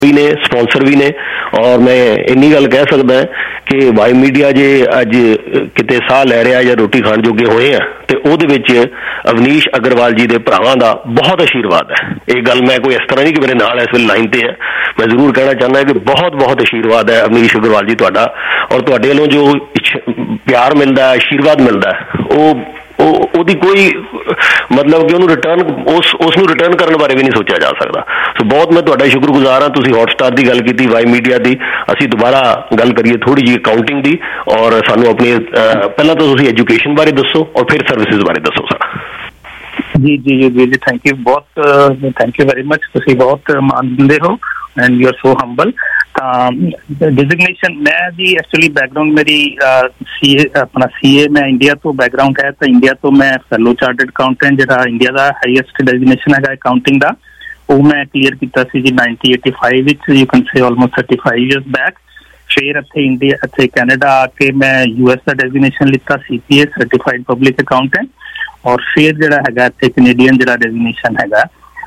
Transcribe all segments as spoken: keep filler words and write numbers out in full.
भी ने, स्पॉन्सर भी ने। और मैं इन्नी गल कह सकदा कि वाई मीडिया जे अज किते साह लै रहा या रोटी खाण जोगे होए आ ते ओहदे विच अवनीश अग्रवाल जी के भरावां दा बहुत आशीर्वाद है। ये गल मैं कोई इस तरह नहीं कि मेरे नाल इस वेले लाइन ते है, मैं जरूर कहना चाहना कि बहुत बहुत आशीर्वाद है अवनीश अग्रवाल जी तुहाडा। और तुहाडे वल्लों जो प्यार मिलता है, आशीर्वाद मिलता है, वो ਉਹਦੀ ਕੋਈ मतलब कि ਉਹਨੂੰ ਰਿਟਰਨ ਉਸ ਉਸ ਨੂੰ ਰਿਟਰਨ ਕਰਨ ਬਾਰੇ ਵੀ ਨਹੀਂ ਸੋਚਿਆ ਜਾ ਸਕਦਾ। ਸੋ ਬਹੁਤ ਮੈਂ ਤੁਹਾਡਾ ਸ਼ੁਕਰਗੁਜ਼ਾਰ ਹਾਂ। ਤੁਸੀਂ ਹੌਟਸਟਾਰ ਦੀ ਗੱਲ ਕੀਤੀ, ਵਾਈ ਮੀਡੀਆ ਦੀ। ਅਸੀਂ ਦੁਬਾਰਾ ਗੱਲ ਕਰੀਏ ਥੋੜ੍ਹੀ ਜਿਹੀ ਅਕਾਊਂਟਿੰਗ ਦੀ, ਔਰ ਸਾਨੂੰ ਆਪਣੀ ਪਹਿਲਾਂ ਤਾਂ ਤੁਸੀਂ ਐਜੂਕੇਸ਼ਨ ਬਾਰੇ ਦੱਸੋ ਔਰ ਫਿਰ ਸਰਵਿਸਿਜ਼ ਬਾਰੇ ਦੱਸੋ ਸਰ। ਜੀ ਜੀ ਜੀ ਜੀ ਥੈਂਕ ਯੂ, ਬਹੁਤ ਥੈਂਕ ਯੂ ਵੈਰੀ ਮਚ। ਤੁਸੀਂ ਬਹੁਤ ਮਾਣ ਦਿੰਦੇ ਹੋ and you are so humble. ਤਾਂ ਡਿਜ਼ਿਗਨੇਸ਼ਨ ਮੈਂ ਜੀ ਐਕਚੁਅਲੀ ਬੈਕਗਰਾਊਂਡ ਮੇਰੀ ਸੀ ਏ ਆਪਣਾ ਸੀ ਏ ਮੈਂ ਇੰਡੀਆ ਤੋਂ ਬੈਕਗਰਾਊਂਡ ਹੈ। ਤਾਂ ਇੰਡੀਆ ਤੋਂ ਮੈਂ ਫੈਲੋ ਚਾਰਟਰਡ ਅਕਾਊਂਟੈਂਟ, ਜਿਹੜਾ ਇੰਡੀਆ ਦਾ ਹਾਈਐਸਟ ਡੈਜ਼ਿਗਨੇਸ਼ਨ ਹੈਗਾ ਅਕਾਊਂਟਿੰਗ ਦਾ, ਉਹ ਮੈਂ ਕਲੀਅਰ ਕੀਤਾ ਸੀ ਜੀ ਨਾਈਨਟੀ ਏਟੀ ਫਾਈਵ ਵਿੱਚ। You can say almost thirty five years back. ਫਿਰ ਇੱਥੇ ਇੰਡੀਆ ਇੱਥੇ ਕੈਨੇਡਾ ਆ ਕੇ ਮੈਂ ਯੂ ਐਸ ਦਾ ਡੈਜ਼ਿਗਨੇਸ਼ਨ ਲਿੱਤਾ, C P A certified public accountant. ਔਰ ਫਿਰ ਜਿਹੜਾ ਹੈਗਾ ਇੱਥੇ ਕੈਨੇਡੀਅਨ ਜਿਹੜਾ ਡੈਜ਼ਿਗਨੇਸ਼ਨ ਹੈਗਾ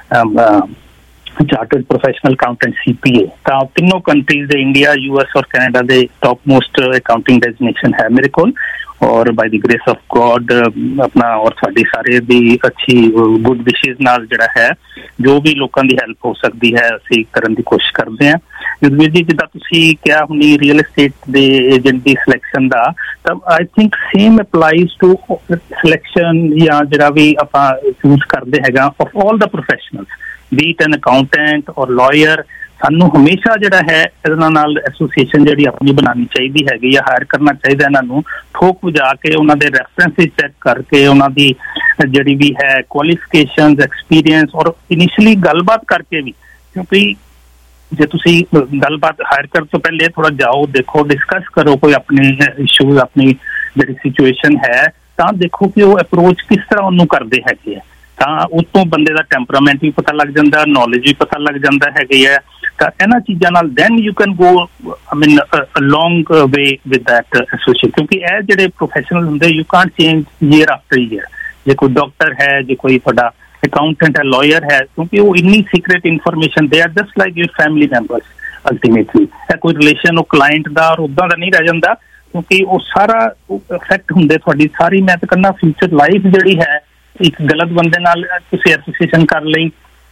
chartered professional accountant C P A. ਤਾਂ ਤਿੰਨੋਂ ਕੰਟਰੀਜ਼ ਦੇ, ਇੰਡੀਆ, ਯੂ ਐਸ ਔਰ ਕੈਨੇਡਾ ਦੇ ਟੌਪ ਮੋਸਟ ਅਕਾਊਂਟਿੰਗ ਡੈਜ਼ਿਗਨੇਸ਼ਨ ਹੈ ਮੇਰੇ ਕੋਲ। ਔਰ by the grace of God ਆਪਣਾ ਔਰ ਸਾਡੀ ਸਾਰੇ ਦੀ ਅੱਛੀ ਗੁੱਡ ਵਿਸ਼ੇਜ਼ ਨਾਲ ਜਿਹੜਾ ਹੈ ਜੋ ਵੀ ਲੋਕਾਂ ਦੀ ਹੈਲਪ ਹੋ ਸਕਦੀ ਹੈ ਅਸੀਂ ਕਰਨ ਦੀ ਕੋਸ਼ਿਸ਼ ਕਰਦੇ ਹਾਂ। ਯੁੱਧਵੀਰ ਜੀ, ਜਿੱਦਾਂ ਤੁਸੀਂ ਕਿਹਾ ਹੁਣੀ ਰੀਅਲ ਐਸਟੇਟ ਦੇ ਏਜੰਟ ਦੀ ਸਿਲੈਕਸ਼ਨ ਦਾ, ਤਾਂ I think same applies to selection ਜਾਂ ਜਿਹੜਾ ਵੀ ਆਪਾਂ ਚੂਜ਼ ਕਰਦੇ ਹੈਗਾ ਆਫ ਆਲ ਦਾ professionals, be it an accountant ਔਰ ਲਾਇਰ। ਸਾਨੂੰ ਹਮੇਸ਼ਾ ਜਿਹੜਾ ਹੈ ਇਹਨਾਂ ਨਾਲ ਐਸੋਸੀਏਸ਼ਨ ਜਿਹੜੀ ਆਪਣੀ ਬਣਾਉਣੀ ਚਾਹੀਦੀ ਹੈਗੀ ਜਾਂ ਹਾਇਰ ਕਰਨਾ ਚਾਹੀਦਾ ਇਹਨਾਂ ਨੂੰ, ਠੋਕ ਵਜਾ ਕੇ ਉਹਨਾਂ ਦੇ ਰੈਫਰੈਂਸਿਸ ਚੈੱਕ ਕਰਕੇ ਉਹਨਾਂ ਦੀ ਜਿਹੜੀ ਵੀ ਹੈ ਕੁਆਲੀਫਿਕੇਸ਼ਨਸ, ਐਕਸਪੀਰੀਅੰਸ ਔਰ ਇਨੀਸ਼ੀਅਲੀ ਗੱਲਬਾਤ ਕਰਕੇ ਵੀ। ਕਿਉਂਕਿ ਜੇ ਤੁਸੀਂ ਗੱਲਬਾਤ ਹਾਇਰ ਕਰਨ ਤੋਂ ਪਹਿਲੇ ਥੋੜ੍ਹਾ ਜਾਓ, ਦੇਖੋ, ਡਿਸਕਸ ਕਰੋ ਕੋਈ ਆਪਣੇ ਇਸ਼ੂਜ਼, ਆਪਣੀ ਜਿਹੜੀ ਸਿਚੁਏਸ਼ਨ ਹੈ, ਤਾਂ ਦੇਖੋ ਕਿ ਉਹ ਅਪਰੋਚ ਕਿਸ ਤਰ੍ਹਾਂ ਉਹਨੂੰ ਕਰਦੇ ਹੈਗੇ ਆ। ਤਾਂ ਉਸ ਤੋਂ ਬੰਦੇ ਦਾ ਟੈਂਪਰਾਮੈਂਟ ਵੀ ਪਤਾ ਲੱਗ ਜਾਂਦਾ, ਨੌਲੇਜ ਵੀ ਪਤਾ ਲੱਗ ਜਾਂਦਾ ਹੈਗੇ ਹੈ। ਤਾਂ ਇਹਨਾਂ ਚੀਜ਼ਾਂ ਨਾਲ then you can go I mean a long way with that associate. ਕਿਉਂਕਿ ਇਹ ਜਿਹੜੇ ਪ੍ਰੋਫੈਸ਼ਨਲ ਹੁੰਦੇ you can't change year after year. ਜੇ ਕੋਈ ਡਾਕਟਰ ਹੈ, ਜੇ ਕੋਈ ਤੁਹਾਡਾ ਅਕਾਊਂਟੈਂਟ ਹੈ, ਲਾਇਰ ਹੈ, ਕਿਉਂਕਿ ਉਹ ਇੰਨੀ secret information they are just like your family members ultimately. ਇਹ ਕੋਈ ਰਿਲੇਸ਼ਨ ਉਹ ਕਲਾਇੰਟ ਦਾ ਔਰ ਉੱਦਾਂ ਦਾ ਨਹੀਂ ਰਹਿ ਜਾਂਦਾ, ਕਿਉਂਕਿ ਉਹ ਸਾਰਾ ਇਫੈਕਟ ਹੁੰਦੇ ਤੁਹਾਡੀ ਸਾਰੀ, ਮੈਂ ਤਾਂ ਕਹਿੰਦਾ ਫਿਊਚਰ ਲਾਈਫ ਜਿਹੜੀ ਹੈ ਇੱਕ ਗਲਤ ਬੰਦੇ ਨਾਲ ਤੁਸੀਂ ਐਸੋਸੀਏਸ਼ਨ ਕਰ ਲਈ,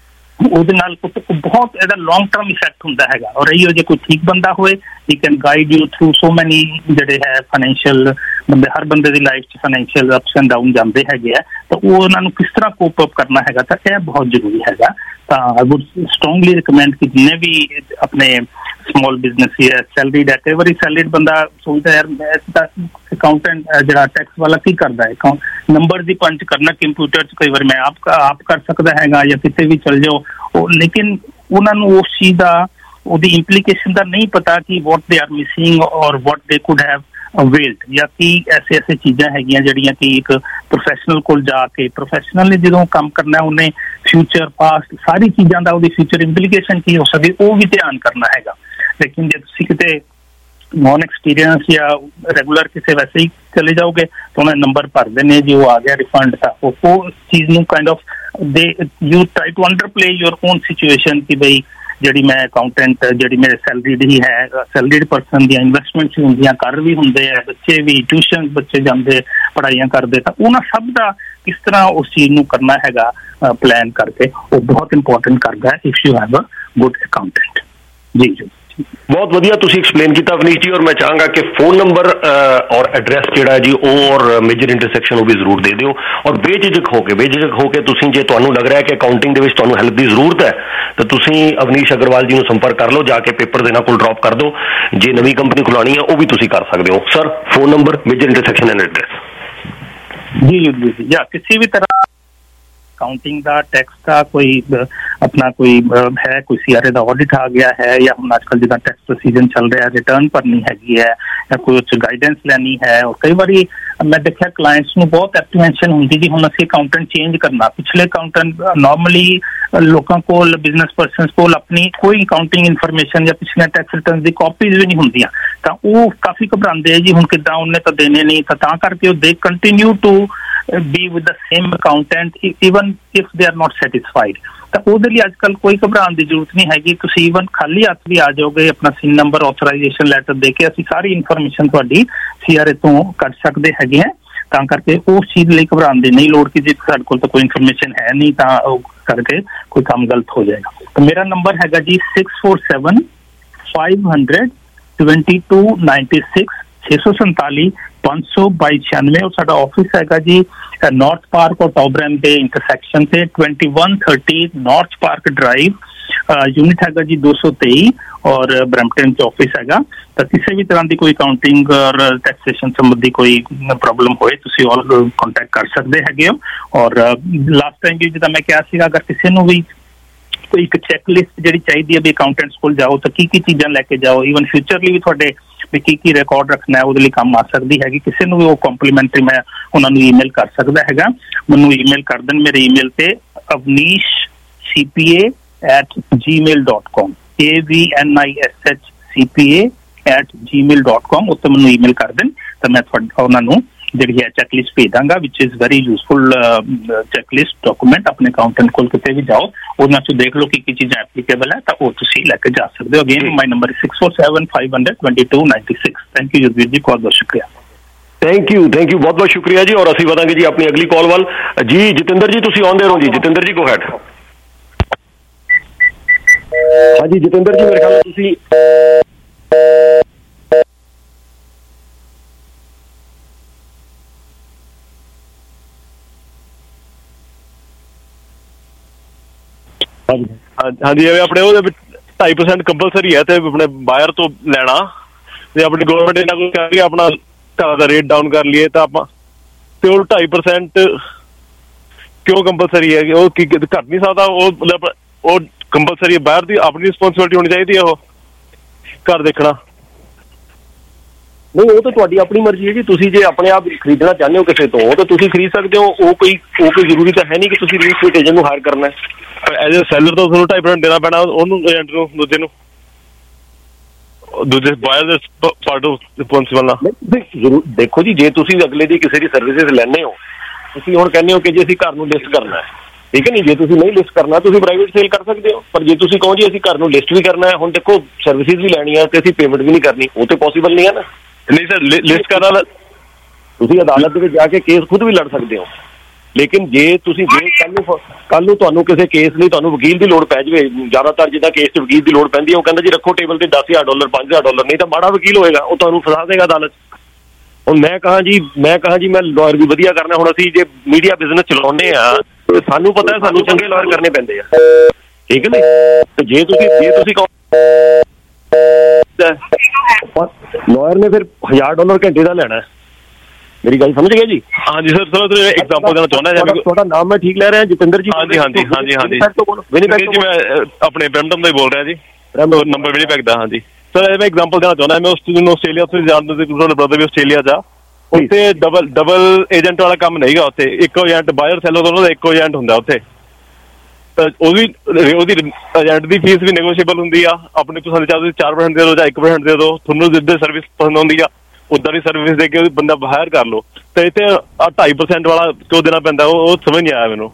ਉਹਦੇ ਨਾਲ ਬਹੁਤ ਇਹਦਾ ਲੌਂਗ ਟਰਮ ਇਫੈਕਟ ਹੁੰਦਾ ਹੈਗਾ। ਔਰ ਇਹੋ ਜੇ ਕੋਈ ਠੀਕ ਬੰਦਾ ਹੋਏ, he can guide you through so many ਜਿਹੜੇ ਹੈ ਫਾਈਨੈਂਸ਼ੀਅਲ ਬੰਦੇ, ਹਰ ਬੰਦੇ ਦੀ ਲਾਈਫ 'ਚ ਫਾਈਨੈਂਸ਼ੀਅਲ ਅਪਸ ਐਂਡ ਡਾਊਨ ਜਾਂਦੇ ਹੈਗੇ ਆ, ਤਾਂ ਉਹ ਉਹਨਾਂ ਨੂੰ ਕਿਸ ਤਰ੍ਹਾਂ ਕੋਪ ਅਪ ਕਰਨਾ ਹੈਗਾ, ਤਾਂ ਇਹ ਬਹੁਤ ਜ਼ਰੂਰੀ ਹੈਗਾ। ਤਾਂ ਆਈ ਵੁੱਡ ਸਟਰੋਂਗਲੀ ਰਿਕਮੈਂਡ ਕਿ ਜਿੰਨੇ ਵੀ ਆਪਣੇ ਸਮਾਲ ਬਿਜ਼ਨਸ ਹੈ, ਸੈਲਰੀਡ ਹੈ, ਕਈ ਵਾਰੀ ਸੈਲਰੀਡ ਬੰਦਾ ਸੋਚਦਾ ਯਾਰ ਅਕਾਊਂਟੈਂਟ ਜਿਹੜਾ ਟੈਕਸ ਵਾਲਾ ਕੀ ਕਰਦਾ ਹੈ, ਨੰਬਰ ਦੀ ਪੰਚ ਕਰਨਾ ਕੰਪਿਊਟਰ 'ਚ, ਕਈ ਵਾਰ ਮੈਂ ਆਪ ਆਪ ਕਰ ਸਕਦਾ ਹੈਗਾ ਜਾਂ ਕਿਤੇ ਵੀ ਚਲ ਜਾਓ। ਉਹ ਲੇਕਿਨ ਉਹਨਾਂ ਨੂੰ ਉਸ ਚੀਜ਼ ਦਾ, ਉਹਦੀ ਇੰਪਲੀਕੇਸ਼ਨ ਦਾ ਨਹੀਂ ਪਤਾ ਕਿ ਵਾਟ ਦੇ ਆਰ ਮਿਸਿੰਗ ਔਰ ਵਾਟ ਦੇ ਕੁਡ ਹੈਵ ਅਵੇਲਡ, ਜਾਂ ਕੀ ਐਸੇ ਐਸੇ ਚੀਜ਼ਾਂ ਹੈਗੀਆਂ ਜਿਹੜੀਆਂ ਕਿ ਇੱਕ ਪ੍ਰੋਫੈਸ਼ਨਲ ਕੋਲ ਜਾ ਕੇ, ਪ੍ਰੋਫੈਸ਼ਨਲ ਨੇ ਜਦੋਂ ਕੰਮ ਕਰਨਾ ਉਹਨੇ ਫਿਊਚਰ ਪਾਸਟ ਸਾਰੀ ਚੀਜ਼ਾਂ ਦਾ ਉਹਦੀ ਫਿਊਚਰ ਇੰਪਲੀਕੇਸ਼ਨ ਕੀ ਹੋ ਸਕਦੀ ਉਹ ਵੀ ਧਿਆਨ ਕਰਨਾ ਹੈਗਾ। ਲੇਕਿਨ ਜੇ ਤੁਸੀਂ ਕਿਤੇ ਨੌਨ ਐਕਸਪੀਰੀਅੰਸ ਜਾਂ ਰੈਗੂਲਰ ਕਿਸੇ ਵੈਸੇ ਹੀ ਚਲੇ ਜਾਓਗੇ ਤਾਂ ਉਹਨਾਂ ਨੰਬਰ ਭਰਦੇ ਨੇ ਜੀ ਉਹ ਆ ਗਿਆ ਰਿਫੰਡ, ਤਾਂ ਉਹ ਚੀਜ਼ ਨੂੰ kind of they you try to underplay your own situation ਕਿ ਬਈ ਜਿਹੜੀ ਮੈਂ ਅਕਾਊਂਟੈਂਟ, ਜਿਹੜੀ ਮੇਰੇ ਸੈਲਰੀਡ ਹੀ ਹੈ, ਸੈਲਰੀਡ ਪਰਸਨ ਦੀਆਂ ਇਨਵੈਸਟਮੈਂਟਸ ਹੁੰਦੀਆਂ, ਘਰ ਵੀ ਹੁੰਦੇ ਆ, ਬੱਚੇ ਵੀ ਟਿਊਸ਼ਨ ਬੱਚੇ ਜਾਂਦੇ, ਪੜ੍ਹਾਈਆਂ ਕਰਦੇ, ਤਾਂ ਉਹਨਾਂ ਸਭ ਦਾ ਕਿਸ ਤਰ੍ਹਾਂ ਉਸ ਚੀਜ਼ ਨੂੰ ਕਰਨਾ ਹੈਗਾ ਪਲਾਨ ਕਰਕੇ, ਉਹ ਬਹੁਤ ਇੰਪੋਰਟੈਂਟ ਕਰਦਾ if you have a good accountant. ਜੀ ਜੀ बहुत वधिया तुसीं एक्सप्लेन किया अवनीश जी। और मैं चाहांगा कि फोन नंबर और एड्रैस जिहड़ा जी और मेजर इंटरसैक्शन वो भी जरूर दे दिओ। और बेझिझक होकर बेझिझक होकर तुसीं जे तुहानूं लग रहा है कि अकाउंटिंग दे विच तुहानूं हेल्प की जरूरत है तो तुसीं अवनीश अग्रवाल जी नूं संपर्क कर लो, जाके पेपर इन्हां कोल ड्रॉप कर दो। जे नवीं कंपनी खुलानी है वो भी तुसीं कर सकते हो। Sir phone number, major intersection and address. जी जी जी या किसी भी तरह अकाउंटिंग का, टैक्स का कोई अपना कोई है, कोई सीआरए का ऑडिट आ गया है, या हम आजकल जिदा टैक्स प्रोसीजर चल रहा है, रिटर्न भरनी हैगी है, या कुछ गाइडेंस लैनी है। और कई बारी मैं देखा क्लाइंट्स नूं बहुत एप्रीहेंशन होंदी जी हुण असीं अकाउंटेंट चेंज करना। पिछले अकाउंटेंट नॉर्मली लोगों को, बिजनेस परसन को अपनी कोई अकाउंटिंग इन्फॉर्मेशन या पिछले टैक्स रिटर्न की कॉपीज भी नहीं होंदियां, तां वो काफ़ी घबराते हैं जी हुण किद्दां उन्हें तो देने नहीं, तां करके दे continue to be with the same accountant even if they are not satisfied. ਤਾਂ ਉਹਦੇ ਲਈ ਅੱਜ ਕੱਲ੍ਹ ਕੋਈ ਘਬਰਾਉਣ ਦੀ ਜ਼ਰੂਰਤ ਨਹੀਂ ਹੈਗੀ। ਤੁਸੀਂ ਈਵਨ ਖਾਲੀ ਹੱਥ ਵੀ ਆ ਜਾਓਗੇ, ਆਪਣਾ ਸਿਨ ਨੰਬਰ ਆਥੋਰਾਈਜੇਸ਼ਨ ਲੈਟਰ ਦੇ ਕੇ ਅਸੀਂ ਸਾਰੀ ਇਨਫੋਰਮੇਸ਼ਨ ਤੁਹਾਡੀ ਸੀ ਆਰ ਏ ਤੋਂ ਕੱਢ ਸਕਦੇ ਹੈਗੇ ਹੈ। ਤਾਂ ਕਰਕੇ ਉਸ ਚੀਜ਼ ਲਈ ਘਬਰਾਉਣ ਦੀ ਨਹੀਂ ਲੋੜ ਕਿ ਜੇ ਸਾਡੇ ਕੋਲ ਤਾਂ ਕੋਈ ਇਨਫੋਰਮੇਸ਼ਨ ਹੈ ਨਹੀਂ ਤਾਂ ਉਹ ਕਰਕੇ ਕੋਈ ਕੰਮ ਗਲਤ ਹੋ ਜਾਏਗਾ। ਤਾਂ ਮੇਰਾ ਨੰਬਰ ਹੈਗਾ ਜੀ six four seven five hundred twenty two ninety six छे सौ संताली पाँच सौ बाई छियानवे। और साਡਾ ऑफिस हैगा जी नॉर्थ पार्क और टॉबरैम के इंटरसैक्शन से twenty one thirty north park drive, unit हैगा जी दो सौ तेईस और ब्रैम्पटन च ऑफिस हैगा। तो किसी भी तरह की कोई अकाउंटिंग और टैक्सेशन संबंधी कोई प्रॉब्लम होए तुसी और कॉन्टैक्ट कर सकते हैगे हो। और लास्ट टाइम भी जिदा मैं कहा सीगा अगर किसी ਨੂੰ भी कोई एक चैकलिस्ट जी चाहिए भी अकाउंटेंट्स को जाओ तो की की चीज़ा लैके जाओ, ईवन फ्यूचरली भी थोड़े भी की की रिकॉर्ड रखना है वो काम आ सकती है। किसी को भी वो कॉम्पलीमेंटरी मैं उन्होंने ईमेल कर सकता है, मैं ईमेल कर दें मेरे ईमेल पे Avnish C P A at G mail dot com A V N I S H C P A at G mail dot com उत्ते मैं ईमेल कर दें तो मैं उन्होंने जी है चैकलिस्ट भेज दांगा which is very useful checklist document. अपने अकाउंटेंट को कितने भी जाओ उन्होंने देख लो कि की चीज़ें एप्लीकेबल है तो वो तुम लैके जा सकते हो। Again my number six four seven five hundred twenty two ninety six. Thank you Jasvir ji, बहुत बहुत शुक्रिया। थैंक यू थैंक यू बहुत बहुत शुक्रिया जी। और असी बताएंगे जी अपनी अगली कॉल वाल जी जतिंदर जी तुम आउंदे रहो जी। जतिंदर जी गो हैड। हाँ जी जतिंदर जी मेरे ख्याल तुसी हाँ जी अपने ढाई परसेंट कंपलसरी है तो अपने बायर तो लेना तो अपनी गवर्नमेंट इन्ना कुछ कह रही है अपना घर का रेट डाउन कर लिए तो आप ढाई परसेंट क्यों कंपलसरी है कि वो घट नहीं सकता वो मतलब वो कंपलसरी है बाहर की अपनी रिस्पोंसिबिलिटी होनी चाहिए है वो घर देखना नहीं वो तो तुहाडी अपनी मर्जी है जी। तुसी जे अपने आप खरीदना चाहते हो किसी तो तो तुसी खरीद सकते हो। वो कोई वो कोई जरूरी तो है नहीं कि तुसी रील एस्टेट एजेंट को हायर करना है। एज ए सैलर तो ਤੁਹਾਨੂੰ ढाई परसेंट देना पैना ਉਹਨੂੰ ਏਜੰਟ ਨੂੰ ਦੂਜੇ ਨੂੰ ਦੂਜੇ ਬਾਇਰ ਦੇ ਪਾਰਟ ਆਫ ਰਿਸਪੌਂਸਿਬਲ ਨਾ ਜ਼ਰੂਰ ਦੇਖੋ ਜੀ ਜੇ ਤੁਸੀਂ ਅਗਲੇ ਦੀ ਕਿਸੇ ਦੀ ਸਰਵਿਸਿਜ਼ ਲੈਣੇ ਹੋ ਤੁਸੀਂ ਹੁਣ ਕਹਿੰਦੇ ਹੋ ਕਿ ਜੇ ਅਸੀਂ ਘਰ ਨੂੰ ਲਿਸਟ ਕਰਨਾ ਹੈ ਠੀਕ ਹੈ ਨਹੀਂ ਜੇ ਤੁਸੀਂ ਨਹੀਂ ਲਿਸਟ ਕਰਨਾ ਤੁਸੀਂ ਪ੍ਰਾਈਵੇਟ ਸੇਲ ਕਰ ਸਕਦੇ ਹੋ। ਪਰ ਜੇ ਤੁਸੀਂ ਕਹੋ ਜੀ ਅਸੀਂ ਘਰ ਨੂੰ ਲਿਸਟ ਵੀ ਕਰਨਾ ਹੈ ਹੁਣ ਦੇਖੋ ਸਰਵਿਸਿਜ਼ ਵੀ ਲੈਣੀ ਹੈ ਤੇ ਅਸੀਂ ਪੇਮੈਂਟ ਵੀ ਨਹੀਂ ਕਰਨੀ ਉਹ ਤੇ ਪੋਸੀਬਲ ਨਹੀਂ ਹੈ ਨਾ। ਨਹੀਂ ਸਰ ਲਿਸਟ ਕਰਨਾ ਤੁਸੀਂ ਅਦਾਲਤ ਦੇ ਵਿੱਚ ਜਾ ਕੇ ਕੇਸ ਖੁਦ ਵੀ ਲੜ ਸਕਦੇ ਹੋ। ਲੇਕਿਨ ਜੇ ਤੁਸੀਂ ਜੇ ਕੱਲ ਨੂੰ ਕੱਲ ਨੂੰ ਤੁਹਾਨੂੰ ਕਿਸੇ ਕੇਸ ਲਈ ਤੁਹਾਨੂੰ ਵਕੀਲ ਦੀ ਲੋੜ ਪੈ ਜਾਵੇ ਜ਼ਿਆਦਾਤਰ ਜਿੱਦਾਂ ਕੇਸ 'ਚ ਵਕੀਲ ਦੀ ਲੋੜ ਪੈਂਦੀ ਹੈ ਉਹ ਕਹਿੰਦਾ ਜੀ ਰੱਖੋ ਟੇਬਲ ਤੇ ਦਸ ਹਜ਼ਾਰ ਡਾਲਰ ਪੰਜ ਹਜ਼ਾਰ ਡਾਲਰ ਨਹੀਂ ਤਾਂ ਮਾੜਾ ਵਕੀਲ ਹੋਏਗਾ ਉਹ ਤੁਹਾਨੂੰ ਫਸਾ ਦੇਗਾ ਅਦਾਲਤ। ਹੁਣ ਮੈਂ ਕਹਾਂ ਜੀ ਮੈਂ ਕਹਾਂ ਜੀ ਮੈਂ ਲਾਇਰ ਵੀ ਵਧੀਆ ਕਰਨਾ ਹੁਣ ਅਸੀਂ ਜੇ ਮੀਡੀਆ ਬਿਜ਼ਨਸ ਚਲਾਉਂਦੇ ਆ ਤੇ ਸਾਨੂੰ ਪਤਾ ਹੈ ਸਾਨੂੰ ਚੰਗੇ ਲਾਇਰ ਕਰਨੇ ਪੈਂਦੇ ਆ ਠੀਕ ਹੈ ਨਹੀਂ ਤੇ ਜੇ ਤੁਸੀਂ ਜੇ ਤੁਸੀਂ ਕਹੋ ਲਾਇਰ ਨੇ ਫਿਰ ਹਜ਼ਾਰ ਡਾਲਰ ਘੰਟੇ ਦਾ ਲੈਣਾ मेरी गल समझ गए जी। हाँ जी सर सर एग्जांपल देना चाहना है थोड़ा नाम मैं ठीक ले रहा है जितेंद्र जी। हाँ जी हाँ जी हाँ जी हाँ जी जी मैं अपने ब्रैम्पटन से बोल रहा जी नंबर विनीपेग दा। हाँ जी सर मैं एग्जांपल देना चाहना है मैं उस आस्ट्रेलिया से जानते ब्रदर भी आस्ट्रेलिया जा उत्थे डबल डबल एजेंट वाला काम नहीं गा उत्थे एक एजेंट बायर सैलर दोनों दा इक्को एजेंट हुंदा उत्थे ਉਹਦੀ ਉਹਦੀ ਏਜੰਟ ਦੀ ਫੀਸ ਵੀ ਨੈਗੋਸ਼ੀਏਬਲ ਹੁੰਦੀ ਆ ਆਪਣੇ ਤੁਸੀਂ ਚਾਹੋ ਚਾਰ ਪਰਸੈਂਟ ਦੇ ਦਿਓ ਜਾਂ ਇੱਕ ਪਰਸੈਂਟ ਦੇ ਦਿਓ ਤੁਹਾਨੂੰ ਜਿੱਦਾਂ ਸਰਵਿਸ ਪਸੰਦ ਆਉਂਦੀ ਆ ਉਦਾਂ ਦੀ ਸਰਵਿਸ ਦੇ ਕੇ ਬੰਦਾ ਹਾਇਰ ਕਰ ਲਓ ਤੇ ਇੱਥੇ ਆ ਢਾਈ ਪਰਸੈਂਟ ਵਾਲਾ ਕਿਉਂ ਦੇਣਾ ਪੈਂਦਾ ਉਹ ਸਮਝ ਨਹੀਂ ਆਇਆ ਮੈਨੂੰ।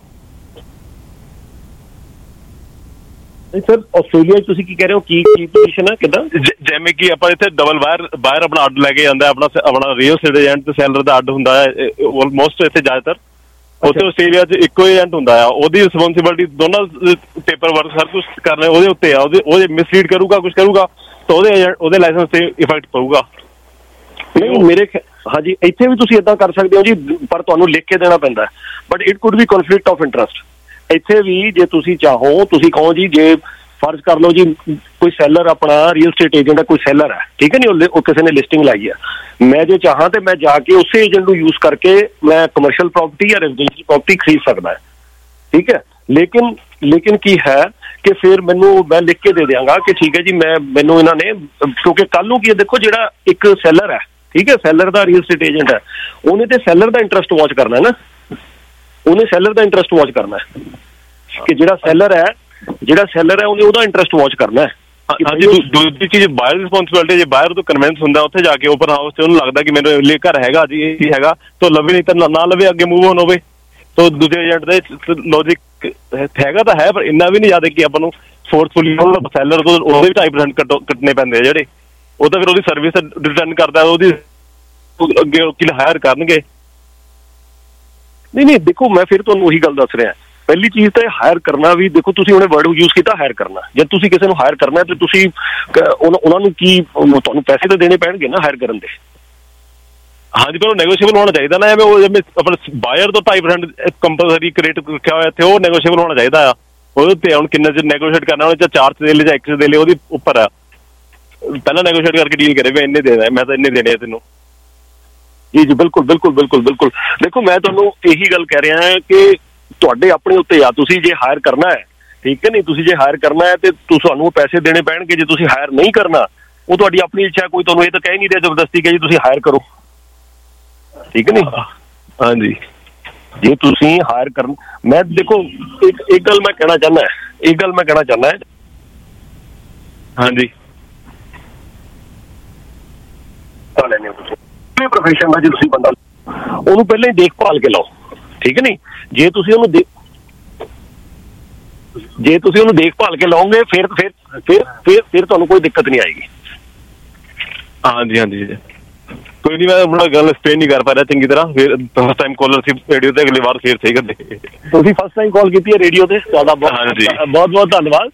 ਨਹੀਂ ਸਰ ਆਸਟ੍ਰੇਲੀਆ 'ਚ ਤੁਸੀਂ ਕੀ ਕਹਿ ਰਹੇ ਹੋ ਕੀ ਕੀ ਪੋਜੀਸ਼ਨ ਹੈ ਕਿੱਦਾਂ ਜਿਵੇਂ ਕਿ ਆਪਾਂ ਇੱਥੇ ਡਬਲ ਬਾਇਰ ਬਾਇਰ ਆਪਣਾ ਅੱਡ ਲੈ ਕੇ ਜਾਂਦਾ ਆਪਣਾ ਆਪਣਾ ਰੀਅਲ ਸਟੇਟ ਏਜੰਟ ਤੇ ਸੈਲਰ ਦਾ ਅੱਡ ਹੁੰਦਾ ਹੈ ਆਲਮੋਸਟ ਇੱਥੇ ਜ਼ਿਆਦਾਤਰ ਉੱਥੇ ਆਸਟ੍ਰੇਲੀਆ 'ਚ ਇੱਕੋ ਏਜੰਟ ਹੁੰਦਾ ਆ ਉਹਦੀ ਰਿਸਪੌਂਸਿਬਿਲਿਟੀ ਦੋਨਾਂ ਪੇਪਰ ਵਰਕ ਸਭ ਕੁਛ ਕਰਨਾ ਉਹਦੇ ਉੱਤੇ ਆ ਉਹਦੇ ਉਹਦੇ ਮਿਸਲੀਡ ਕਰੂਗਾ ਕੁਛ ਕਰੂਗਾ ਤਾਂ ਉਹਦੇ ਉਹਦੇ ਲਾਇਸੈਂਸ ਤੇ ਇਫੈਕਟ ਪਊਗਾ। ਨਹੀਂ ਮੇਰੇ ਹਾਂਜੀ ਇੱਥੇ ਵੀ ਤੁਸੀਂ ਏਦਾਂ ਕਰ ਸਕਦੇ ਹੋ ਜੀ ਪਰ ਤੁਹਾਨੂੰ ਲਿਖ ਕੇ ਦੇਣਾ ਪੈਂਦਾ but it could be conflict of interest. ਇੱਥੇ ਵੀ ਜੇ ਤੁਸੀਂ ਚਾਹੋ ਤੁਸੀਂ ਕਹੋ ਜੀ ਜੇ ਫਰਜ਼ ਕਰ ਲਓ ਜੀ ਕੋਈ ਸੈਲਰ ਆਪਣਾ ਰੀਅਲ ਸਟੇਟ ਏਜੰਟ ਹੈ ਕੋਈ ਸੈਲਰ ਹੈ ਠੀਕ ਹੈ ਨਹੀਂ ਉਹ ਕਿਸੇ ਨੇ ਲਿਸਟਿੰਗ ਲਾਈ ਹੈ ਮੈਂ ਜੇ ਚਾਹਾਂ ਤੇ ਮੈਂ ਜਾ ਕੇ ਉਸੇ ਏਜੰਟ ਨੂੰ ਯੂਜ਼ ਕਰਕੇ ਮੈਂ ਕਮਰਸ਼ੀਅਲ ਪ੍ਰੋਪਰਟੀ ਜਾਂ ਰੈਜ਼ੀਡੈਂਸ਼ੀਅਲ ਪ੍ਰੋਪਰਟੀ ਖਰੀਦ ਸਕਦਾ ਹੈ ਠੀਕ ਹੈ। ਲੇਕਿਨ ਲੇਕਿਨ ਕੀ ਹੈ ਕਿ ਫਿਰ ਮੈਨੂੰ ਮੈਂ ਲਿਖ ਕੇ ਦੇ ਦਿਆਂਗਾ ਕਿ ਠੀਕ ਹੈ ਜੀ ਮੈਂ ਮੈਨੂੰ ਇਹਨਾਂ ਨੇ ਕਿਉਂਕਿ ਕੱਲ ਨੂੰ ਕੀ ਦੇਖੋ ਜਿਹੜਾ ਇੱਕ ਸੈਲਰ ਹੈ ਠੀਕ ਹੈ ਸੈਲਰ ਦਾ ਰੀਅਲ ਸਟੇਟ ਏਜੰਟ ਹੈ ਉਹਨੇ ਤੇ ਸੈਲਰ ਦਾ ਇੰਟਰਸਟ ਵਾਚ ਕਰਨਾ ਨਾ ਉਹਨੇ ਸੈਲਰ ਦਾ ਇੰਟਰਸਟ ਵਾਚ ਕਰਨਾ ਕਿ ਜਿਹੜਾ ਸੈਲਰ ਹੈ ਜਿਹੜਾ ਸੈਲਰ ਹੈ ਉਹਨੇ ਉਹਦਾ ਇੰਟਰਸਟ ਵਾਚ ਕਰਨਾ ਹਾਂਜੀ, ਦੂਜੀ ਚੀਜ਼ ਬਾਇਰ ਦੀ ਰਿਸਪੋਂਸਿਬਿਲਿਟੀ, ਜੇ ਬਾਇਰ ਤੋਂ ਕਨਵਿੰਸ ਹੁੰਦਾ ਉੱਥੇ ਜਾ ਕੇ ਓਪਨ ਹਾਊਸ 'ਚ ਉਹਨੂੰ ਲੱਗਦਾ ਕਿ ਮੇਰੇ ਲਈ ਘਰ ਹੈਗਾ ਜੀ, ਇਹ ਹੈਗਾ ਤਾਂ ਲਵੇ, ਨਹੀਂ ਤਾਂ ਨਾ ਲਵੇ, ਅੱਗੇ ਮੂਵ ਔਨ ਹੋਵੇ। ਤਾਂ ਦੂਜੇ ਏਜੰਟ ਦੇ ਲੌਜਿਕ ਹੈਗਾ ਤਾਂ ਹੈ, ਪਰ ਇੰਨਾ ਵੀ ਨਹੀਂ ਜ਼ਿਆਦਾ ਕਿ ਆਪਾਂ ਨੂੰ ਫੋਰਸਫੁਲੀ ਸੈਲਰ ਤੋਂ ਉਹਦੇ ਵੀ ਢਾਈ ਪਰਸੈਂਟ ਕੱਟੋ ਕੱਟਣੇ ਪੈਂਦੇ ਆ ਜਿਹੜੇ, ਉਹ ਤਾਂ ਫਿਰ ਉਹਦੀ ਸਰਵਿਸ ਰਿਟਰਨ ਕਰਦਾ, ਉਹਦੀ ਅੱਗੇ ਵਕੀਲ ਹਾਇਰ ਕਰਨਗੇ। ਨਹੀਂ ਨਹੀਂ ਦੇਖੋ, ਮੈਂ ਫਿਰ ਤੁਹਾਨੂੰ ਉਹੀ ਗੱਲ ਦੱਸ ਰਿਹਾ, ਪਹਿਲੀ ਚੀਜ਼ ਤਾਂ ਹਾਇਰ ਕਰਨਾ ਵੀ ਦੇਖੋ, ਤੁਸੀਂ ਉਹਨੇ ਵਰਡ ਯੂਜ਼ ਕੀਤਾ ਹਾਇਰ ਕਰਨਾ। ਜੇ ਤੁਸੀਂ ਕਿਸੇ ਨੂੰ ਹਾਇਰ ਕਰਨਾ ਤੇ ਤੁਸੀਂ ਉਹਨਾਂ ਨੂੰ ਕੀ ਤੁਹਾਨੂੰ ਪੈਸੇ ਤਾਂ ਦੇਣੇ ਪੈਣਗੇ ਨਾ ਹਾਇਰ ਕਰਨ ਦੇ। ਹਾਂਜੀ, ਪਰ ਉਹ ਨੈਗੋਸ਼ੀਏਬਲ ਹੋਣਾ ਚਾਹੀਦਾ ਨਾ, ਐਵੇਂ ਉਹ ਜਿਵੇਂ ਆਪਣਾ ਬਾਇਰ ਤੋਂ ਢਾਈ ਪਰਸੈਂਟ ਕੰਪਲਸਰੀ ਰੇਟ ਰੱਖਿਆ ਹੋਇਆ ਇੱਥੇ, ਉਹ ਨੈਗੋਸ਼ੀਏਬਲ ਹੋਣਾ ਚਾਹੀਦਾ ਆ। ਉਹਦੇ ਉੱਤੇ ਹੁਣ ਕਿੰਨਾ ਚਿਰ ਨੈਗੋਸ਼ੀਏਟ ਕਰਨਾ, ਉਹਨੇ ਚਾਹੇ ਚਾਰ 'ਚ ਦੇ ਲੈ ਜਾਂ ਇੱਕ 'ਚ ਦੇ ਲੈ, ਉਹਦੇ ਉੱਪਰ ਆ। ਪਹਿਲਾਂ ਨੈਗੋਸ਼ੀਏਟ ਕਰਕੇ ਡੀਲ ਕਰੇ ਵੀ ਇੰਨੇ ਦੇਣਾ, ਮੈਂ ਤਾਂ ਇੰਨੇ ਦੇਣੇ ਆ ਤੈਨੂੰ। ਜੀ ਜੀ ਬਿਲਕੁਲ ਬਿਲਕੁਲ ਬਿਲਕੁਲ ਬਿਲਕੁਲ। ਦੇਖੋ ਮੈਂ ਤੁਹਾਨੂੰ ਇਹੀ ਗੱਲ ਕਹਿ ਰਿਹਾ ਕਿ ਤੁਹਾਡੇ ਆਪਣੇ ਉੱਤੇ ਆ, ਤੁਸੀਂ ਜੇ ਹਾਇਰ ਕਰਨਾ ਹੈ ਠੀਕ ਹੈ, ਨਹੀਂ ਤੁਸੀਂ ਜੇ ਹਾਇਰ ਕਰਨਾ ਹੈ ਤੇ ਤੁਹਾਨੂੰ ਪੈਸੇ ਦੇਣੇ ਪੈਣਗੇ। ਜੇ ਤੁਸੀਂ ਹਾਇਰ ਨਹੀਂ ਕਰਨਾ, ਉਹ ਤੁਹਾਡੀ ਆਪਣੀ ਇੱਛਾ, ਕੋਈ ਤੁਹਾਨੂੰ ਇਹ ਤਾਂ ਕਹਿ ਨਹੀਂ ਰਿਹਾ ਜ਼ਬਰਦਸਤੀ ਕਿ ਜੀ ਤੁਸੀਂ ਹਾਇਰ ਕਰੋ, ਠੀਕ ਹੈ ਨਹੀਂ। ਹਾਂਜੀ, ਜੇ ਤੁਸੀਂ ਹਾਇਰ ਕਰਨ, ਮੈਂ ਦੇਖੋ ਇੱਕ ਇੱਕ ਗੱਲ ਮੈਂ ਕਹਿਣਾ ਚਾਹੁੰਦਾ ਇੱਕ ਗੱਲ ਮੈਂ ਕਹਿਣਾ ਚਾਹੁੰਦਾ ਹਾਂਜੀ, ਪ੍ਰੋਫੈਸ਼ਨ ਦਾ ਜੇ ਤੁਸੀਂ ਬੰਦਾ ਉਹਨੂੰ ਪਹਿਲਾਂ ਹੀ ਦੇਖਭਾਲ ਕੇ ਲਾਓ, ਠੀਕ ਹੈ ਨਹੀਂ। ਜੇ ਤੁਸੀਂ ਉਹਨੂੰ ਦੇ ਜੇ ਤੁਸੀਂ ਉਹਨੂੰ ਦੇਖਭਾਲ ਕੇ ਲਾਓਗੇ ਫਿਰ ਫਿਰ ਫਿਰ ਫਿਰ ਫਿਰ ਤੁਹਾਨੂੰ ਕੋਈ ਦਿੱਕਤ ਨਹੀਂ ਆਏਗੀ। ਹਾਂਜੀ ਹਾਂਜੀ, ਕੋਈ ਨਹੀਂ, ਮੈਂ ਆਪਣਾ ਗੱਲ ਐਕਸਪਲੇਨ ਨਹੀਂ ਕਰ ਪਾ ਰਿਹਾ ਚੰਗੀ ਤਰ੍ਹਾਂ। ਫਿਰ ਫਸਟ ਟਾਈਮ ਕਾਲਰ ਸੀ ਰੇਡੀਓ ਤੇ, ਅਗਲੀ ਵਾਰ ਫਿਰ ਸਹੀ ਕਰਦੇ। ਤੁਸੀਂ ਫਸਟ ਟਾਈਮ ਕਾਲ ਕੀਤੀ ਹੈ ਰੇਡੀਓ ਤੇ, ਤੁਹਾਡਾ ਬਹੁਤ ਬਹੁਤ ਬਹੁਤ ਧੰਨਵਾਦ।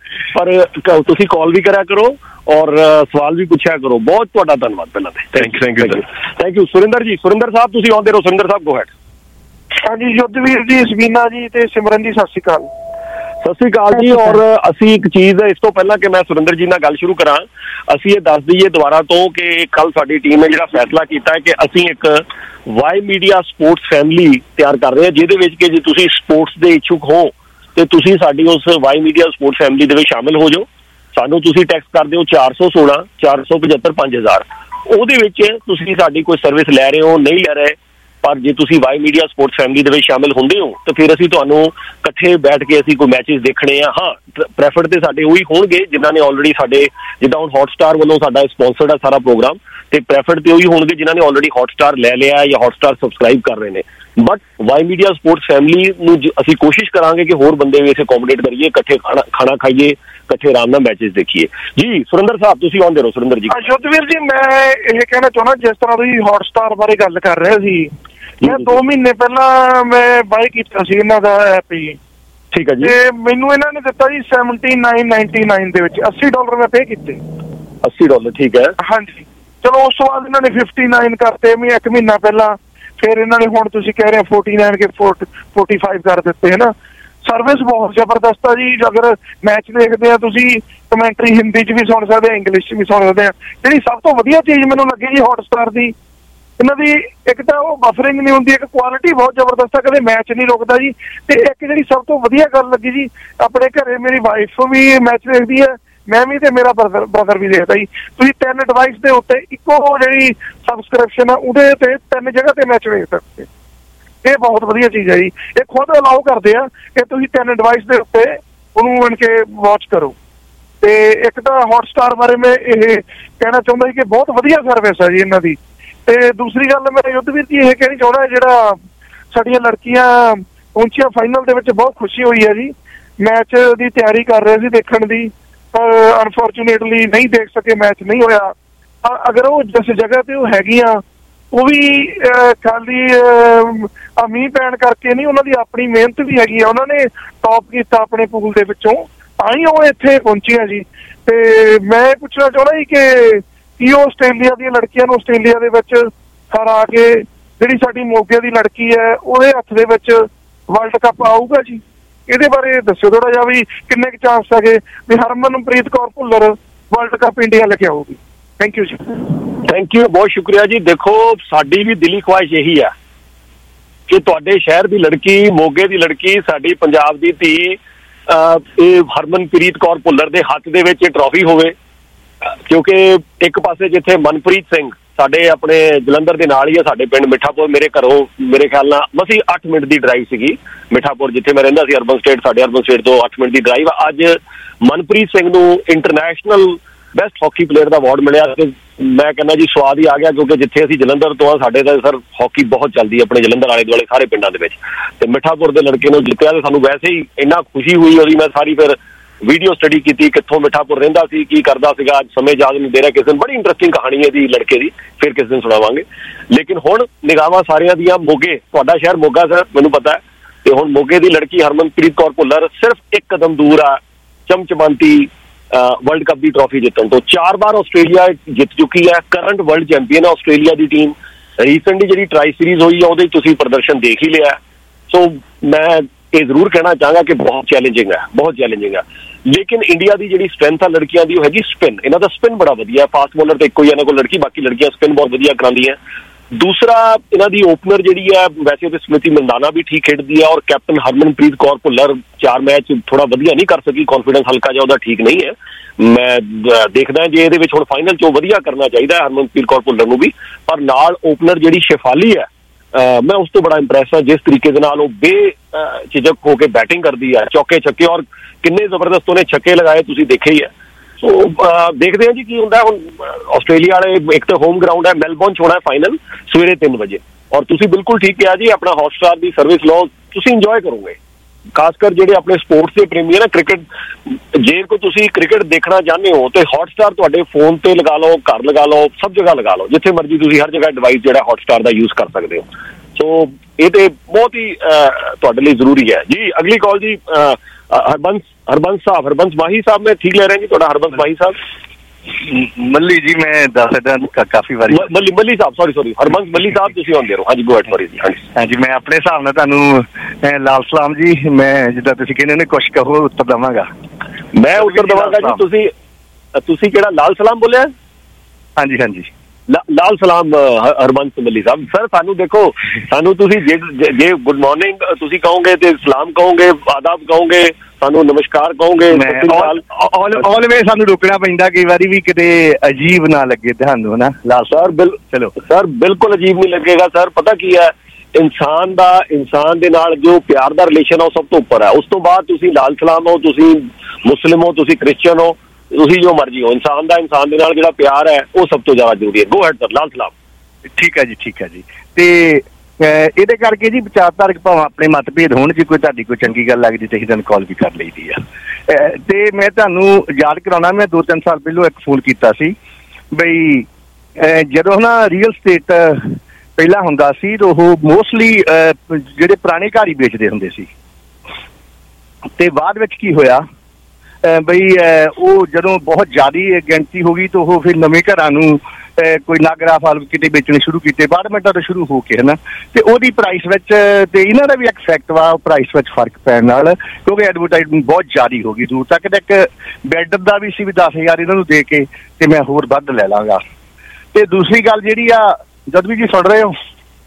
ਪਰ ਤੁਸੀਂ ਕਾਲ ਵੀ ਕਰਿਆ ਕਰੋ ਔਰ ਸਵਾਲ ਵੀ ਪੁੱਛਿਆ ਕਰੋ। ਬਹੁਤ ਤੁਹਾਡਾ ਧੰਨਵਾਦ ਪਹਿਲਾਂ ਤੇ। Thank you thank you thank you. Surinder ji, Surinder Sahib ਤੁਸੀਂ ਆਉਂਦੇ ਰਹੋ। Surinder Sahib go ahead. ਹਾਂਜੀ, ਯੁੱਧਵੀਰ ਜੀ, ਸਬੀਨਾ ਜੀ ਤੇ ਸਿਮਰਨ ਜੀ, ਸਤਿ ਸ਼੍ਰੀ ਅਕਾਲ। ਸਤਿ ਸ਼੍ਰੀ ਅਕਾਲ ਜੀ। ਔਰ ਅਸੀਂ ਇੱਕ ਚੀਜ਼, ਇਸ ਤੋਂ ਪਹਿਲਾਂ ਕਿ ਮੈਂ ਸੁਰਿੰਦਰ ਜੀ ਨਾਲ ਗੱਲ ਸ਼ੁਰੂ ਕਰਾਂ, ਅਸੀਂ ਇਹ ਦੱਸ ਦਈਏ ਦੁਬਾਰਾ ਤੋਂ ਕਿ ਕੱਲ ਸਾਡੀ ਟੀਮ ਨੇ ਜਿਹੜਾ ਫੈਸਲਾ ਕੀਤਾ ਹੈ ਕਿ ਅਸੀਂ ਇੱਕ ਵਾਈ ਮੀਡੀਆ ਸਪੋਰਟਸ ਫੈਮਿਲੀ ਤਿਆਰ ਕਰ ਰਹੇ ਹਾਂ, ਜਿਹਦੇ ਵਿੱਚ ਕਿ ਜੇ ਤੁਸੀਂ ਸਪੋਰਟਸ ਦੇ ਇੱਛੁਕ ਹੋ ਤੇ ਤੁਸੀਂ ਸਾਡੀ ਉਸ ਵਾਈ ਮੀਡੀਆ ਸਪੋਰਟਸ ਫੈਮਿਲੀ ਦੇ ਵਿੱਚ ਸ਼ਾਮਿਲ ਹੋ ਜਾਓ। ਸਾਨੂੰ ਤੁਸੀਂ ਟੈਕਸਟ ਕਰ ਦਿਓ ਚਾਰ ਸੌ ਸੋਲਾਂ ਚਾਰ ਸੌ ਪਝੱਤਰ ਪੰਜ ਹਜ਼ਾਰ। ਉਹਦੇ ਵਿੱਚ ਤੁਸੀਂ ਸਾਡੀ ਕੋਈ ਸਰਵਿਸ ਲੈ ਰਹੇ ਹੋ ਨਹੀਂ ਲੈ ਰਹੇ, ਪਰ ਜੇ ਤੁਸੀਂ ਵਾਈ ਮੀਡੀਆ ਸਪੋਰਟਸ ਫੈਮਿਲੀ ਦੇ ਵਿੱਚ ਸ਼ਾਮਿਲ ਹੁੰਦੇ ਹੋ ਤਾਂ ਫਿਰ ਅਸੀਂ ਤੁਹਾਨੂੰ ਇਕੱਠੇ ਬੈਠ ਕੇ ਅਸੀਂ ਕੋਈ ਮੈਚਿਸ ਦੇਖਣੇ ਆ। ਹਾਂ, ਪ੍ਰੈਫਰਡ ਤੇ ਸਾਡੇ ਉਹੀ ਹੋਣਗੇ ਜਿਨ੍ਹਾਂ ਨੇ ਆਲਰੇਡੀ ਸਾਡੇ, ਜਿੱਦਾਂ ਹੁਣ ਹੌਟਸਟਾਰ ਵੱਲੋਂ ਸਾਡਾ ਸਪਾਂਸਰਡ ਹੈ ਸਾਰਾ ਪ੍ਰੋਗਰਾਮ, ਤੇ ਪ੍ਰੈਫਰਡ ਤੇ ਉਹੀ ਹੋਣਗੇ ਜਿਨ੍ਹਾਂ ਨੇ ਆਲਰੇਡੀ ਹੌਟਸਟਾਰ ਲੈ ਲਿਆ ਜਾਂ ਹੌਟਸਟਾਰ ਸਬਸਕ੍ਰਾਈਬ ਕਰ ਰਹੇ ਨੇ। But Y media sports family ਨੂੰ ਅਸੀਂ ਕੋਸ਼ਿਸ਼ ਕਰਾਂਗੇ ਕਿ ਹੋਰ ਬੰਦੇ ਵੀ ਇਸੇ ਅਕੋਮੋਡੇਟ ਕਰੀਏ, ਇਕੱਠੇ ਖਾਣਾ ਖਾਣਾ ਖਾਈਏ, ਇਕੱਠੇ ਆਰਾਮ ਨਾਲ ਮੈਚਿਸ ਦੇਖੀਏ। ਜੀ ਸੁਰਿੰਦਰ ਸਾਹਿਬ ਤੁਸੀਂ ਆਉਂਦੇ ਰਹੋ। ਸੁਰਿੰਦਰ ਜੀ। ਯੁੱਧਵੀਰ ਜੀ, ਮੈਂ ਇਹ ਕਹਿਣਾ ਚਾਹੁੰਦਾ, ਜਿਸ ਤਰ੍ਹਾਂ ਤੁਸੀਂ ਹੌਟਸਟਾਰ ਬਾਰੇ ਗੱਲ ਕਰ ਰਹੇ ਸੀ, ਮੈਂ ਦੋ ਮਹੀਨੇ ਪਹਿਲਾਂ ਮੈਂ ਬਾਏ ਕੀਤਾ ਸੀ ਇਹਨਾਂ ਦਾ ਐਪ ਜੀ। ਠੀਕ ਹੈ ਜੀ। ਤੇ ਮੈਨੂੰ ਇਹਨਾਂ ਨੇ ਦਿੱਤਾ ਜੀ ਸੈਵਨਟੀ ਨਾਈਨ ਨਾਈਨਟੀ ਨਾਈਨ ਦੇ ਵਿੱਚ ਅੱਸੀ ਡਾਲਰ ਮੈਂ ਪੇ ਕੀਤੇ। ਅੱਸੀ ਡਾਲਰ ਠੀਕ ਹੈ। ਹਾਂਜੀ, ਚਲੋ ਉਸ ਤੋਂ ਬਾਅਦ ਇਹਨਾਂ ਨੇ ਫਿਫਟੀ ਨਾਈਨ ਕਰਤੇ ਮੈਂ ਇੱਕ ਮਹੀਨਾ ਪਹਿਲਾਂ। ਫਿਰ ਇਹਨਾਂ ਨੇ ਹੁਣ ਤੁਸੀਂ ਕਹਿ ਰਹੇ forty nine K forty five ਕਰ ਦਿੱਤੇ ਹੈ ਨਾ। ਸਰਵਿਸ ਬਹੁਤ ਜ਼ਬਰਦਸਤ ਆ ਜੀ। ਅਗਰ ਮੈਚ ਦੇਖਦੇ ਆ ਤੁਸੀਂ, ਕਮੈਂਟਰੀ ਹਿੰਦੀ 'ਚ ਵੀ ਸੁਣ ਸਕਦੇ ਆ, ਇੰਗਲਿਸ਼ 'ਚ ਵੀ ਸੁਣ ਸਕਦੇ ਆ। ਜਿਹੜੀ ਸਭ ਤੋਂ ਵਧੀਆ ਚੀਜ਼ ਮੈਨੂੰ ਲੱਗੀ ਜੀ ਹੌਟਸਟਾਰ ਦੀ, ਇਹਨਾਂ ਦੀ ਇੱਕ ਤਾਂ ਉਹ ਬਫਰਿੰਗ ਨਹੀਂ ਹੁੰਦੀ, ਇੱਕ ਕੁਆਲਿਟੀ ਬਹੁਤ ਜ਼ਬਰਦਸਤ ਆ, ਕਦੇ ਮੈਚ ਨਹੀਂ ਰੁਕਦਾ ਜੀ। ਤੇ ਇੱਕ ਜਿਹੜੀ ਸਭ ਤੋਂ ਵਧੀਆ ਗੱਲ ਲੱਗੀ ਜੀ, ਆਪਣੇ ਘਰੇ ਮੇਰੀ ਵਾਈਫ ਵੀ ਮੈਚ ਦੇਖਦੀ ਹੈ, ਮੈਂ ਵੀ ਤੇ ਮੇਰਾ ਬ੍ਰਦਰ ਬ੍ਰਦਰ ਵੀ ਦੇਖਦਾ ਜੀ। ਤੁਸੀਂ ਤਿੰਨ ਡਿਵਾਈਸ ਦੇ ਉੱਤੇ ਇੱਕੋ ਜਿਹੜੀ ਸਬਸਕ੍ਰਿਪਸ਼ਨ ਆ ਉਹਦੇ ਤੇ ਤਿੰਨ ਜਗ੍ਹਾ ਤੇ ਮੈਚ ਵੇਖ ਸਕਦੇ। ਇਹ ਬਹੁਤ ਵਧੀਆ ਚੀਜ਼ ਹੈ ਜੀ। ਇਹ ਖੁਦ ਅਲਾਓ ਕਰਦੇ ਆ ਕਿ ਤੁਸੀਂ ਤਿੰਨ ਡਿਵਾਈਸ ਦੇ ਉੱਤੇ ਉਹਨੂੰ ਬਣ ਕੇ ਵਾਚ ਕਰੋ। ਤੇ ਇੱਕ ਤਾਂ ਹੌਟਸਟਾਰ ਬਾਰੇ ਮੈਂ ਇਹ ਕਹਿਣਾ ਚਾਹੁੰਦਾ ਸੀ ਕਿ ਬਹੁਤ ਵਧੀਆ ਸਰਵਿਸ ਹੈ ਜੀ ਇਹਨਾਂ ਦੀ। ਤੇ ਦੂਸਰੀ ਗੱਲ ਮੈਂ ਯੁੱਧਵੀਰ ਜੀ ਇਹ ਕਹਿਣੀ ਚਾਹੁੰਦਾ, ਜਿਹੜਾ ਸਾਡੀਆਂ ਲੜਕੀਆਂ ਪਹੁੰਚੀਆਂ ਫਾਈਨਲ ਦੇ ਵਿੱਚ, ਬਹੁਤ ਖੁਸ਼ੀ ਹੋਈ ਹੈ ਜੀ। ਮੈਚ ਦੀ ਤਿਆਰੀ ਕਰ ਰਹੇ ਸੀ ਦੇਖਣ ਦੀ, ਪਰ ਅਨਫੋਰਚੂਨੇਟਲੀ ਨਹੀਂ ਦੇਖ ਸਕੇ, ਮੈਚ ਨਹੀਂ ਹੋਇਆ। ਅਗਰ ਉਹ ਜਿਸ ਜਗ੍ਹਾ ਤੇ ਉਹ ਹੈਗੀਆਂ, ਉਹ ਵੀ ਖਾਲੀ ਮੀਂਹ ਪੈਣ ਕਰਕੇ ਨਹੀਂ, ਉਹਨਾਂ ਦੀ ਆਪਣੀ ਮਿਹਨਤ ਵੀ ਹੈਗੀ ਆ। ਉਹਨਾਂ ਨੇ ਟੌਪ ਕੀਤਾ ਆਪਣੇ ਪੂਲ ਦੇ ਵਿੱਚੋਂ, ਤਾਂ ਹੀ ਉਹ ਇੱਥੇ ਪਹੁੰਚੀਆਂ ਜੀ। ਤੇ ਮੈਂ ਪੁੱਛਣਾ ਚਾਹੁੰਦਾ ਜੀ ਕਿ ਕੀ ਉਹ ਆਸਟ੍ਰੇਲੀਆ ਦੀਆਂ ਲੜਕੀਆਂ ਨੂੰ ਆਸਟ੍ਰੇਲੀਆ ਦੇ ਵਿੱਚ ਹਰਾ ਕੇ, ਜਿਹੜੀ ਸਾਡੀ ਮੋਗੇ ਦੀ ਲੜਕੀ ਹੈ ਉਹਦੇ ਹੱਥ ਦੇ ਵਿੱਚ ਵਰਲਡ ਕੱਪ ਆਊਗਾ ਜੀ? ਇਹਦੇ ਬਾਰੇ ਦੱਸਿਓ ਥੋੜਾ ਜਿਹਾ, ਵੀ ਕਿੰਨੇ ਕੁ ਚਾਂਸ ਹੈਗੇ ਵੀ Harmanpreet Kaur Bhullar world cup India ਲੈ ਕੇ ਆਊਗੀ? ਥੈਂਕ ਯੂ ਜੀ। ਥੈਂਕ ਯੂ, ਬਹੁਤ ਸ਼ੁਕਰੀਆ ਜੀ। ਦੇਖੋ ਸਾਡੀ ਵੀ ਦਿਲੀ ਖੁਆਇਸ਼ ਇਹੀ ਆ ਕਿ ਤੁਹਾਡੇ ਸ਼ਹਿਰ ਦੀ ਲੜਕੀ, ਮੋਗੇ ਦੀ ਲੜਕੀ, ਸਾਡੀ ਪੰਜਾਬ ਦੀ ਧੀ, ਇਹ ਹਰਮਨਪ੍ਰੀਤ ਕੌਰ ਭੁੱਲਰ ਦੇ ਹੱਥ ਦੇ ਵਿੱਚ ਟਰੋਫੀ ਹੋਵੇ। ਕਿਉਂਕਿ ਇੱਕ ਪਾਸੇ ਜਿੱਥੇ ਮਨਪ੍ਰੀਤ ਸਿੰਘ ਸਾਡੇ ਆਪਣੇ ਜਲੰਧਰ ਦੇ ਨਾਲ ਹੀ ਆ ਸਾਡੇ ਪਿੰਡ ਮਿੱਠਾਪੁਰ। ਮੇਰੇ ਘਰੋਂ ਮੇਰੇ ਖਿਆਲ ਨਾਲ ਮਸੀਂ ਅੱਠ ਮਿੰਟ ਦੀ ਡਰਾਈਵ ਸੀਗੀ ਮਿੱਠਾਪੁਰ, ਜਿੱਥੇ ਮੈਂ ਰਹਿੰਦਾ ਸੀ। ਅਰਬਨ ਸਟੇਟ, ਸਾਡੇ ਅਰਬਨ ਸਟੇਟ ਤੋਂ ਅੱਠ ਮਿੰਟ ਦੀ ਡਰਾਈਵ। ਅੱਜ ਮਨਪ੍ਰੀਤ ਸਿੰਘ ਨੂੰ ਇੰਟਰਨੈਸ਼ਨਲ ਬੈਸਟ ਹਾਕੀ ਪਲੇਅਰ ਦਾ ਅਵਾਰਡ ਮਿਲਿਆ ਤੇ ਮੈਂ ਕਹਿੰਦਾ ਜੀ ਸਵਾਦ ਹੀ ਆ ਗਿਆ, ਕਿਉਂਕਿ ਜਿੱਥੇ ਅਸੀਂ ਜਲੰਧਰ ਤੋਂ ਆ, ਸਾਡੇ ਤਾਂ ਸਰ ਹਾਕੀ ਬਹੁਤ ਚੱਲਦੀ ਹੈ ਆਪਣੇ ਜਲੰਧਰ ਆਲੇ ਦੁਆਲੇ ਸਾਰੇ ਪਿੰਡਾਂ ਦੇ ਵਿੱਚ, ਤੇ ਮਿੱਠਾਪੁਰ ਦੇ ਲੜਕੇ ਨੂੰ ਜਿੱਤਿਆ ਤੇ ਸਾਨੂੰ ਵੈਸੇ ਹੀ ਇੰਨਾ ਖੁਸ਼ੀ ਹੋਈ। ਉਹਦੀ ਮੈਂ ਸਾਰੀ ਫਿਰ ਵੀਡੀਓ ਸਟੱਡੀ ਕੀਤੀ, ਕਿੱਥੋਂ ਮਿੱਠਾਪੁਰ ਰਹਿੰਦਾ ਸੀ, ਕੀ ਕਰਦਾ ਸੀਗਾ, ਅੱਜ ਸਮੇਂ ਯਾਦ ਨਹੀਂ ਦੇ ਰਿਹਾ ਕਿਸੇ ਦਿਨ। ਬੜੀ ਇੰਟਰਸਟਿੰਗ ਕਹਾਣੀ ਹੈ ਦੀ ਲੜਕੇ ਦੀ, ਫਿਰ ਕਿਸੇ ਦਿਨ ਸੁਣਾਵਾਂਗੇ। ਲੇਕਿਨ ਹੁਣ ਨਿਗਾਹਾਂ ਸਾਰਿਆਂ ਦੀਆਂ ਮੋਗੇ, ਤੁਹਾਡਾ ਸ਼ਹਿਰ ਮੋਗਾ ਸਰ ਮੈਨੂੰ ਪਤਾ ਹੈ, ਤੇ ਹੁਣ ਮੋਗੇ ਦੀ ਲੜਕੀ ਹਰਮਨਪ੍ਰੀਤ ਕੌਰ ਭੁੱਲਰ ਸਿਰਫ ਇੱਕ ਕਦਮ ਦੂਰ ਆ ਚਮਚਮਾਂਤੀ ਵਰਲਡ ਕੱਪ ਦੀ ਟਰੋਫੀ ਜਿੱਤਣ ਤੋਂ। ਚਾਰ ਵਾਰ ਆਸਟ੍ਰੇਲੀਆ ਜਿੱਤ ਚੁੱਕੀ ਹੈ, ਕਰੰਟ ਵਰਲਡ ਚੈਂਪੀਅਨ ਹੈ ਆਸਟ੍ਰੇਲੀਆ ਦੀ ਟੀਮ। ਰੀਸੈਂਟਲੀ ਜਿਹੜੀ ਟਰਾਈ ਸੀਰੀਜ਼ ਹੋਈ ਹੈ ਉਹਦੇ ਤੁਸੀਂ ਪ੍ਰਦਰਸ਼ਨ ਦੇਖ ਹੀ ਲਿਆ। ਸੋ ਮੈਂ ਇਹ ਜ਼ਰੂਰ ਕਹਿਣਾ ਚਾਹਾਂਗਾ ਕਿ ਬਹੁਤ ਚੈਲੰਜਿੰਗ ਹੈ, ਬਹੁਤ ਚੈਲੰਜਿੰਗ ਹੈ। ਲੇਕਿਨ ਇੰਡੀਆ ਦੀ ਜਿਹੜੀ ਸਟਰੈਂਥ ਆ ਲੜਕੀਆਂ ਦੀ ਉਹ ਹੈਗੀ ਸਪਿਨ। ਇਹਨਾਂ ਦਾ ਸਪਿਨ ਬੜਾ ਵਧੀਆ, ਫਾਸਟ ਬੋਲਰ ਤੇ ਇੱਕੋ ਹੀ ਇਹਨਾਂ ਕੋਲ ਲੜਕੀ, ਬਾਕੀ ਲੜਕੀਆਂ ਸਪਿਨ ਬਹੁਤ ਵਧੀਆ ਕਰਾਉਂਦੀਆਂ। ਦੂਸਰਾ ਇਹਨਾਂ ਦੀ ਓਪਨਰ ਜਿਹੜੀ ਹੈ ਵੈਸੇ ਤੇ ਸਮ੍ਰਿਤੀ ਮੰਦਾਨਾ ਵੀ ਠੀਕ ਖੇਡਦੀ ਹੈ, ਔਰ ਕੈਪਟਨ ਹਰਮਨਪ੍ਰੀਤ ਕੌਰ ਭੁੱਲਰ ਚਾਰ ਮੈਚ ਥੋੜਾ ਵਧੀਆ ਨਹੀਂ ਕਰ ਸਕੀ, ਕੌਨਫੀਡੈਂਸ ਹਲਕਾ ਜਿਹਾ ਉਹਦਾ ਠੀਕ ਨਹੀਂ ਹੈ। ਮੈਂ ਦੇਖਦਾ ਜੇ ਇਹਦੇ ਵਿੱਚ ਹੁਣ ਫਾਈਨਲ 'ਚ ਉਹ ਵਧੀਆ ਕਰਨਾ ਚਾਹੀਦਾ ਹੈ ਹਰਮਨਪ੍ਰੀਤ ਕੌਰ ਭੁੱਲਰ ਨੂੰ ਵੀ। ਪਰ ਨਾਲ ਓਪਨਰ ਜਿਹੜੀ ਸ਼ੇਫਾਲੀ ਹੈ, ਮੈਂ ਉਸ ਤੋਂ ਬੜਾ ਇੰਪ੍ਰੈਸ ਹਾਂ, ਜਿਸ ਤਰੀਕੇ ਦੇ ਨਾਲ ਉਹ ਬੇ ਝਿਜਕ ਹੋ ਕੇ ਬੈਟਿੰਗ ਕਰਦੀ ਹੈ, ਚੌਕੇ ਛੱਕੇ, ਔਰ ਕਿੰਨੇ ਜ਼ਬਰਦਸਤ ਉਹਨੇ ਛੱਕੇ ਲਗਾਏ ਤੁਸੀਂ ਦੇਖੇ ਹੀ ਹੈ। ਸੋ ਦੇਖਦੇ ਹਾਂ ਜੀ ਕੀ ਹੁੰਦਾ। ਹੁਣ ਆਸਟ੍ਰੇਲੀਆ ਵਾਲੇ ਇੱਕ ਤਾਂ ਹੋਮ ਗਰਾਊਂਡ ਹੈ, ਮੈਲਬੌਰਨ 'ਚ ਹੋਣਾ ਫਾਈਨਲ ਸਵੇਰੇ ਤਿੰਨ ਵਜੇ, ਔਰ ਤੁਸੀਂ ਬਿਲਕੁਲ ਠੀਕ ਕਿਹਾ ਜੀ, ਆਪਣਾ ਹੌਟਸਟਾਰ ਦੀ ਸਰਵਿਸ ਲਓ, ਤੁਸੀਂ ਇੰਜੋਏ ਕਰੋਗੇ। ਖਾਸ ਕਰ ਜਿਹੜੇ ਆਪਣੇ ਸਪੋਰਟਸ ਦੇ ਪ੍ਰੇਮੀ ਹੈ ਨਾ, ਕ੍ਰਿਕਟ, ਜੇ ਕੋਈ ਤੁਸੀਂ ਕ੍ਰਿਕਟ ਦੇਖਣਾ ਚਾਹੁੰਦੇ ਹੋ ਤੇ ਹੌਟਸਟਾਰ ਤੁਹਾਡੇ ਫੋਨ ਤੇ ਲਗਾ ਲਓ, ਘਰ ਲਗਾ ਲਓ, ਸਭ ਜਗ੍ਹਾ ਲਗਾ ਲਓ, ਜਿੱਥੇ ਮਰਜ਼ੀ ਤੁਸੀਂ ਹਰ ਜਗ੍ਹਾ ਡਿਵਾਈਸ ਜਿਹੜਾ ਹੌਟਸਟਾਰ ਦਾ ਯੂਜ਼ ਕਰ ਸਕਦੇ ਹੋ। ਸੋ ਇਹ ਤੇ ਬਹੁਤ ਹੀ ਤੁਹਾਡੇ ਲਈ ਜ਼ਰੂਰੀ ਹੈ ਜੀ। ਅਗਲੀ ਕਾਲ ਜੀ ਹਰਬੰਸ ਹਰਬੰਸ ਸਾਹਿਬ, ਹਰਬੰਸ ਮਾਹੀ ਸਾਹਿਬ, ਮੈਂ ਠੀਕ ਲੈ ਰਿਹਾ ਜੀ ਤੁਹਾਡਾ? ਹਰਬੰਸ ਮਾਹੀ ਸਾਹਿਬ ਮੱਲੀ ਜੀ, ਮੈਂ ਦੱਸ ਸਕਦਾ ਕਾਫੀ ਵਾਰੀ ਮੱਲੀ ਮੱਲੀ ਸਾਹਿਬ ਸੌਰੀ ਸੌਰੀ ਹਰਬੰਸ ਮੱਲੀ ਸਾਹਿਬ ਤੁਸੀਂ ਆਉਂਦੇ ਰਹੋ। ਹਾਂਜੀ ਗੋ ਹੈਡ ਸੌਰੀ ਜੀ। ਹਾਂਜੀ ਹਾਂਜੀ, ਮੈਂ ਆਪਣੇ ਹਿਸਾਬ ਨਾਲ ਤੁਹਾਨੂੰ ਲਾਲ ਸਲਾਮ ਜੀ, ਮੈਂ ਜਿੱਦਾਂ ਤੁਸੀਂ ਕਹਿੰਦੇ ਨੇ ਕੁਛ ਕਹੋ ਉੱਤਰ ਦੇਵਾਂਗਾ। ਮੈਂ ਉੱਤਰ ਦੇਵਾਂਗਾ ਜੀ। ਤੁਸੀਂ ਤੁਸੀਂ ਕਿਹੜਾ ਲਾਲ ਸਲਾਮ ਬੋਲਿਆ? ਹਾਂਜੀ ਹਾਂਜੀ ਲਾਲ ਸਲਾਮ ਹਰਬੰਸ ਮੱਲੀ ਸਾਹਿਬ। ਸਰ ਸਾਨੂੰ ਦੇਖੋ, ਸਾਨੂੰ ਤੁਸੀਂ ਜੇ ਜੇ ਗੁੱਡ ਮਾਰਨਿੰਗ ਤੁਸੀਂ ਕਹੋਗੇ ਤੇ ਸਲਾਮ ਕਹੋਗੇ, ਆਦਾਬ ਕਹੋਗੇ, ਸਾਨੂੰ ਨਮਸਕਾਰ ਕਹੋਗੇ, ਆਲਵੇਜ਼ ਸਾਨੂੰ ਰੁਕਣਾ ਪੈਂਦਾ ਕਈ ਵਾਰੀ ਵੀ ਕਿਤੇ ਅਜੀਬ ਨਾ ਲੱਗੇ ਤੁਹਾਨੂੰ ਨਾ ਲਾਲ ਸਰ। ਬਿਲ ਚਲੋ ਸਰ ਬਿਲਕੁਲ ਅਜੀਬ ਨਹੀਂ ਲੱਗੇਗਾ ਸਰ। ਪਤਾ ਕੀ ਹੈ, ਇਨਸਾਨ ਦਾ ਇਨਸਾਨ ਦੇ ਨਾਲ ਜੋ ਪਿਆਰ ਦਾ ਰਿਲੇਸ਼ਨ ਆ ਉਹ ਸਭ ਤੋਂ ਉੱਪਰ ਹੈ। ਉਸ ਤੋਂ ਬਾਅਦ ਤੁਸੀਂ ਲਾਲ ਸਲਾਮ ਹੋ, ਤੁਸੀਂ ਮੁਸਲਿਮ ਹੋ, ਤੁਸੀਂ ਕ੍ਰਿਸਚਨ ਹੋ, ਤੁਸੀਂ ਜੋ ਮਰਜ਼ੀ ਹੋ, ਇਨਸਾਨ ਦਾ ਇਨਸਾਨ ਦੇ ਨਾਲ ਜਿਹੜਾ ਪਿਆਰ ਹੈ ਉਹ ਸਭ ਤੋਂ ਜ਼ਿਆਦਾ ਜ਼ਰੂਰੀ ਹੈ। ਗੋ ਹੈਡ ਸਰ, ਲਾਲ ਸਲਾਮ। ਠੀਕ ਹੈ ਜੀ, ਠੀਕ ਹੈ ਜੀ। ਤੇ ਇਹਦੇ ਕਰਕੇ ਜੀ ਵਿਚਾਰਧਾਰਕ ਭਾਵੇਂ ਆਪਣੇ ਮਤਭੇਦ ਹੋਣ, ਜੇ ਕੋਈ ਤੁਹਾਡੀ ਕੋਈ ਚੰਗੀ ਗੱਲ ਲੱਗਦੀ ਤੇ ਅਸੀਂ ਤੁਹਾਨੂੰ ਕਾਲ ਵੀ ਕਰ ਲਈਦੀ ਆ। ਤੇ ਮੈਂ ਤੁਹਾਨੂੰ ਯਾਦ ਕਰਾਉਣਾ, ਮੈਂ ਦੋ ਤਿੰਨ ਸਾਲ ਪਹਿਲਾਂ ਇੱਕ ਫੋਨ ਕੀਤਾ ਸੀ ਬਈ ਜਦੋਂ ਨਾ ਰੀਅਲ ਸਟੇਟ ਪਹਿਲਾਂ ਹੁੰਦਾ ਸੀ ਤਾਂ ਉਹ ਮੋਸਟਲੀ ਜਿਹੜੇ ਪੁਰਾਣੇ ਘਰ ਹੀ ਵੇਚਦੇ ਹੁੰਦੇ ਸੀ, ਤੇ ਬਾਅਦ ਵਿੱਚ ਕੀ ਹੋਇਆ ਬਈ ਉਹ ਜਦੋਂ ਬਹੁਤ ਜ਼ਿਆਦਾ ਗਿਣਤੀ ਹੋ ਗਈ ਤਾਂ ਉਹ ਫਿਰ ਨਵੇਂ ਘਰਾਂ ਨੂੰ ਕੋਈ ਨਾਗਰਾ ਫਾਲ ਕਿਤੇ ਵੇਚਣੇ ਸ਼ੁਰੂ ਕੀਤੇ ਅਪਾਰਟਮੈਂਟਾਂ ਤੋਂ ਸ਼ੁਰੂ ਹੋ ਕੇ, ਹੈ ਨਾ। ਤੇ ਉਹਦੀ ਪ੍ਰਾਈਸ ਵਿੱਚ ਤੇ ਇਹਨਾਂ ਦਾ ਵੀ ਇੱਕ ਫੈਕਟ ਵਾ, ਪ੍ਰਾਈਸ ਵਿੱਚ ਫਰਕ ਪੈਣ ਨਾਲ, ਕਿਉਂਕਿ ਐਡਵਰਟਾਈਜ਼ਮੈਂਟ ਬਹੁਤ ਜ਼ਿਆਦਾ ਹੋ ਗਈ ਦੂਰ ਤੱਕ। ਇੱਕ ਬੈੱਡ ਦਾ ਵੀ ਸੀ ਵੀ ਦਸ ਹਜ਼ਾਰ ਇਹਨਾਂ ਨੂੰ ਦੇ ਕੇ ਤੇ ਮੈਂ ਹੋਰ ਵੱਧ ਲੈ ਲਾਂਗਾ। ਤੇ ਦੂਸਰੀ ਗੱਲ ਜਿਹੜੀ ਆ, ਜਦਵੀ ਜੀ ਸੁਣ ਰਹੇ ਹੋ?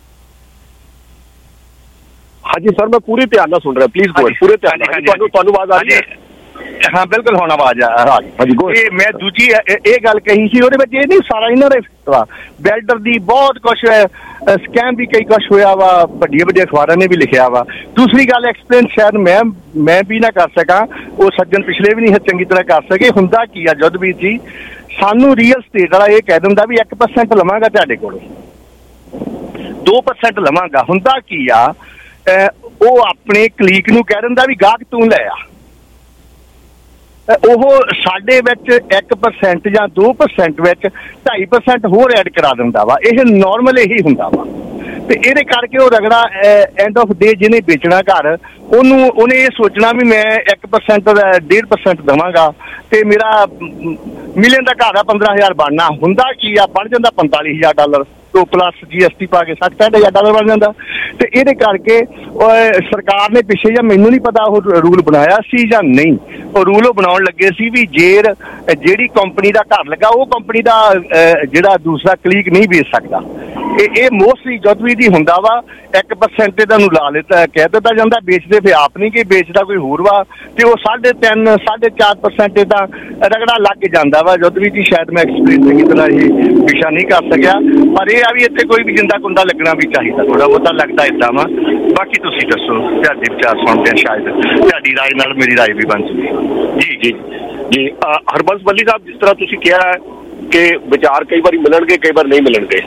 ਹਾਂਜੀ ਸਰ, ਮੈਂ ਪੂਰੇ ਧਿਆਨ ਨਾਲ ਸੁਣ ਰਿਹਾ, ਪਲੀਜ਼ ਗੋ ਅਹੈਡ, ਪੂਰੇ ਧਿਆਨ ਨਾਲ। ਤੁਹਾਨੂੰ ਤੁਹਾਨੂੰ ਆਵਾਜ਼ ਆ ਰਹੀ ਹੈ? ਹਾਂ ਬਿਲਕੁਲ, ਹੁਣ ਆਵਾਜ਼ ਆ ਰਹੀ। ਇਹ ਮੈਂ ਦੂਜੀ ਇਹ ਗੱਲ ਕਹੀ ਸੀ, ਉਹਦੇ ਵਿੱਚ ਇਹ ਨਹੀਂ ਸਾਰਾ ਇਹਨਾਂ ਦਾ ਬਿਲਡਰ ਦੀ ਬਹੁਤ ਕੁਛ ਸਕੈਮ ਵੀ ਕਈ ਕੁਛ ਹੋਇਆ ਵਾ, ਵੱਡੀਆਂ ਵੱਡੀਆਂ ਅਖਬਾਰਾਂ ਨੇ ਵੀ ਲਿਖਿਆ ਵਾ। ਦੂਸਰੀ ਗੱਲ ਐਕਸਪਲੇਨ ਸ਼ਾਇਦ ਮੈਂ ਮੈਂ ਵੀ ਨਾ ਕਰ ਸਕਾਂ, ਉਹ ਸੱਜਣ ਪਿਛਲੇ ਵੀ ਨਹੀਂ ਚੰਗੀ ਤਰ੍ਹਾਂ ਕਰ ਸਕੇ। ਹੁੰਦਾ ਕੀ ਆ ਜਦਵੀਰ ਜੀ, ਸਾਨੂੰ ਰੀਅਲ ਸਟੇਟ ਵਾਲਾ ਇਹ ਕਹਿ ਦਿੰਦਾ ਵੀ ਇੱਕ ਪਰਸੈਂਟ ਲਵਾਂਗਾ ਤੁਹਾਡੇ ਕੋਲੋਂ, ਦੋ ਪਰਸੈਂਟ ਲਵਾਂਗਾ। ਹੁੰਦਾ ਕੀ ਆ, ਉਹ ਆਪਣੇ ਕਲੀਕ ਨੂੰ ਕਹਿ ਦਿੰਦਾ ਵੀ ਗਾਹਕ ਤੂੰ ਲੈ ਆ, ਉਹ ਸਾਡੇ ਵਿੱਚ ਇੱਕ ਪਰਸੈਂਟ ਜਾਂ ਦੋ ਪਰਸੈਂਟ ਵਿੱਚ ਢਾਈ ਪਰਸੈਂਟ ਹੋਰ ਐਡ ਕਰਾ ਦਿੰਦਾ ਵਾ। ਇਹ ਨੋਰਮਲ ਇਹੀ ਹੁੰਦਾ ਵਾ। ਤੇ ਇਹਦੇ ਕਰਕੇ ਉਹ ਰਗੜਾ ਐਂਡ ਆਫ ਡੇ ਜਿਹਨੇ ਵੇਚਣਾ ਘਰ, ਉਹਨੂੰ ਉਹਨੇ ਇਹ ਸੋਚਣਾ ਵੀ ਮੈਂ ਇੱਕ ਪਰਸੈਂਟ ਡੇਢ ਪਰਸੈਂਟ ਦੇਵਾਂਗਾ ਤੇ ਮੇਰਾ ਮਿਲੀਅਨ ਦਾ ਘਰ ਆ ਪੰਦਰਾਂ ਹਜ਼ਾਰ ਬਣਨਾ। ਹੁੰਦਾ ਕੀ ਆ, ਬਣ ਜਾਂਦਾ ਪੰਤਾਲੀ ਹਜ਼ਾਰ ਡਾਲਰ ਤੋਂ ਪਲੱਸ ਜੀ ਐਸ ਟੀ ਪਾ ਕੇ ਸੱਠ ਪੈਂਹਠ ਹਜ਼ਾਰ ਡਾਲਰ ਬਣ ਜਾਂਦਾ। ਤੇ ਇਹਦੇ ਕਰਕੇ ਸਰਕਾਰ ਨੇ ਪਿੱਛੇ, ਜਾਂ ਮੈਨੂੰ ਨਹੀਂ ਪਤਾ ਉਹ ਰੂਲ ਬਣਾਇਆ ਸੀ ਜਾਂ ਨਹੀਂ, ਉਹ ਰੂਲ ਉਹ ਬਣਾਉਣ ਲੱਗੇ ਸੀ ਵੀ ਜੇਰ ਜਿਹੜੀ ਕੰਪਨੀ ਦਾ ਘਰ ਲੱਗਾ ਉਹ ਕੰਪਨੀ ਦਾ ਜਿਹੜਾ ਦੂਸਰਾ ਕਲੀਕ ਨਹੀਂ ਵੇਚ ਸਕਦਾ। ਇਹ ਇਹ ਮੋਸਟਲੀ ਜਦ ਵੀ ਦੀ ਹੁੰਦਾ ਵਾ ਇੱਕ ਪਰਸੈਂਟ ਤੁਹਾਨੂੰ ਲਾ ਲਿੱਤਾ ਕਹਿ ਦਿੱਤਾ ਜਾਂਦਾ, ਵੇਚਦੇ ਫਿਰ ਆਪ ਨਹੀਂ ਕਿ ਵੇਚਦਾ ਕੋਈ ਹੋਰ ਵਾ, ਤੇ ਉਹ ਸਾਢੇ ਤਿੰਨ ਸਾਢੇ ਚਾਰ ਪਰਸੈਂਟ ਦਾ ਰਗੜਾ ਲੱਗ ਜਾਂਦਾ ਵਾ। ਜਦ ਵੀ ਦੀ ਸ਼ਾਇਦ ਮੈਂ ਐਕਸਪਲੇਨ ਚੰਗੀ ਤਰ੍ਹਾਂ ਇਹ ਪਿਛਾ ਨਹੀਂ ਕਰ ਸਕਿਆ, ਪਰ ਇਹ ਆ ਵੀ ਇੱਥੇ ਕੋਈ ਵੀ ਜਿੰਦਾ ਕੁੰਦਾ ਲੱਗਣਾ ਵੀ ਚਾਹੀਦਾ, ਥੋੜਾ ਬਹੁਤਾ ਲੱਗਦਾ ਏਦਾਂ ਵਾ। ਬਾਕੀ ਤੁਸੀਂ ਦੱਸੋ, ਤੁਹਾਡੇ ਵਿਚਾਰ ਸੁਣਦੇ ਆ, ਸ਼ਾਇਦ ਤੁਹਾਡੀ ਰਾਏ ਨਾਲ ਮੇਰੀ ਰਾਏ ਵੀ ਬਣ ਸਕੇ। ਜੀ ਜੀ ਜੀ ਹਰਬੰਸ ਬੱਲੀ ਸਾਹਿਬ, ਜਿਸ ਤਰ੍ਹਾਂ ਤੁਸੀਂ ਕਿਹਾ ਕਿ ਵਿਚਾਰ ਕਈ ਵਾਰੀ ਮਿਲਣਗੇ, ਕਈ ਵਾਰ ਨਹੀਂ ਮਿਲਣਗੇ।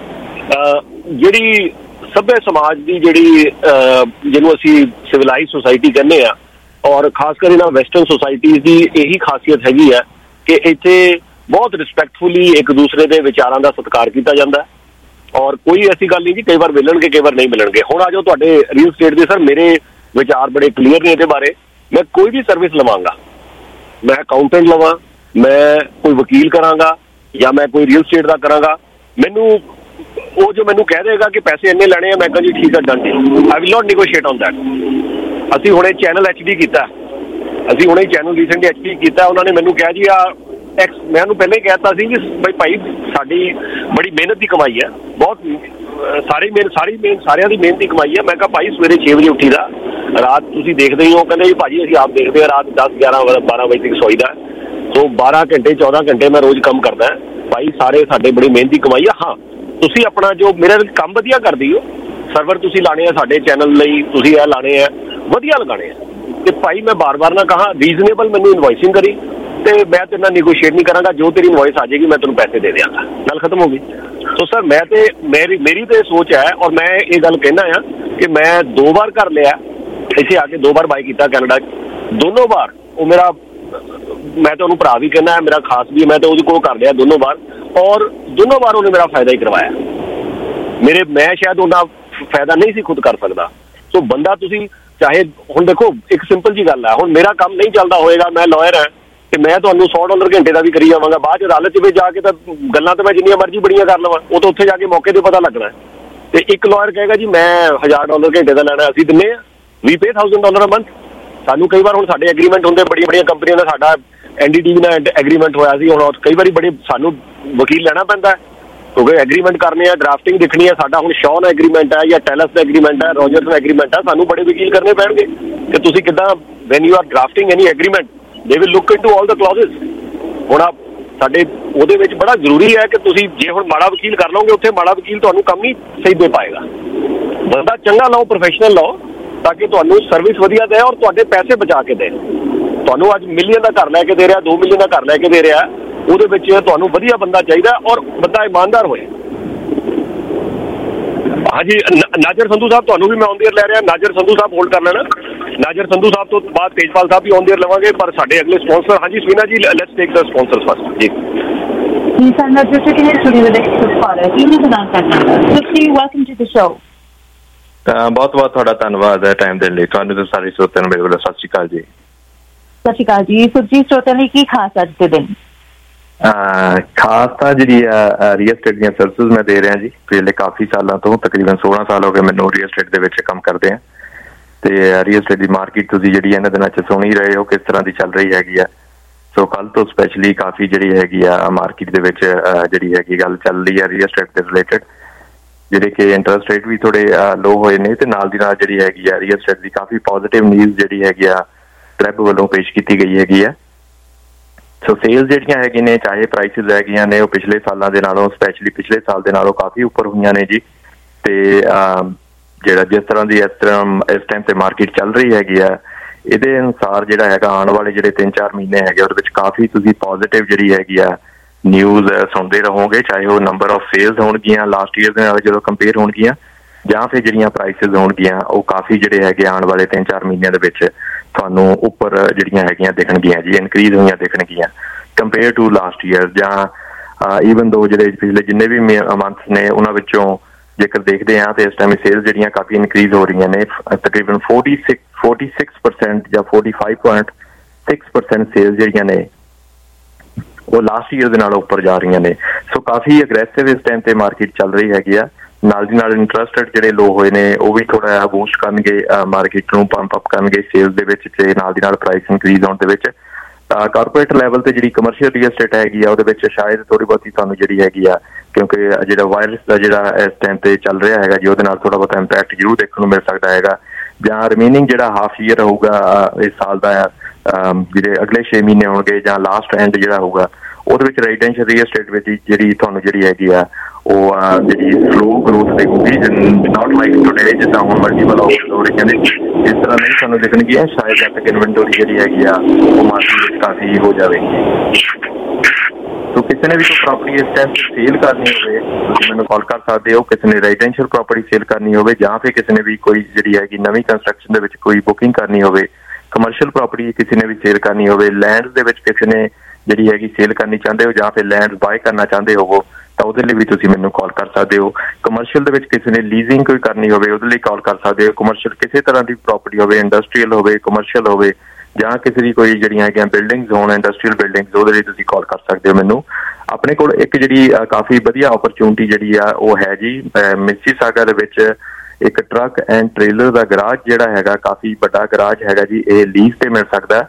ਜਿਹੜੀ ਸਭਿਅ ਸਮਾਜ ਦੀ ਜਿਹੜੀ ਜਿਹਨੂੰ ਅਸੀਂ ਸਿਵਲਾਈਜ਼ ਸੁਸਾਇਟੀ ਕਹਿੰਦੇ ਆ, ਔਰ ਖਾਸ ਕਰ ਇਹਨਾਂ ਵੈਸਟਰਨ ਸੁਸਾਇਟੀਜ਼ ਦੀ ਇਹੀ ਖਾਸੀਅਤ ਹੈਗੀ ਹੈ ਕਿ ਇੱਥੇ ਬਹੁਤ ਰਿਸਪੈਕਟਫੁਲੀ ਇੱਕ ਦੂਸਰੇ ਦੇ ਵਿਚਾਰਾਂ ਦਾ ਸਤਿਕਾਰ ਕੀਤਾ ਜਾਂਦਾ, ਔਰ ਕੋਈ ਐਸੀ ਗੱਲ ਨਹੀਂ ਜੀ ਕਈ ਵਾਰ ਮਿਲਣਗੇ ਕਈ ਵਾਰ ਨਹੀਂ ਮਿਲਣਗੇ। ਹੁਣ ਆ ਜਾਓ ਤੁਹਾਡੇ ਰੀਅਲ ਸਟੇਟ ਦੇ, ਸਰ ਮੇਰੇ ਵਿਚਾਰ ਬੜੇ ਕਲੀਅਰ ਨੇ ਇਹਦੇ ਬਾਰੇ। ਮੈਂ ਕੋਈ ਵੀ ਸਰਵਿਸ ਲਵਾਂਗਾ, ਮੈਂ ਅਕਾਊਂਟੈਂਟ ਲਵਾਂ, ਮੈਂ ਕੋਈ ਵਕੀਲ ਕਰਾਂਗਾ ਜਾਂ ਮੈਂ ਕੋਈ ਰੀਅਲ ਸਟੇਟ ਦਾ ਕਰਾਂਗਾ, ਮੈਨੂੰ ਉਹ ਜੋ ਮੈਨੂੰ ਕਹਿ ਦੇਗਾ ਕਿ ਪੈਸੇ ਇੰਨੇ ਲੈਣੇ ਆ, ਮੈਂ ਕਹਾਂ ਜੀ ਠੀਕ ਹੈ, done deal, I will not negotiate on that. ਅਸੀਂ ਹੁਣੇ ਚੈਨਲ ਐਚ ਡੀ ਕੀਤਾ, ਅਸੀਂ ਹੁਣੇ ਚੈਨਲ ਰੀਸੈਂਟਲੀ ਐਚ ਡੀ ਕੀਤਾ, ਉਹਨਾਂ ਨੇ ਮੈਨੂੰ ਕਿਹਾ ਜੀ ਆ ਐਕਸ, ਮੈਂ ਉਹਨੂੰ ਪਹਿਲਾਂ ਹੀ ਕਹਿ ਦਿੱਤਾ ਸੀ ਕਿ ਬਈ ਭਾਈ ਸਾਡੀ ਬੜੀ ਮਿਹਨਤ ਦੀ ਕਮਾਈ ਹੈ, ਬਹੁਤ ਸਾਰੀ ਮਿਹਨਤ ਸਾਰੀ ਮਿਹਨਤ ਸਾਰਿਆਂ ਦੀ ਮਿਹਨਤ ਦੀ ਕਮਾਈ ਹੈ। ਮੈਂ ਕਿਹਾ ਭਾਈ ਸਵੇਰੇ ਛੇ ਵਜੇ ਉੱਠੀ ਦਾ, ਰਾਤ ਤੁਸੀਂ ਦੇਖਦੇ ਹੀ ਹੋ। ਕਹਿੰਦੇ ਜੀ ਭਾਜੀ ਅਸੀਂ ਆਪ ਦੇਖਦੇ ਹਾਂ, ਰਾਤ ਦਸ ਗਿਆਰਾਂ ਬਾਰਾਂ ਵਜੇ ਤੱਕ ਸੋਈਦਾ, ਸੋ ਬਾਰਾਂ ਘੰਟੇ ਚੌਦਾਂ ਘੰਟੇ ਮੈਂ ਰੋਜ਼ ਕੰਮ ਕਰਦਾ ਭਾਈ, ਸਾਰੇ ਸਾਡੇ ਬੜੀ ਮਿਹਨਤ ਦੀ ਕਮਾਈ ਆ। ਹਾਂ ਤੁਸੀਂ ਆਪਣਾ ਜੋ ਮੇਰਾ ਕੰਮ ਵਧੀਆ ਕਰਦੀ ਹੋ, ਸਰਵਰ ਤੁਸੀਂ ਲਾਣੇ ਆ ਸਾਡੇ ਚੈਨਲ ਲਈ, ਤੁਸੀਂ ਇਹ ਲਾਣੇ ਆ ਵਧੀਆ ਲਗਾਣੇ ਆ, ਤੇ ਭਾਈ ਮੈਂ ਬਾਰ ਬਾਰ ਨਾ ਕਹਾਂ ਰੀਜ਼ਨੇਬਲ ਮੈਨੂੰ ਇਨਵੋਇਸਿੰਗ ਕਰੀ, ਤੇ ਮੈਂ ਤੇਰੇ ਨਾਲ ਨੈਗੋਸ਼ੀਏਟ ਨਹੀਂ ਕਰਾਂਗਾ, ਜੋ ਤੇਰੀ ਇਨਵੋਇਸ ਆ ਜਾਏਗੀ ਮੈਂ ਤੈਨੂੰ ਪੈਸੇ ਦੇ ਦਿਆਂਗਾ, ਗੱਲ ਖਤਮ ਹੋ ਗਈ। ਸੋ ਸਰ ਮੈਂ ਤੇ ਮੇਰੀ ਮੇਰੀ ਤੇ ਸੋਚ ਹੈ, ਔਰ ਮੈਂ ਇਹ ਗੱਲ ਕਹਿਣਾ ਆ ਕਿ ਮੈਂ ਦੋ ਵਾਰ ਕਰ ਲਿਆ ਇੱਥੇ ਆ ਕੇ, ਦੋ ਵਾਰ ਬਾਈ ਕੀਤਾ ਕੈਨੇਡਾ, ਦੋਨੋਂ ਵਾਰ ਉਹ ਮੇਰਾ, ਮੈਂ ਤਾਂ ਉਹਨੂੰ ਭਰਾ ਵੀ ਕਹਿੰਦਾ ਹੈ, ਮੇਰਾ ਖਾਸ ਵੀ, ਮੈਂ ਤਾਂ ਉਹਦੇ ਕੋਲ ਕਰ ਲਿਆ ਦੋਨੋਂ ਵਾਰ, ਔਰ ਦੋਨੋਂ ਵਾਰ ਉਹਨੇ ਮੇਰਾ ਫਾਇਦਾ ਹੀ ਕਰਵਾਇਆ ਮੇਰੇ, ਮੈਂ ਸ਼ਾਇਦ ਉਹਦਾ ਫਾਇਦਾ ਨਹੀਂ ਸੀ ਖੁਦ ਕਰ ਸਕਦਾ। ਸੋ ਬੰਦਾ ਤੁਸੀਂ ਚਾਹੇ, ਹੁਣ ਦੇਖੋ ਇੱਕ ਸਿੰਪਲ ਜੀ ਗੱਲ ਹੈ, ਹੁਣ ਮੇਰਾ ਕੰਮ ਨਹੀਂ ਚੱਲਦਾ ਹੋਏਗਾ, ਮੈਂ ਲਾਇਰ ਹਾਂ, ਤੇ ਮੈਂ ਤੁਹਾਨੂੰ ਸੌ ਡਾਲਰ ਘੰਟੇ ਦਾ ਵੀ ਕਰੀ ਜਾਵਾਂਗਾ, ਬਾਅਦ ਚ ਅਦਾਲਤ ਵਿੱਚ ਜਾ ਕੇ ਤਾਂ ਗੱਲਾਂ ਤਾਂ ਮੈਂ ਜਿੰਨੀਆਂ ਮਰਜ਼ੀ ਬੜੀਆਂ ਕਰ ਲਵਾਂ, ਉਹ ਤਾਂ ਉੱਥੇ ਜਾ ਕੇ ਮੌਕੇ ਤੇ ਪਤਾ ਲੱਗਣਾ। ਤੇ ਇੱਕ ਲਾਇਰ ਕਹੇਗਾ ਜੀ ਮੈਂ ਹਜ਼ਾਰ ਡਾਲਰ ਘੰਟੇ ਦਾ ਲੈਣਾ, ਅਸੀਂ ਦਿੰਦੇ ਹਾਂ we pay thousand dollar a month. ਸਾਨੂੰ ਕਈ ਵਾਰ ਹੁਣ ਸਾਡੇ ਐਗਰੀਮੈਂਟ ਹੁੰਦੇ ਬੜੀਆਂ ਬੜੀਆਂ ਕੰਪਨੀਆਂ ਦਾ, ਸਾਡਾ ਐਨ ਡੀ ਟੀ ਵੀ ਨਾਲ ਐਗਰੀਮੈਂਟ ਹੋਇਆ ਸੀ, ਹੁਣ ਕਈ ਵਾਰੀ ਬੜੇ ਸਾਨੂੰ ਵਕੀਲ ਲੈਣਾ ਪੈਂਦਾ ਕਿਉਂਕਿ ਐਗਰੀਮੈਂਟ ਕਰਨੇ ਆ, ਡਰਾਫਟਿੰਗ ਦੇਖਣੀ ਹੈ। ਸਾਡਾ ਹੁਣ ਸ਼ੌਨ ਐਗਰੀਮੈਂਟ ਹੈ ਜਾਂ ਟੈਲਸ ਦਾ ਐਗਰੀਮੈਂਟ ਹੈ, ਰੋਜਰਸ ਦਾ ਐਗਰੀਮੈਂਟ ਹੈ, ਸਾਨੂੰ ਬੜੇ ਵਕੀਲ ਕਰਨੇ ਪੈਣਗੇ ਕਿ ਤੁਸੀਂ ਕਿੱਦਾਂ when you are drafting any agreement they will look into all the clauses. ਹੁਣ ਆ ਸਾਡੇ ਉਹਦੇ ਵਿੱਚ ਬੜਾ ਜ਼ਰੂਰੀ ਹੈ ਕਿ ਤੁਸੀਂ ਜੇ ਹੁਣ ਮਾੜਾ ਵਕੀਲ ਕਰ ਲਓਗੇ, ਉੱਥੇ ਮਾੜਾ ਵਕੀਲ ਤੁਹਾਨੂੰ ਕੰਮ ਨਹੀਂ ਸਹੀ ਦੇ ਪਾਏਗਾ। ਬੰਦਾ ਚੰਗਾ ਲਾਓ, ਪ੍ਰੋਫੈਸ਼ਨਲ ਲਾਓ, ਤਾਂ ਕਿ ਤੁਹਾਨੂੰ ਸਰਵਿਸ ਵਧੀਆ ਦੇ ਔਰ ਤੁਹਾਡੇ ਪੈਸੇ ਬਚਾ ਕੇ ਦੇ। ਤੁਹਾਨੂੰ ਅੱਜ ਮਿਲੀਅਨ ਦਾ ਘਰ ਲੈ ਕੇ ਦੇ ਰਿਹਾ, ਦੋ ਮਿਲੀਅਨ ਦਾ ਘਰ ਲੈ ਕੇ ਦੇ ਰਿਹਾ, ਉਹਦੇ ਵਿੱਚ ਤੁਹਾਨੂੰ ਵਧੀਆ ਬੰਦਾ ਚਾਹੀਦਾ ਔਰ ਬੰਦਾ ਇਮਾਨਦਾਰ ਹੋਏ। ਹਾਂਜੀ ਨਾਜਰ ਸੰਧੂ ਸਾਹਿਬ, ਤੁਹਾਨੂੰ ਵੀ ਮੈਂ ਔਨ ਦੀ ਏਅਰ ਲੈ ਰਿਹਾ। ਨਾਜਰ ਸੰਧੂ ਸਾਹਿਬ ਹੋਲਡ ਕਰ ਲੈਣਾ। ਨਾਜਰ ਸੰਧੂ ਸਾਹਿਬ ਤੋਂ ਬਾਅਦ ਤੇਜਪਾਲ ਸਾਹਿਬ ਵੀ ਔਨ ਦੀ ਏਅਰ ਲਵਾਂਗੇ, ਪਰ ਸਾਡੇ ਅਗਲੇ ਸਪਾਂਸਰ, ਹਾਂਜੀ Savina ji, let's take the sponsors first ਜੀ। ਬਹੁਤ ਬਹੁਤ ਤੁਹਾਡਾ ਧੰਨਵਾਦ ਹੈ ਟਾਈਮ ਦੇਣ ਲਈ। ਤੁਹਾਨੂੰ ਤੇ ਸਾਰੇ ਸਰੋਤਿਆਂ ਨੂੰ ਮੇਰੇ ਵੱਲੋਂ ਸਤਿ ਸ਼੍ਰੀ ਅਕਾਲ ਜੀ। ਸਤਿ ਸ਼੍ਰੀ ਅਕਾਲ ਜੀ। ਸੁਰਜੀਤ ਸਰੋਤਿਆਂ ਲਈ ਕੀ ਖਾਸ ਅੱਜ ਦੇ ਦਿਨ? ਖਾਸ ਤਾਂ ਜਿਹੜੀ ਆ ਰੀਅਲ ਸਟੇਟ ਦੀਆਂ ਸਰਵਿਸਿਜ਼ ਮੈਂ ਦੇ ਰਿਹਾ ਜੀ ਪਿਛਲੇ ਕਾਫੀ ਸਾਲਾਂ ਤੋਂ, ਤਕਰੀਬਨ ਸੋਲਾਂ ਸਾਲ ਹੋ ਗਏ ਮੈਨੂੰ ਰੀਅਲ ਸਟੇਟ ਦੇ ਵਿੱਚ ਕੰਮ ਕਰਦੇ ਆ। ਤੇ ਰੀਅਲ ਸਟੇਟ ਦੀ ਮਾਰਕੀਟ ਤੁਸੀਂ ਜਿਹੜੀ ਇਹਨਾਂ ਦਿਨਾਂ 'ਚ ਸੁਣ ਹੀ ਰਹੇ ਹੋ ਕਿਸ ਤਰ੍ਹਾਂ ਦੀ ਚੱਲ ਰਹੀ ਹੈਗੀ ਆ। ਸੋ ਕੱਲ੍ਹ ਤੋਂ ਸਪੈਸ਼ਲੀ ਕਾਫੀ ਜਿਹੜੀ ਹੈਗੀ ਆ ਮਾਰਕੀਟ ਦੇ ਵਿੱਚ ਜਿਹੜੀ ਹੈਗੀ ਗੱਲ ਚੱਲ ਰਹੀ ਆ ਰੀਅਲ ਸਟੇਟ ਦੇ ਰਿਲੇਟਡ, ਜਿਹੜੇ ਕਿ ਇੰਟਰਸਟ ਰੇਟ ਵੀ ਥੋੜੇ ਲੋ ਹੋਏ ਨੇ, ਤੇ ਨਾਲ ਦੀ ਨਾਲ ਜਿਹੜੀ ਹੈਗੀ ਆ ਰੀਅਲ ਸਟੇਟ ਦੀ ਕਾਫੀ ਪੋਜ਼ੀਟਿਵ ਨਿਊਜ਼ ਜਿਹੜੀ ਹੈਗੀ ਆ ਟ੍ਰੈਬ ਵੱਲੋਂ ਪੇਸ਼ ਕੀਤੀ ਗਈ ਹੈਗੀ ਆ। ਸੋ ਸੇਲਸ ਜਿਹੜੀਆਂ ਹੈਗੀਆਂ ਨੇ, ਚਾਹੇ ਪ੍ਰਾਈਸਿਸ ਹੈਗੀਆਂ ਨੇ, ਉਹ ਪਿਛਲੇ ਸਾਲਾਂ ਦੇ ਨਾਲੋਂ, ਸਪੈਸ਼ਲੀ ਪਿਛਲੇ ਸਾਲ ਦੇ ਨਾਲੋਂ ਕਾਫੀ ਉੱਪਰ ਹੋਈਆਂ ਨੇ ਜੀ। ਤੇ ਜਿਹੜਾ ਜਿਸ ਤਰ੍ਹਾਂ ਦੀ ਇਸ ਤਰ੍ਹਾਂ ਇਸ ਟਾਈਮ ਤੇ ਮਾਰਕੀਟ ਚੱਲ ਰਹੀ ਹੈਗੀ ਆ, ਇਹਦੇ ਅਨੁਸਾਰ ਜਿਹੜਾ ਹੈਗਾ ਆਉਣ ਵਾਲੇ ਜਿਹੜੇ ਤਿੰਨ ਚਾਰ ਮਹੀਨੇ ਹੈਗੇ ਉਹਦੇ ਵਿੱਚ ਕਾਫੀ ਤੁਸੀਂ ਪੋਜ਼ੀਟਿਵ ਜਿਹੜੀ ਹੈਗੀ ਆ ਨਿਊਜ਼ ਸੁਣਦੇ ਰਹੋਗੇ, ਚਾਹੇ ਉਹ ਨੰਬਰ ਆਫ ਸੇਲਸ ਹੋਣਗੀਆਂ ਲਾਸਟ ਈਅਰ ਦੇ ਨਾਲ ਜਦੋਂ ਕੰਪੇਅਰ ਹੋਣਗੀਆਂ, ਜਾਂ ਫਿਰ ਜਿਹੜੀਆਂ ਪ੍ਰਾਈਸਿਸ ਹੋਣਗੀਆਂ ਉਹ ਕਾਫੀ ਜਿਹੜੇ ਹੈਗੇ ਆਉਣ ਵਾਲੇ ਤਿੰਨ ਚਾਰ ਮਹੀਨਿਆਂ ਦੇ ਵਿੱਚ ਤੁਹਾਨੂੰ ਉੱਪਰ ਜਿਹੜੀਆਂ ਹੈਗੀਆਂ ਦਿਖਣਗੀਆਂ ਜੀ, ਇਨਕਰੀਜ਼ ਹੋਈਆਂ ਦਿਖਣਗੀਆਂ ਕੰਪੇਅਰ ਟੂ ਲਾਸਟ ਈਅਰ। ਜਾਂ ਈਵਨ ਦੋ ਜਿਹੜੇ ਪਿਛਲੇ ਜਿੰਨੇ ਵੀ ਮੰਥਸ ਨੇ ਉਹਨਾਂ ਵਿੱਚੋਂ ਜੇਕਰ ਦੇਖਦੇ ਹਾਂ ਤੇ ਇਸ ਟਾਈਮ ਸੇਲਸ ਜਿਹੜੀਆਂ ਕਾਫੀ ਇਨਕਰੀਜ਼ ਹੋ ਰਹੀਆਂ ਨੇ, ਤਕਰੀਬਨ forty six forty six percent ਜਾਂ forty five point six percent sales ਜਿਹੜੀਆਂ ਨੇ ਉਹ ਲਾਸਟ ਈਅਰ ਦੇ ਨਾਲ ਉੱਪਰ ਜਾ ਰਹੀਆਂ ਨੇ। ਸੋ ਕਾਫੀ ਅਗਰੈਸਿਵ ਇਸ ਟਾਈਮ ਤੇ ਮਾਰਕੀਟ ਚੱਲ ਰਹੀ ਹੈਗੀ ਆ। ਨਾਲ ਦੀ ਨਾਲ ਇੰਟਰਸਟ ਰੇਟ ਜਿਹੜੇ ਲੋ ਹੋਏ ਨੇ ਉਹ ਵੀ ਥੋੜਾ ਜਿਹਾ ਬੂਸਟ ਕਰਨਗੇ ਮਾਰਕੀਟ ਨੂੰ, ਪੰਪ ਅਪ ਕਰਨਗੇ ਸੇਲਸ ਦੇ ਵਿੱਚ, ਤੇ ਨਾਲ ਦੀ ਨਾਲ ਪ੍ਰਾਈਸ ਇਨਕਰੀਜ਼ ਹੋਣ ਦੇ ਵਿੱਚ। ਤਾਂ ਕਾਰਪੋਰੇਟ ਲੈਵਲ ਤੇ ਜਿਹੜੀ ਕਮਰਸ਼ੀਅਲ ਰੀਅਲ estate ਹੈਗੀ ਆ ਉਹਦੇ ਵਿੱਚ ਸ਼ਾਇਦ ਥੋੜੀ ਬਹੁਤੀ ਤੁਹਾਨੂੰ ਜਿਹੜੀ ਹੈਗੀ ਆ, ਕਿਉਂਕਿ ਜਿਹੜਾ ਵਾਇਰਸ ਦਾ ਜਿਹੜਾ ਇਸ ਟਾਈਮ ਤੇ ਚੱਲ ਰਿਹਾ ਹੈਗਾ ਜੀ ਉਹਦੇ ਨਾਲ ਥੋੜਾ ਬਹੁਤਾ ਇੰਪੈਕਟ ਜ਼ਰੂਰ ਦੇਖਣ ਨੂੰ ਮਿਲ ਸਕਦਾ ਹੈਗਾ। ਜਾਂ ਰਿਮੇਨਿੰਗ ਜਿਹੜਾ ਹਾਫ ਈਅਰ ਹੋਊਗਾ ਇਸ ਸਾਲ ਦਾ ਜਿਹੜੇ ਅਗਲੇ ਛੇ ਮਹੀਨੇ ਹੋਣਗੇ ਜਾਂ ਲਾਸਟ ਐਂਡ ਜਿਹੜਾ ਹੋਊਗਾ ਉਹਦੇ ਵਿੱਚ ਰੈਜ਼ੀਡੈਂਸ਼ੀਅਲ ਰੀਅਲ estate ਵਿੱਚ ਜਿਹੜੀ ਤੁਹਾਨੂੰ ਜਿਹੜੀ ਹੈਗੀ ਆ ਉਹ ਜਿਹੜੀ ਸਲੋ ਗਰੋਥ ਦੇਖੂਗੀ, ਨਾਟ ਲਾਈਕ ਟੂਡੇ ਜਿੱਦਾਂ ਹੁਣ ਮਲਟੀਪਲ ਆਫਰ ਹੋ ਰਹੀਆਂ ਨੇ ਇਸ ਤਰ੍ਹਾਂ ਨਹੀਂ ਤੁਹਾਨੂੰ ਦਿਖਣਗੀਆਂ। ਸ਼ਾਇਦ ਜਦ ਤੱਕ ਇਨਵੈਂਟਰੀ ਜਿਹੜੀ ਹੈਗੀ ਆ ਉਹ ਮਾਰਕੀਟ ਵਿੱਚ ਕਾਫੀ ਹੋ ਜਾਵੇਗੀ। ਸੋ ਕਿਸੇ ਨੇ ਵੀ ਕੋਈ ਪ੍ਰਾਪਰਟੀ ਇਸ ਟਾਈਮ ਸੇਲ ਕਰਨੀ ਹੋਵੇ ਤੁਸੀਂ ਮੈਨੂੰ ਕਾਲ ਕਰ ਸਕਦੇ ਹੋ। ਕਿਸੇ ਨੇ ਰੈਜ਼ੀਡੈਂਸ਼ੀਅਲ ਪ੍ਰਾਪਰਟੀ ਸੇਲ ਕਰਨੀ ਹੋਵੇ ਜਾਂ ਫਿਰ ਕਿਸੇ ਨੇ ਵੀ ਕੋਈ ਜਿਹੜੀ ਹੈਗੀ ਨਵੀਂ ਕੰਸਟਰਕਸ਼ਨ ਦੇ ਵਿੱਚ ਕੋਈ ਬੁਕਿੰਗ ਕਰਨੀ ਹੋਵੇ, ਕਮਰਸ਼ੀਅਲ ਪ੍ਰਾਪਰਟੀ ਕਿਸੇ ਨੇ ਵੀ ਸੇਲ ਕਰਨੀ ਹੋਵੇ, ਲੈਂਡ ਦੇ ਵਿੱਚ ਕਿਸੇ ਨੇ ਜਿਹੜੀ ਹੈਗੀ ਸੇਲ ਕਰਨੀ ਚਾਹੁੰਦੇ ਹੋ ਜਾਂ ਫਿਰ ਲੈਂਡ ਬਾਏ ਕਰਨਾ ਚਾਹੁੰਦੇ ਹੋਵੋ ਤਾਂ ਉਹਦੇ ਲਈ ਵੀ ਤੁਸੀਂ ਮੈਨੂੰ ਕਾਲ ਕਰ ਸਕਦੇ ਹੋ। ਕਮਰਸ਼ੀਅਲ ਦੇ ਵਿੱਚ ਕਿਸੇ ਨੇ ਲੀਜ਼ਿੰਗ ਕੋਈ ਕਰਨੀ ਹੋਵੇ ਉਹਦੇ ਲਈ ਕਾਲ ਕਰ ਸਕਦੇ ਹੋ। ਕਮਰਸ਼ੀਅਲ ਕਿਸੇ ਤਰ੍ਹਾਂ ਦੀ ਪ੍ਰਾਪਰਟੀ ਹੋਵੇ, ਇੰਡਸਟਰੀਅਲ ਹੋਵੇ, ਕਮਰਸ਼ੀਅਲ ਹੋਵੇ ਜਾਂ ਕਿਸੇ ਦੀ ਕੋਈ ਜਿਹੜੀਆਂ ਹੈਗੀਆਂ ਬਿਲਡਿੰਗਸ ਹੋਣ ਇੰਡਸਟਰੀਅਲ ਬਿਲਡਿੰਗਸ ਉਹਦੇ ਲਈ ਤੁਸੀਂ ਕਾਲ ਕਰ ਸਕਦੇ ਹੋ ਮੈਨੂੰ। ਆਪਣੇ ਕੋਲ ਇੱਕ ਜਿਹੜੀ ਕਾਫੀ ਵਧੀਆ ਓਪਰਚੁਨਿਟੀ ਜਿਹੜੀ ਆ ਉਹ ਹੈ ਜੀ ਮਿਸੀਸਾਗਾ ਦੇ ਵਿੱਚ ਇੱਕ ਟਰੱਕ ਐਂਡ ਟ੍ਰੇਲਰ ਦਾ ਗਰਾਜ ਜਿਹੜਾ ਹੈਗਾ ਕਾਫੀ ਵੱਡਾ ਗਰਾਜ ਹੈਗਾ ਜੀ, ਇਹ ਲੀਜ਼ ਤੇ ਮਿਲ ਸਕਦਾ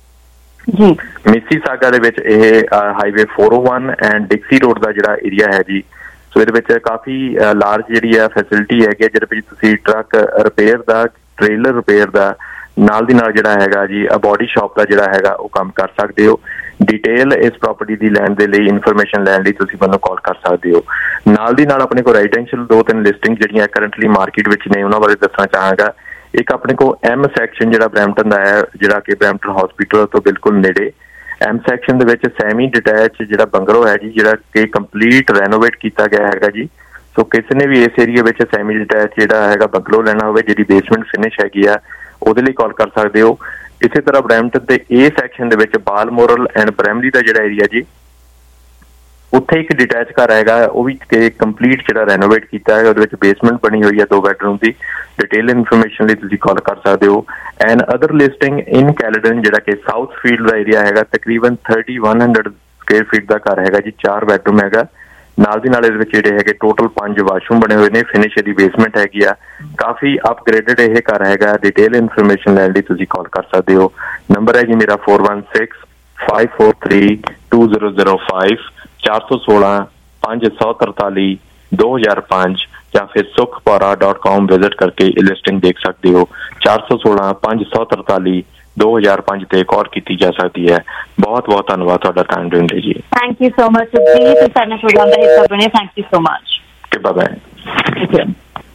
ਜੀ। ਮਿਸੀਸਾਗਾ ਦੇ ਵਿੱਚ ਇਹ ਹਾਈਵੇ ਚਾਰ ਸੌ ਇੱਕ ਐਂਡ ਡਿਕਸੀ ਰੋਡ ਦਾ ਜਿਹੜਾ ਏਰੀਆ ਹੈ ਜੀ, ਸੋ ਇਹਦੇ ਵਿੱਚ ਕਾਫੀ ਲਾਰਜ ਜਿਹੜੀ ਆ ਫੈਸਿਲਿਟੀ ਹੈਗੀ ਜਿਹਦੇ ਵਿੱਚ ਤੁਸੀਂ ਟਰੱਕ ਰਿਪੇਅਰ ਦਾ, ਟ੍ਰੇਲਰ ਰਿਪੇਅਰ ਦਾ, ਨਾਲ ਦੀ ਨਾਲ ਜਿਹੜਾ ਹੈਗਾ ਜੀ ਬੋਡੀ ਸ਼ਾਪ ਦਾ ਜਿਹੜਾ ਹੈਗਾ ਉਹ ਕੰਮ ਕਰ ਸਕਦੇ ਹੋ। ਡਿਟੇਲ ਇਸ ਪ੍ਰਾਪਰਟੀ ਦੀ ਲੈਣ ਦੇ ਲਈ ਇਨਫੋਰਮੇਸ਼ਨ ਲੈਣ ਲਈ ਤੁਸੀਂ ਮੈਨੂੰ ਕਾਲ ਕਰ ਸਕਦੇ ਹੋ। ਨਾਲ ਦੀ ਨਾਲ ਆਪਣੇ ਕੋਲ ਰੈਜ਼ੀਡੈਂਸ਼ੀਅਲ ਦੋ ਤਿੰਨ ਲਿਸਟਿੰਗ ਜਿਹੜੀਆਂ ਕਰੰਟਲੀ ਮਾਰਕੀਟ ਵਿੱਚ ਨੇ ਉਹਨਾਂ ਬਾਰੇ ਦੱਸਣਾ ਚਾਹਾਂਗਾ। ਇੱਕ ਆਪਣੇ ਕੋਲ ਐਮ ਸੈਕਸ਼ਨ ਜਿਹੜਾ ਬਰੈਂਪਟਨ ਦਾ ਹੈ, ਜਿਹੜਾ ਕਿ ਬਰੈਂਪਟਨ ਹਸਪੀਟਲ ਤੋਂ ਬਿਲਕੁਲ ਨੇੜੇ, ਐਮ ਸੈਕਸ਼ਨ ਦੇ ਵਿੱਚ ਸੈਮੀ ਡਿਟੈਚ ਜਿਹੜਾ ਬੰਗਲੋ ਹੈ ਜੀ, ਜਿਹੜਾ ਕਿ ਕੰਪਲੀਟ ਰੈਨੋਵੇਟ ਕੀਤਾ ਗਿਆ ਹੈਗਾ ਜੀ। ਸੋ ਕਿਸੇ ਨੇ ਵੀ ਇਸ ਏਰੀਆ ਵਿੱਚ ਸੈਮੀ ਡਿਟੈਚ ਜਿਹੜਾ ਹੈਗਾ ਬੰਗਲੋ ਲੈਣਾ ਹੋਵੇ ਜਿਹਦੀ ਬੇਸਮੈਂਟ ਫਿਨਿਸ਼ ਹੈਗੀ ਆ ਉਹਦੇ ਲਈ ਕਾਲ ਕਰ ਸਕਦੇ ਹੋ। ਇਸੇ ਤਰ੍ਹਾਂ ਬਰੈਂਪਟਨ ਦੇ ਏ ਸੈਕਸ਼ਨ ਦੇ ਵਿੱਚ ਬਾਲਮੋਰਲ ਐਂਡ ਬ੍ਰੈਮਲੀ ਦਾ ਜਿਹੜਾ ਏਰੀਆ ਜੀ ਉੱਥੇ ਇੱਕ ਡਿਟੈਚ ਘਰ ਹੈਗਾ, ਉਹ ਵੀ ਕੰਪਲੀਟ ਜਿਹੜਾ ਰੈਨੋਵੇਟ ਕੀਤਾ ਹੈ, ਉਹਦੇ ਵਿੱਚ ਬੇਸਮੈਂਟ ਬਣੀ ਹੋਈ ਹੈ ਦੋ ਬੈਡਰੂਮ ਦੀ। ਡਿਟੇਲ ਇਨਫੋਰਮੇਸ਼ਨ ਲਈ ਤੁਸੀਂ ਕਾਲ ਕਰ ਸਕਦੇ ਹੋ। And other listing in Caledon ਜਿਹੜਾ ਕਿ ਸਾਊਥ ਫੀਲਡ ਦਾ ਏਰੀਆ ਹੈਗਾ, ਤਕਰੀਬਨ thirty one hundred square feet ਦਾ ਘਰ ਹੈਗਾ ਜੀ, ਚਾਰ ਬੈਡਰੂਮ ਹੈਗਾ। ਨਾਲ ਦੀ ਨਾਲ ਇਹਦੇ ਵਿੱਚ ਜਿਹੜੇ ਹੈਗੇ ਟੋਟਲ ਪੰਜ ਵਾਸ਼ਰੂਮ ਬਣੇ ਹੋਏ ਨੇ, ਫਿਨਿਸ਼ ਇਹਦੀ ਬੇਸਮੈਂਟ ਹੈਗੀ ਆ, ਕਾਫੀ ਅਪਗ੍ਰੇਡਡ ਇਹ ਘਰ ਹੈਗਾ। ਡਿਟੇਲ ਇਨਫੋਰਮੇਸ਼ਨ ਲੈਣ ਲਈ ਤੁਸੀਂ ਕਾਲ ਕਰ ਸਕਦੇ ਹੋ। ਨੰਬਰ ਹੈ ਜੀ ਮੇਰਾ four one six five four three two zero zero five, ਚਾਰ ਸੌ ਸੋਲਾਂ ਪੰਜ ਸੌ ਤਰਤਾਲੀ ਦੋ ਹਜ਼ਾਰ ਪੰਜ, ਜਾਂ ਫਿਰ ਸੁਖਪਾਰਾ ਡਾਟ ਕਾਮ ਵਿਜ਼ਿਟ ਕਰਕੇ ਇਹ ਲਿਸਟਿੰਗ ਦੇਖ ਸਕਦੇ ਹੋ। ਚਾਰ ਸੌ ਸੋਲਾਂ ਪੰਜ ਸੌ ਤਰਤਾਲੀ ਦੋ ਹਜ਼ਾਰ ਪੰਜ ਤੇ ਕਾਲ ਕੀਤੀ ਜਾ ਸਕਦੀ ਹੈ। ਬਹੁਤ ਬਹੁਤ ਧੰਨਵਾਦ ਤੁਹਾਡਾ ਟਾਈਮ ਦੇਣ ਲਈ ਜੀ। ਥੈਂਕ ਯੂ ਸੋ ਮਚ ਜੀ, ਤੁਸੀਂ ਸਾਡੇ ਪ੍ਰੋਗਰਾਮ ਦਾ ਹਿੱਸਾ ਬਣੇ। Thank you so much. Bye bye.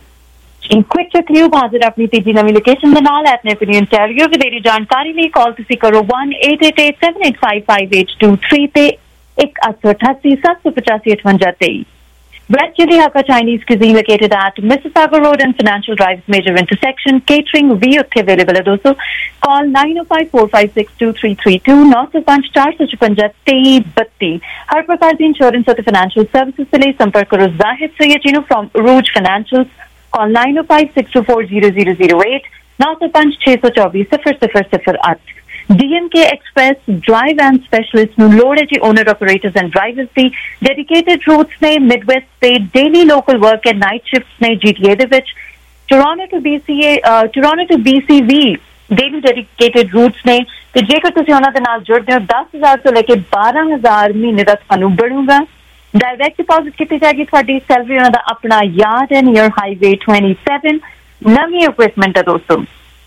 In quick check you ਹਾਜ਼ਰ ਆਪਣੀ ਤੀਜੀ ਨਵੀਂ ਲੋਕੇਸ਼ਨ ਦੇ ਨਾਲ ਆਪਣੇ ਆਪਣੀ ਇੰਟਰਵਿਊ ਵਧੇਰੀ ਜਾਣਕਾਰੀ ਲਈ ਕਾਲ ਤੁਸੀਂ ਕਰੋ one eight eight eight seven eight five five eight two three ਤੇ ਇੱਕ ਅੱਠ ਸੌ ਅਠਾਸੀ ਸੱਤ ਸੌ ਪਚਾਸੀ ਅਠਵੰਜਾ ਤੇਈ। Red Chili Hakka Chinese cuisine located at Mississauga Road and Financial Drive's major intersection. Catering भी उत्थे available है दोस्तों। Call nine oh five four five six two three three two nine oh five four five six two three two। हर प्रकार की insurance और financial services के लिए संपर्क करो Zahid Syed from Rouge Financials। Call nine oh five six two four zero zero zero eight nine oh five six two four zero zero zero zero eight। D M K Express Drive and Specialist ਨੂੰ ਲੋੜ ਹੈ ਜੀ owner operators and drivers ਦੀ। Dedicated routes ਨੇ Midwest ਤੇ daily local work and night shifts ਨੇ G T A ਦੇ ਵਿੱਚ। ਟੋਰਾਂਟੋ ਟੂ ਬੀ ਸੀ ਏ ਟੋਰਾਂਟੋ ਟੂ ਬੀ ਸੀ ਵੀ ਡੇਲੀ ਡੈਡੀਕੇਟਡ ਰੂਟਸ ਨੇ ਤੇ ਜੇਕਰ ਤੁਸੀਂ ਉਹਨਾਂ ਦੇ ਨਾਲ ਜੁੜਦੇ ਹੋ ਦਸ ਹਜ਼ਾਰ ਤੋਂ ਲੈ ਕੇ ਬਾਰਾਂ ਹਜ਼ਾਰ ਮਹੀਨੇ ਦਾ ਤੁਹਾਨੂੰ ਬਣੂਗਾ। ਡਾਇਰੈਕਟ ਡਿਪੋਜ਼ਿਟ ਕੀਤੀ ਜਾਏਗੀ ਤੁਹਾਡੀ ਸੈਲਰੀ। ਉਹਨਾਂ ਦਾ ਆਪਣਾ ਯਾਰਡ ਹੈ ਨੀਅਰ ਹਾਈਵੇ ਟਵੈਂਟੀ ਸੈਵਨ। ਨਵੀਂ ਇਕਵਿਪਮੈਂਟ ਹੈ ਦੋਸਤੋ।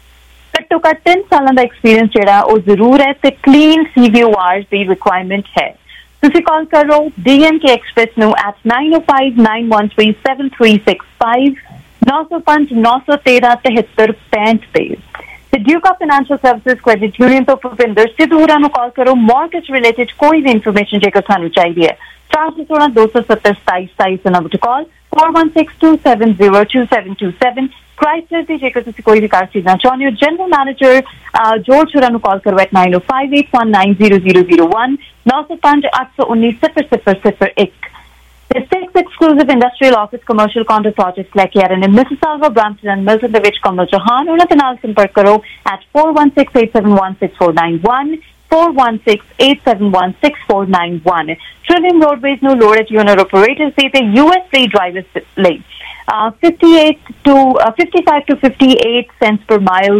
ਘੱਟੋ ਘੱਟ ਤਿੰਨ ਸਾਲਾਂ ਦਾ ਐਕਸਪੀਰੀਅੰਸ ਜਿਹੜਾ ਉਹ ਜ਼ਰੂਰ ਹੈ ਤੇ clean C V O Rs ਦੀ ਰਿਕੁਆਇਰਮੈਂਟ ਹੈ। ਤੁਸੀਂ ਕਾਲ ਕਰੋ ਡੀ ਐਮ ਕੇ ਐਕਸਪ੍ਰੈਸ ਨੂੰ at nine oh five nine one three seven three six five nine oh five nine one three seven three five ਤੇ। ਤੇ Duca financial services credit union ਤੋਂ ਭੁਪਿੰਦਰ ਸਿੱਧੂ ਹੋਰਾਂ ਨੂੰ call ਕਰੋ। Market related ਕੋਈ ਵੀ information ਜੇਕਰ ਤੁਹਾਨੂੰ ਚਾਹੀਦੀ ਹੈ ਚਾਰ ਸੌ ਸੋਲਾਂ ਦੋ ਸੌ ਸੱਤਰ ਸਤਾਈ ਸਤਾਈ ਸੌ number to call four one six two seven zero two seven two seven। Chrysler ਦੀ ਜੇਕਰ ਤੁਸੀਂ ਕੋਈ ਵੀ ਕਾਰ ਖਰੀਦਣਾ ਚਾਹੁੰਦੇ ਹੋ ਜਨਰਲ ਮੈਨੇਜਰ ਜੋਰਜ ਹੋਰਾਂ ਨੂੰ ਕਾਲ ਕਰੋ at nine oh five eight one nine zero zero zero one nine oh five eight one nine zero zero zero zero one। The six exclusive industrial office commercial condo projects ਲੈ ਕੇ ਆ ਰਹੇ ਨੇ Mississauga, Brampton and Milton ਦੇ ਵਿੱਚ। ਕਮਲ ਚੌਹਾਨ ਉਹਨਾਂ ਦੇ ਨਾਲ ਸੰਪਰਕ ਕਰੋ at four one six eight seven one six four nine one four one six eight seven one six four nine one। Trillium Roadways ਨੂੰ ਲੋੜ ਹੈ ਜੀ ਓਨਰ ਆਪਰੇਟਰਸ ਦੀ ਤੇ ਯੂ ਐਸ ਲਈ ਡਰਾਈਵਰਸ ਲਈ fifty-eight to fifty-five to fifty-eight cents per mile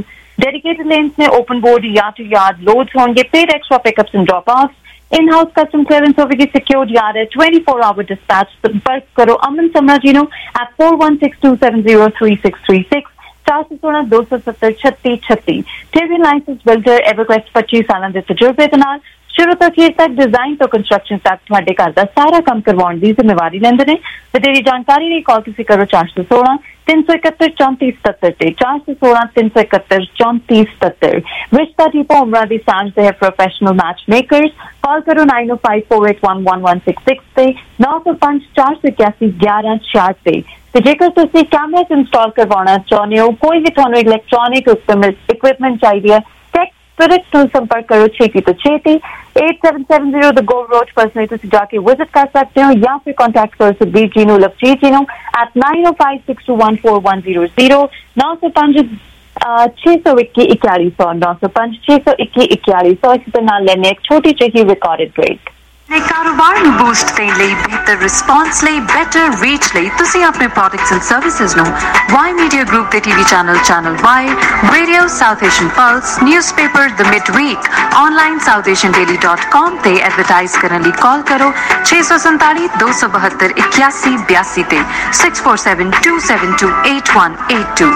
Dedicated lanes ने open board yard to yard loads होंगे, paid extra pickups and drop-offs. In-house custom clearance होगी, secured yard है, twenty-four hour dispatch. संपर्क करो अमन समराजीनो at four one six two seven zero three six three six, चार सौ सोलह दो सौ सत्तर छत्तीस छत्तीस। टेरियन लाइसेंस बिल्डर एवरक्वेस्ट पच्चीस साल ਦੇ ਤਜਰਬੇ ਦੇ ਨਾਲ ਸ਼ੁਰੂ ਤੋਂ ਅਖੀਰ ਤੱਕ ਡਿਜ਼ਾਈਨ ਤੋਂ ਕੰਸਟਰਕਸ਼ਨ ਤੱਕ ਤੁਹਾਡੇ ਘਰ ਦਾ ਸਾਰਾ ਕੰਮ ਕਰਵਾਉਣ ਦੀ ਜ਼ਿੰਮੇਵਾਰੀ ਲੈਂਦੇ ਨੇ। ਵਧੇਰੀ ਜਾਣਕਾਰੀ ਲਈ ਕਾਲ ਤੁਸੀਂ ਕਰੋ ਚਾਰ ਸੌ ਸੋਲਾਂ ਤਿੰਨ ਸੌ ਇਕਹੱਤਰ ਚੌਂਤੀ ਸਤੱਤਰ ਤੇ ਚਾਰ ਸੌ ਸੋਲਾਂ ਤਿੰਨ ਸੌ ਇਕਹੱਤਰ ਚੌਂਤੀ ਸਤੱਤਰ। ਰਿਸ਼ਤਾ ਦੀਪਾ ਉਮਰਾਂ ਦੀ ਸਾਂਝ ਦੇ ਪ੍ਰੋਫੈਸ਼ਨਲ ਮੈਚ ਮੇਕਰਸ। ਕਾਲ ਕਰੋ nine oh five four eight one one one six six ਤੇ ਨੌ ਸੌ ਪੰਜ ਚਾਰ ਸੌ ਇਕਿਆਸੀ ਗਿਆਰਾਂ ਛਿਆਹਠ ਤੇ। ਤੇ ਜੇਕਰ ਤੁਸੀਂ ਕੈਮਰਾਸ ਇੰਸਟਾਲ ਕਰਵਾਉਣਾ ਚਾਹੁੰਦੇ ਹੋ, ਕੋਈ ਵੀ ਤੁਹਾਨੂੰ ਇਲੈਕਟ੍ਰੋਨਿਕ ਇਕਵਿਪਮੈਂਟ ਚਾਹੀਦੀ ਹੈ, ਟੈਕ ਤੁਰੰਤ ਨੂੰ ਸੰਪਰਕ ਕਰੋ ਛੇਤੀ ਤੋਂ ਛੇਤੀ eight seven seven zero The Go Road। Personally ਤੁਸੀਂ ਜਾ ਕੇ ਵਿਜ਼ਿਟ ਕਰ ਸਕਦੇ ਹੋ ਜਾਂ ਫਿਰ ਕੰਟੈਕਟ ਕਰੋ ਸੁਖਬੀਰ ਜੀ ਨੂੰ, ਲਵਜੀਤ ਜੀ ਨੂੰ at nine oh five six two one four one zero zero ਨੌ ਸੌ ਪੰਜ ਛੇ ਸੌ ਇੱਕੀ ਇਕਤਾਲੀ ਸੌ ਨੌ ਸੌ ਪੰਜ ਛੇ ਸੌ ਇੱਕੀ ਇਕਤਾਲੀ ਸੌ। ਇਸ ਦੇ ਨਾਲ ਲੈਣੇ ਇੱਕ ਛੋਟੀ ਜਿਹੀ ਰਿਕਾਰਡਡ ਬ੍ਰੇਕ। ਨੇ ਕਾਰੋਬਾਰ ਨੂੰ ਬੂਸਟ ਦੇਣ ਲਈ, ਬਿਹਤਰ ਰਿਸਪਾਂਸ ਲਈ, ਬੈਟਰ ਰੀਚ ਲਈ ਤੁਸੀਂ ਆਪਣੇ ਪ੍ਰੋਡਕਟਸ ਐਂਡ ਸਰਵਿਸਿਜ਼ ਨੂੰ ਵਾਈ ਮੀਡੀਆ ਗਰੁੱਪ ਦੇ TV channel channel Y, radio South Asian pulse, newspaper the mid week, online South Asian daily dot com ਤੇ ਐਡਵਰਟਾਈਜ਼ ਕਰਨ ਲਈ ਕਾਲ ਕਰੋ ਛੇ ਸੌ ਸੰਤਾਲੀ ਦੋ ਸੌ ਬਹੱਤਰ ਇਕਿਆਸੀ ਬਿਆਸੀ ਤੇ six four seven two seven two eight one eight two।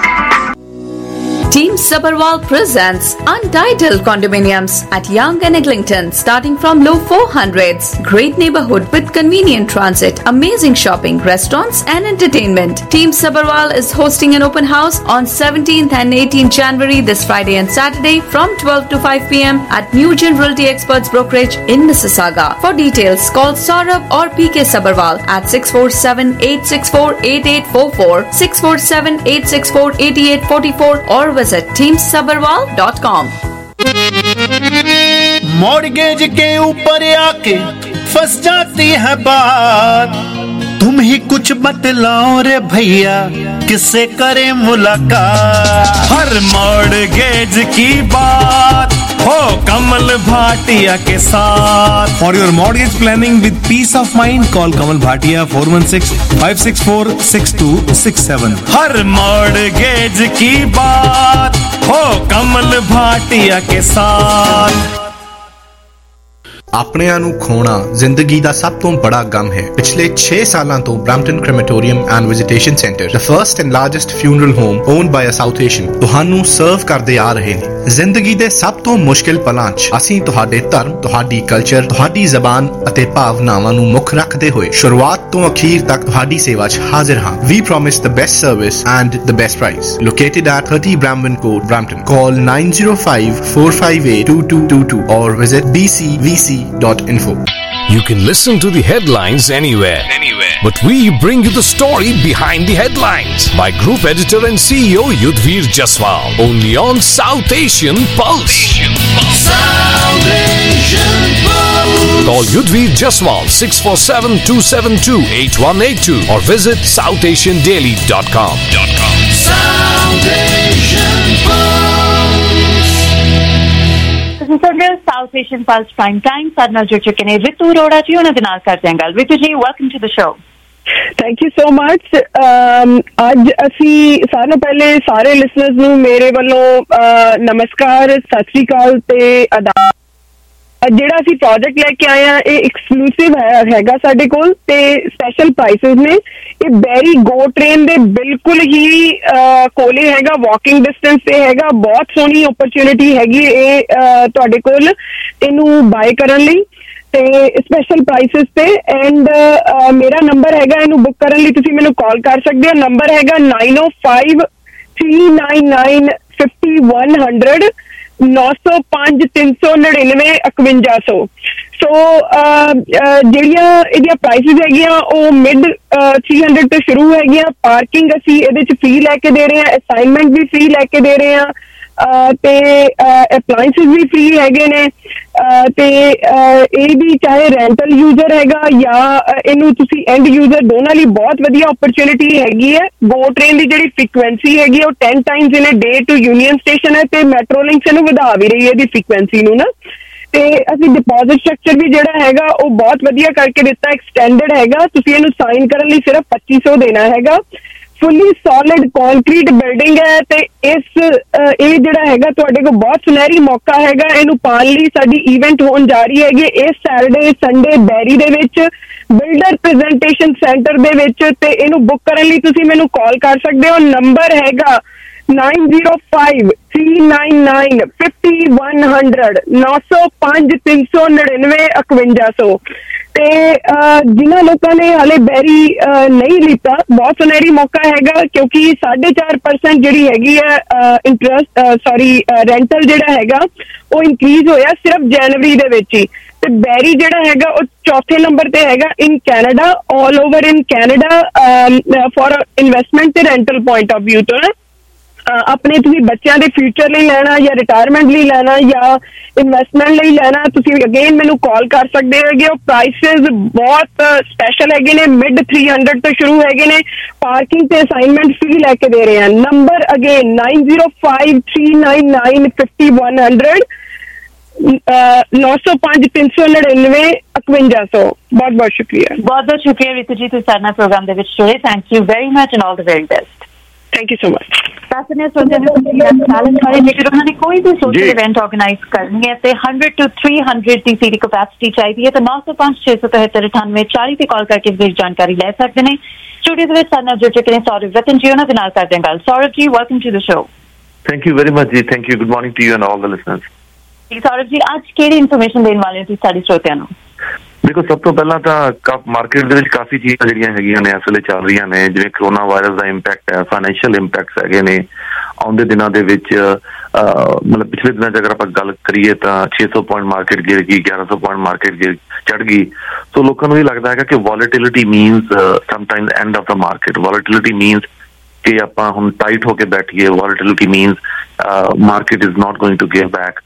Team Sabharwal presents Untitled Condominiums at Young and Eglinton, starting from low four hundreds. Great neighborhood with convenient transit, amazing shopping, restaurants and entertainment. Team Sabharwal is hosting an open house on seventeenth and eighteenth January, this Friday and Saturday from twelve to five p m at Nugent Realty Experts Brokerage in Mississauga. For details, call Saurabh or P K Sabharwal at six four seven eight six four eight eight four four, six four seven eight six four eight eight four four or visit team sabharwal dot com। Mortgage के ऊपर आके फंस जाती है बात, तुम ही कुछ बतलाओ रे भैया किससे करें मुलाकात। हर मॉर्गेज की बात हो कमल भाटिया के साथ। For your mortgage planning with peace of mind, call Kamal Bhatia four one six five six four six two six seven। हर मॉर्गेज की बात हो कमल भाटिया के साथ। ਆਪਣਿਆਂ ਨੂੰ ਖੋਣਾ ਜ਼ਿੰਦਗੀ ਦਾ ਸਭ ਤੋਂ ਬੜਾ ਗਮ ਹੈ। ਪਿਛਲੇ ਛੇ ਸਾਲਾਂ ਤੋਂ Brampton crematorium and visitation centre, the first and largest funeral home owned by a South Asian, ਤੁਹਾਨੂੰ ਸਰਵ ਕਰਦੇ ਆ ਰਹੇ ਨੇ। ਜ਼ਿੰਦਗੀ ਦੇ ਸਭ ਤੋਂ ਮੁਸ਼ਕਿਲ ਪਲਾਂ 'ਚ ਅਸੀਂ ਤੁਹਾਡੇ ਧਰਮ, ਤੁਹਾਡੀ ਕਲਚਰ, ਤੁਹਾਡੀ ਜ਼ਬਾਨ ਅਤੇ ਭਾਵਨਾਵਾਂ ਨੂੰ ਮੁੱਖ ਰੱਖਦੇ ਹੋਏ ਸ਼ੁਰੂਆਤ ਤੋਂ ਅਖੀਰ ਤੱਕ ਤੁਹਾਡੀ ਸੇਵਾ 'ਚ ਹਾਜ਼ਰ ਹਾਂ। We promise the best service and the best price. Located at thirty Bramwin Court, Brampton. Call nine zero five four five eight two two two two or visit b c v c dot info. You can listen to the headlines anywhere, anywhere. But we bring you the story behind the headlines by Group Editor and C E O Yudhvir Jaswal, only on South Asian Pulse. Asian Pulse. South Asian Pulse. Call Yudhvir Jaswal six four seven two seven two eight one eight two or visit south asian daily dot com. South Asian Pulse. South Asian Pulse Prime Time ਸਾਡੇ ਨਾਲ ਜੁੜ ਚੁੱਕੇ ਨੇ ਰਿਤੂ ਅਰੋੜਾ ਜੀ, ਉਹਨਾਂ ਦੇ ਨਾਲ ਕਰਦੇ ਹਾਂ ਗੱਲ। Ritu ji, welcome to the show. Thank you so much. ਅੱਜ ਅਸੀਂ ਸਾਰਿਆਂ ਤੋਂ ਪਹਿਲੇ ਸਾਰੇ ਲਿਸਨਰਸ ਨੂੰ ਮੇਰੇ ਵੱਲੋਂ ਨਮਸਕਾਰ, ਸਤਿ ਸ਼੍ਰੀ ਅਕਾਲ ਤੇ ਅਦਾ। ਜਿਹੜਾ ਅਸੀਂ ਪ੍ਰੋਜੈਕਟ ਲੈ ਕੇ ਆਏ ਆ ਇਹ ਐਕਸਕਲੂਸਿਵ ਹੈ ਹੈਗਾ ਸਾਡੇ ਕੋਲ ਤੇ ਸਪੈਸ਼ਲ ਪ੍ਰਾਈਸਿਸ ਨੇ। ਇਹ ਬੈਰੀ ਗੋ ਟ੍ਰੇਨ ਦੇ ਬਿਲਕੁਲ ਹੀ ਕੋਲੇ ਹੈਗਾ, ਵਾਕਿੰਗ ਡਿਸਟੈਂਸ ਤੇ ਹੈਗਾ। ਬਹੁਤ ਸੋਹਣੀ ਓਪਰਚੁਨਿਟੀ ਹੈਗੀ ਇਹ ਤੁਹਾਡੇ ਕੋਲ ਇਹਨੂੰ ਬਾਏ ਕਰਨ ਲਈ ਤੇ ਸਪੈਸ਼ਲ ਪ੍ਰਾਈਸਿਸ ਤੇ। ਐਂਡ ਮੇਰਾ ਨੰਬਰ ਹੈਗਾ, ਇਹਨੂੰ ਬੁੱਕ ਕਰਨ ਲਈ ਤੁਸੀਂ ਮੈਨੂੰ ਕਾਲ ਕਰ ਸਕਦੇ ਹੋ। ਨੰਬਰ ਹੈਗਾ nine oh five three nine nine five one zero zero ਨੌ ਸੌ ਪੰਜ ਤਿੰਨ ਸੌ ਨੜਿਨਵੇਂ ਇਕਵੰਜਾ ਸੌ। ਸੋ ਜਿਹੜੀਆਂ ਇਹਦੀਆਂ ਪ੍ਰਾਈਸਿਸ ਹੈਗੀਆਂ ਉਹ ਮਿਡ ਥ੍ਰੀ ਹੰਡਰਡ ਤੋਂ ਸ਼ੁਰੂ ਹੈਗੀਆਂ। ਪਾਰਕਿੰਗ ਅਸੀਂ ਇਹਦੇ 'ਚ ਫ੍ਰੀ ਲੈ ਕੇ ਦੇ ਰਹੇ ਹਾਂ, ਅਸਾਈਨਮੈਂਟ ਵੀ ਫ੍ਰੀ ਲੈ ਕੇ ਦੇ ਰਹੇ ਹਾਂ ਤੇ ਅਪਲਾਇੰਸਿਸ ਵੀ ਫ੍ਰੀ ਹੈਗੇ ਨੇ। ਤੇ ਇਹ ਵੀ ਚਾਹੇ ਰੈਂਟਲ ਯੂਜ਼ਰ ਹੈਗਾ ਜਾਂ ਇਹਨੂੰ ਤੁਸੀਂ ਐਂਡ ਯੂਜ਼ਰ, ਦੋਨਾਂ ਲਈ ਬਹੁਤ ਵਧੀਆ ਓਪਰਚੁਨਿਟੀ ਹੈਗੀ ਹੈ। ਗੋ ਟ੍ਰੇਨ ਦੀ ਜਿਹੜੀ ਫ੍ਰੀਕੁਐਂਸੀ ਹੈਗੀ ਉਹ ten times in a day to union station ਹੈ ਤੇ ਮੈਟਰੋ ਲਿੰਕਸ ਇਹਨੂੰ ਵਧਾ ਵੀ ਰਹੀ ਹੈ ਇਹਦੀ ਫ੍ਰੀਕੁਐਂਸੀ ਨੂੰ ਨਾ। ਤੇ ਅਸੀਂ ਡਿਪੋਜ਼ਿਟ ਸਟਰਕਚਰ ਵੀ ਜਿਹੜਾ ਹੈਗਾ ਉਹ ਬਹੁਤ ਵਧੀਆ ਕਰਕੇ ਦਿੱਤਾ, ਐਕਸਟੈਂਡਡ ਹੈਗਾ। ਤੁਸੀਂ ਇਹਨੂੰ ਸਾਈਨ ਕਰਨ ਲਈ ਸਿਰਫ ਪੱਚੀ ਸੌ ਦੇਣਾ ਹੈਗਾ। ਫੁੱਲੀ ਸੋਲਿਡ ਕੰਕਰੀਟ ਬਿਲਡਿੰਗ ਹੈ ਤੇ ਇਸ ਇਹ ਜਿਹੜਾ ਹੈਗਾ ਤੁਹਾਡੇ ਕੋਲ ਬਹੁਤ ਸੁਨਹਿਰੀ ਮੌਕਾ ਹੈਗਾ ਇਹਨੂੰ ਪਾਉਣ ਲਈ। ਸਾਡੀ ਇਵੈਂਟ ਹੋਣ ਜਾ ਰਹੀ ਹੈਗੀ ਇਸ ਸੈਟਰਡੇ ਸੰਡੇ ਬੈਰੀ ਦੇ ਵਿੱਚ ਬਿਲਡਰ ਪ੍ਰੈਜੈਂਟੇਸ਼ਨ ਸੈਂਟਰ ਦੇ ਵਿੱਚ, ਤੇ ਇਹਨੂੰ ਬੁੱਕ ਕਰਨ ਲਈ ਤੁਸੀਂ ਮੈਨੂੰ ਕਾਲ ਕਰ ਸਕਦੇ ਹੋ। ਨੰਬਰ ਹੈਗਾ nine zero five three nine nine fifty one hundred ਨੌ ਸੌ ਪੰਜ ਤਿੰਨ ਸੌ ਨੜਿਨਵੇਂ ਇਕਵੰਜਾ ਸੌ। ਤੇ ਜਿਨ੍ਹਾਂ ਲੋਕਾਂ ਨੇ ਹਾਲੇ ਬੈਰੀ ਨਹੀਂ ਲਿੱਤਾ ਬਹੁਤ ਸੁਨਹਿਰੀ ਮੌਕਾ ਹੈਗਾ, ਕਿਉਂਕਿ ਸਾਢੇ ਚਾਰ ਪਰਸੈਂਟ ਜਿਹੜੀ ਹੈਗੀ ਹੈ ਇੰਟਰਸਟ ਸੌਰੀ ਰੈਂਟਲ ਜਿਹੜਾ ਹੈਗਾ ਉਹ ਇਨਕਰੀਜ਼ ਹੋਇਆ ਸਿਰਫ ਜਨਵਰੀ ਦੇ ਵਿੱਚ ਹੀ। ਤੇ ਬੈਰੀ ਜਿਹੜਾ ਹੈਗਾ ਉਹ ਚੌਥੇ ਨੰਬਰ ਤੇ ਹੈਗਾ in Canada, all over in Canada for investment ਤੇ ਰੈਂਟਲ ਪੁਆਇੰਟ ਆਫ ਵਿਊ ਤੋਂ। ਆਪਣੇ ਤੁਸੀਂ ਬੱਚਿਆਂ ਦੇ ਫਿਊਚਰ ਲਈ ਲੈਣਾ ਜਾਂ ਰਿਟਾਇਰਮੈਂਟ ਲਈ ਲੈਣਾ ਜਾਂ ਇਨਵੈਸਟਮੈਂਟ ਲਈ ਲੈਣਾ, ਤੁਸੀਂ ਅਗੇਨ ਮੈਨੂੰ ਕਾਲ ਕਰ ਸਕਦੇ ਹੈਗੇ ਹੋ। ਪ੍ਰਾਈਸਿਸ ਬਹੁਤ ਸਪੈਸ਼ਲ ਹੈਗੇ ਨੇ, ਮਿਡ ਥ੍ਰੀ ਹੰਡਰਡ ਤੋਂ ਸ਼ੁਰੂ ਹੈਗੇ ਨੇ। ਪਾਰਕਿੰਗ ਤੇ ਅਸਾਈਨਮੈਂਟ ਫ੍ਰੀ ਲੈ ਕੇ ਦੇ ਰਹੇ ਹਾਂ। Number again nine zero five three nine nine fifty one hundred ਨੌ ਸੌ ਪੰਜ ਤਿੰਨ ਸੌ ਨੜਿਨਵੇਂ ਇਕਵੰਜਾ ਸੌ। ਬਹੁਤ ਬਹੁਤ ਸ਼ੁਕਰੀਆ। ਬਹੁਤ ਬਹੁਤ ਸ਼ੁਕਰੀਆ ਰੀਤੂ ਜੀ, ਤੁਸੀਂ ਸਾਡੇ ਨਾਲ ਪ੍ਰੋਗਰਾਮ ਦੇ ਵਿੱਚ ਜੁੜੇ। Thank you very much and all the very best. Thank you so much. ਦੱਸਣੇ ਸੋਚਿਆ ਜੇਕਰ ਉਹਨਾਂ ਨੇ ਕੋਈ ਵੀ ਸੋਸ਼ਲ ਇਵੈਂਟ ਆਰਗੇਨਾਈਜ਼ ਕਰਨੀ ਹੈ ਤੇ ਹੰਡਰਡ ਟੂ ਥ੍ਰੀ ਹੰਡਰਡ ਦੀ ਸੀਟ ਕਪੈਸਿਟੀ ਚਾਹੀਦੀ ਹੈ ਤਾਂ ਨੌ ਸੌ ਪੰਜ ਛੇ ਸੌ ਤਿਹੱਤਰ ਅਠਾਨਵੇਂ ਚਾਲੀ ਤੇ ਕਾਲ ਕਰਕੇ ਇਸ ਜਾਣਕਾਰੀ ਲੈ ਸਕਦੇ ਨੇ। ਸਟੂਡੀਓ ਦੇ ਵਿੱਚ ਸਾਡੇ ਨਾਲ ਜੁੜ ਚੁੱਕੇ ਨੇ ਸੌਰਵ ਰਤਨ ਜੀ, ਉਹਨਾਂ ਦੇ ਨਾਲ ਕਰਦੇ ਹਾਂ ਗੱਲ। Saurav ji, welcome to the show. Thank you very much ਜੀ। Thank you. Good morning to you and all the listeners. ਜੀ ਸੌਰਵ ਜੀ, ਅੱਜ ਕਿਹੜੀ ਇਨਫੋਰਮੇਸ਼ਨ ਦੇਣ ਵਾਲੇ ਹੋ ਤੁਸੀਂ ਸਾਡੇ ਸਰੋਤਿਆਂ ਨੂੰ? ਦੇਖੋ, ਸਭ ਤੋਂ ਪਹਿਲਾਂ ਤਾਂ ਮਾਰਕੀਟ ਦੇ ਵਿੱਚ ਕਾਫੀ ਚੀਜ਼ਾਂ ਜਿਹੜੀਆਂ ਹੈਗੀਆਂ ਨੇ ਇਸ ਵੇਲੇ ਚੱਲ ਰਹੀਆਂ ਨੇ, ਜਿਵੇਂ ਕਰੋਨਾ ਵਾਇਰਸ ਦਾ ਇੰਪੈਕਟ ਹੈ, ਫਾਈਨੈਂਸ਼ੀਅਲ ਇੰਪੈਕਟਸ ਹੈਗੇ ਨੇ ਆਉਂਦੇ ਦਿਨਾਂ ਦੇ ਵਿੱਚ। ਮਤਲਬ ਪਿਛਲੇ ਦਿਨਾਂ 'ਚ ਅਗਰ ਆਪਾਂ ਗੱਲ ਕਰੀਏ ਤਾਂ ਛੇ ਸੌ ਪੁਆਇੰਟ ਮਾਰਕੀਟ ਗਿਰ ਗਈ, ਗਿਆਰਾਂ ਸੌ ਪੁਆਇੰਟ ਮਾਰਕੀਟ ਗਿਰ ਚੜ ਗਈ। ਸੋ ਲੋਕਾਂ ਨੂੰ ਇਹ ਲੱਗਦਾ ਹੈਗਾ ਕਿ volatility means sometimes end of the market. Volatility means ਕਿ ਆਪਾਂ ਹੁਣ ਟਾਈਟ ਹੋ ਕੇ ਬੈਠੀਏ। Volatility means market is not going to give back.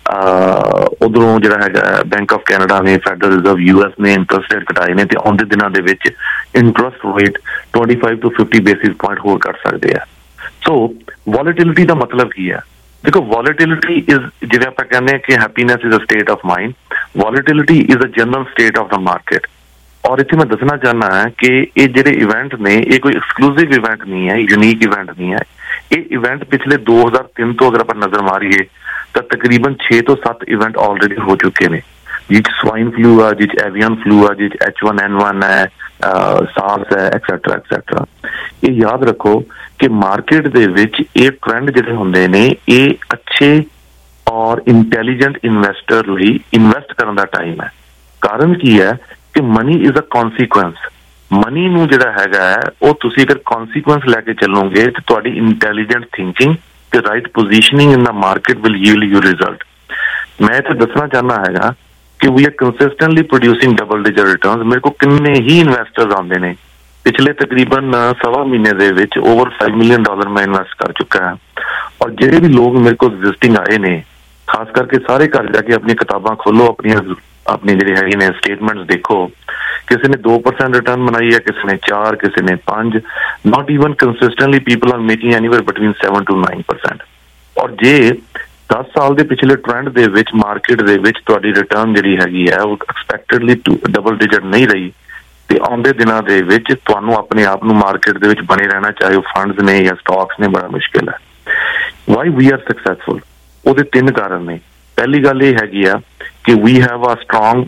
ਉਧਰੋਂ ਜਿਹੜਾ ਹੈਗਾ ਬੈਂਕ ਆਫ ਕੈਨੇਡਾ ਨੇ, ਫੈਡਰਲ ਰਿਜ਼ਰਵ ਯੂ ਐਸ ਨੇ ਇੰਟਰਸਟ ਰੇਟ ਘਟਾਏ ਨੇ ਤੇ ਆਉਂਦੇ ਦਿਨਾਂ ਦੇ ਵਿੱਚ ਇੰਟਰਸਟ ਰੇਟ ਟਵੈਂਟੀ ਫਾਈਵ ਤੋਂ ਫਿਫਟੀ ਬੇਸਿਸ ਪੁਆਇੰਟ ਹੋਰ ਘੱਟ ਸਕਦੇ ਆ। ਸੋ ਵੋਲੇਟਿਲਿਟੀ ਦਾ ਮਤਲਬ ਕੀ ਹੈ? ਦੇਖੋ, ਵੋਲੇਟਿਲਿਟੀ ਇਜ਼, ਜਿਵੇਂ ਆਪਾਂ ਕਹਿੰਦੇ ਹਾਂ ਕਿ happiness is a state of mind, volatility is a general state of the market. ਔਰ ਇੱਥੇ ਮੈਂ ਦੱਸਣਾ ਚਾਹੁੰਦਾ ਹਾਂ ਕਿ ਇਹ ਜਿਹੜੇ ਇਵੈਂਟ ਨੇ ਇਹ ਕੋਈ ਐਕਸਕਲੂਸਿਵ ਇਵੈਂਟ ਨਹੀਂ ਹੈ, ਯੂਨੀਕ ਇਵੈਂਟ ਨਹੀਂ ਹੈ। ਇਹ ਇਵੈਂਟ ਪਿਛਲੇ ਦੋ ਹਜ਼ਾਰ ਤਿੰਨ ਤੋਂ ਅਗਰ ਆਪਾਂ ਨਜ਼ਰ ਮਾਰੀਏ ਤਾਂ ਤਕਰੀਬਨ ਛੇ ਤੋਂ ਸੱਤ ਇਵੈਂਟ ਆਲਰੇਡੀ ਹੋ ਚੁੱਕੇ ਨੇ, ਜਿਹ 'ਚ ਸਵਾਈਨ ਫਲੂ ਆ, ਜਿਹ 'ਚ ਐਵੀਅਨ ਫਲੂ ਆ, ਜਿਹ 'ਚ ਐਚ ਵਨ ਐਨ ਵਨ ਹੈ, ਸਾਰਸ ਹੈ, ਐਕਸੈਟਰਾ ਐਕਸੈਟਰਾ। ਇਹ ਯਾਦ ਰੱਖੋ ਕਿ ਮਾਰਕੀਟ ਦੇ ਵਿੱਚ ਇਹ ਟ੍ਰੈਂਡ ਜਿਹੜੇ ਹੁੰਦੇ ਨੇ ਇਹ ਅੱਛੇ ਔਰ ਇੰਟੈਲੀਜੈਂਟ ਇਨਵੈਸਟਰ ਲਈ ਇਨਵੈਸਟ ਕਰਨ ਦਾ ਟਾਈਮ ਹੈ। ਕਾਰਨ ਕੀ ਹੈ ਕਿ money is a consequence. Money ਨੂੰ ਜਿਹੜਾ ਹੈਗਾ ਹੈ ਉਹ ਤੁਸੀਂ ਅਗਰ ਕੌਨਸੀਕੁਐਂਸ ਲੈ ਕੇ ਚੱਲੋਗੇ ਤੇ ਤੁਹਾਡੀ ਇੰਟੈਲੀਜੈਂਟ ਥਿੰਕਿੰਗ ਤੇ right positioning in the market will yield you result. ਮੈਂ ਇੱਥੇ ਦੱਸਣਾ ਚਾਹੁੰਦਾ ਹੈਗਾ ਕਿ we are consistently producing double digit returns. ਮੇਰੇ ਕੋਲ ਕਿੰਨੇ ਹੀ ਇਨਵੈਸਟਰਸ ਆਉਂਦੇ ਨੇ, ਪਿਛਲੇ ਤਕਰੀਬਨ ਸਵਾ ਮਹੀਨੇ ਦੇ ਵਿੱਚ ਓਵਰ ਫਾਈਵ ਮਿਲੀਅਨ ਡਾਲਰ ਮੈਂ ਇਨਵੈਸਟ ਕਰ ਚੁੱਕਾ ਹਾਂ। ਔਰ ਜਿਹੜੇ ਵੀ ਲੋਕ ਮੇਰੇ ਕੋਲ ਵਿਜ਼ਿਟਿੰਗ ਆਏ ਨੇ, ਖਾਸ ਕਰਕੇ ਸਾਰੇ ਘਰ ਜਾ ਕੇ ਆਪਣੀਆਂ ਕਿਤਾਬਾਂ ਖੋਲੋ, ਆਪਣੀਆਂ ਆਪਣੇ ਜਿਹੜੇ ਹੈਗੇ ਨੇ ਸਟੇਟਮੈਂਟਸ ਦੇਖੋ। ਕਿਸੇ ਨੇ ਦੋ ਪਰਸੈਂਟ ਰਿਟਰਨ ਬਣਾਈ ਹੈ, ਕਿਸੇ ਨੇ ਚਾਰ, ਕਿਸੇ ਨੇ ਪੰਜ। Not even consistently people are making anywhere between seven to nine percent. ਔਰ ਜੇ ਦਸ ਸਾਲ ਦੇ ਪਿਛਲੇ ਟ੍ਰੈਂਡ ਦੇ ਵਿੱਚ ਮਾਰਕੀਟ ਦੇ ਵਿੱਚ ਤੁਹਾਡੀ ਰਿਟਰਨ ਜਿਹੜੀ ਹੈਗੀ ਹੈ ਉਹ ਐਕਸਪੈਕਟਡਲੀ ਡਬਲ ਡਿਜਿਟ ਨਹੀਂ ਰਹੀ ਤੇ ਆਉਂਦੇ ਦਿਨਾਂ ਦੇ ਵਿੱਚ ਤੁਹਾਨੂੰ ਆਪਣੇ ਆਪ ਨੂੰ ਮਾਰਕੀਟ ਦੇ ਵਿੱਚ ਬਣੇ ਰਹਿਣਾ, ਚਾਹੇ ਉਹ ਫੰਡਸ ਨੇ ਜਾਂ ਸਟਾਕਸ ਨੇ, ਬੜਾ ਮੁਸ਼ਕਿਲ ਹੈ। Why we are successful? ਉਹਦੇ ਤਿੰਨ ਕਾਰਨ ਨੇ। ਪਹਿਲੀ ਗੱਲ ਇਹ ਹੈਗੀ ਆ ਕਿ ਵੀ ਹੈਵ ਅ ਸਟਰੋਂਗ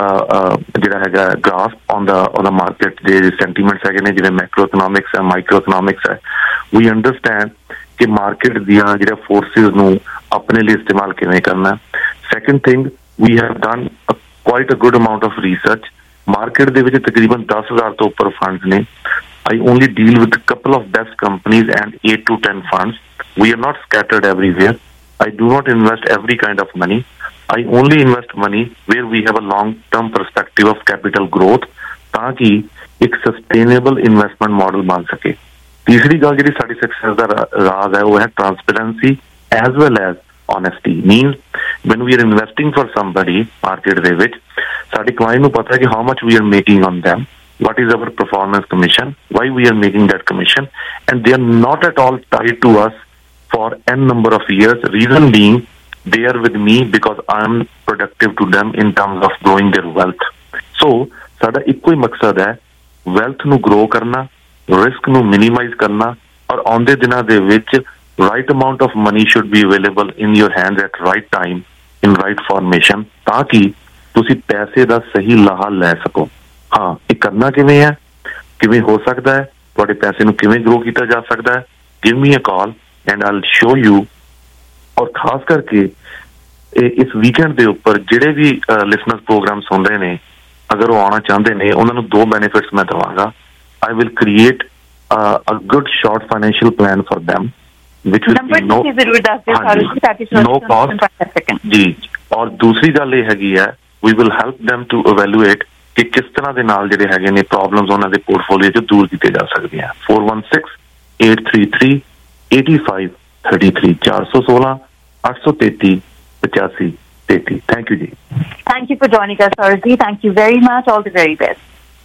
ਜਿਹੜਾ ਹੈਗਾ grasp on the on the market ਦੇ ਸੈਂਟੀਮੈਂਟਸ ਹੈਗੇ ਨੇ, ਜਿਵੇਂ ਮੈਕਰੋ ਇਕਨੋਮਿਕਸ ਹੈ, ਮਾਈਕਰੋ ਇਕਨੋਮਿਕਸ ਹੈ। ਵੀ ਅੰਡਰਸਟੈਂਡ ਕਿ ਮਾਰਕੀਟ ਦੀਆਂ ਜਿਹੜੀਆਂ ਫੋਰਸਿਸ ਨੂੰ ਆਪਣੇ ਲਈ ਇਸਤੇਮਾਲ ਕਿਵੇਂ ਕਰਨਾ। Second thing, we have done quite a good amount of research. Market ਦੇ ਵਿੱਚ ਤਕਰੀਬਨ ਦਸ ਹਜ਼ਾਰ ਤੋਂ ਉੱਪਰ ਫੰਡਸ ਨੇ। I only deal with a couple of best companies and eight to ten funds. We are not scattered everywhere. I do not invest every kind of money. I only invest money where we have a long-term perspective of capital growth, ਤਾਂ ਕਿ ਇੱਕ sustainable investment model ਬਣ ਸਕੇ। ਤੀਸਰੀ ਗੱਲ ਜਿਹੜੀ ਸਾਡੀ success ਦਾ ਰਾਜ਼ ਹੈ ਉਹ ਹੈ transparency as well as honesty. Means when we are investing for somebody market ਦੇ ਵਿੱਚ ਸਾਡੇ client ਨੂੰ ਪਤਾ ਹੈ ਕਿ how much we are making on them, what is our performance commission, why we are making that commission, and they are not at all tied to us for n number of years. Reason being, they are with me because I am productive to them in terms of growing their wealth. So ਸਾਡਾ ਇੱਕੋ ਹੀ ਮਕਸਦ ਹੈ wealth ਨੂੰ grow ਕਰਨਾ risk ਨੂੰ minimise ਕਰਨਾ ਔਰ ਆਉਂਦੇ ਦਿਨਾਂ ਦੇ ਵਿੱਚ right amount of money should be available in your hands at right time in right formation, ਤਾਂ ਕਿ ਤੁਸੀਂ ਪੈਸੇ ਦਾ ਸਹੀ ਲਾਹਾ ਲੈ ਸਕੋ। ਹਾਂ, ਇਹ ਕਰਨਾ ਕਿਵੇਂ ਹੈ, ਕਿਵੇਂ ਹੋ ਸਕਦਾ ਹੈ, ਤੁਹਾਡੇ ਪੈਸੇ ਨੂੰ ਕਿਵੇਂ ਗਰੋ ਕੀਤਾ ਜਾ ਸਕਦਾ ਹੈ, give me a call and I will show you. ਔਰ ਖਾਸ ਕਰਕੇ ਇਸ ਵੀਕਐਂਡ ਦੇ ਉੱਪਰ ਜਿਹੜੇ ਵੀ ਲਿਸਨਰਸ ਪ੍ਰੋਗਰਾਮ ਸੁਣ ਰਹੇ ਨੇ, ਅਗਰ ਉਹ ਆਉਣਾ ਚਾਹੁੰਦੇ ਨੇ, ਉਹਨਾਂ ਨੂੰ ਦੋ ਬੈਨੀਫਿਟਸ ਮੈਂ ਦੇਵਾਂਗਾ। I will create a good short financial plan for them which will be no no cost ਜੀ। ਔਰ ਦੂਸਰੀ ਗੱਲ ਇਹ ਹੈਗੀ ਹੈ, we will help them to evaluate ਕਿ ਕਿਸ ਤਰ੍ਹਾਂ ਦੇ ਨਾਲ ਜਿਹੜੇ ਹੈਗੇ ਨੇ ਪ੍ਰੋਬਲਮਸ ਉਹਨਾਂ ਦੇ ਪੋਰਟਫੋਲੀਓ 'ਚ ਦੂਰ ਕੀਤੇ ਜਾ ਸਕਦੀਆਂ। four one six eight three three eight five three three ਚਾਰ ਸੌ ਸੋਲਾਂ ਅੱਠ ਸੌ ਤੇਤੀ ਪਚਾਸੀ ਤੇਤੀ। ਥੈਂਕ ਯੂ ਜੀ। Thank you for joining us, Sarji. Thank you very much. All the very best.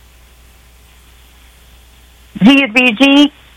ਜੀ ਯੁਧਵੀਰ ਜੀ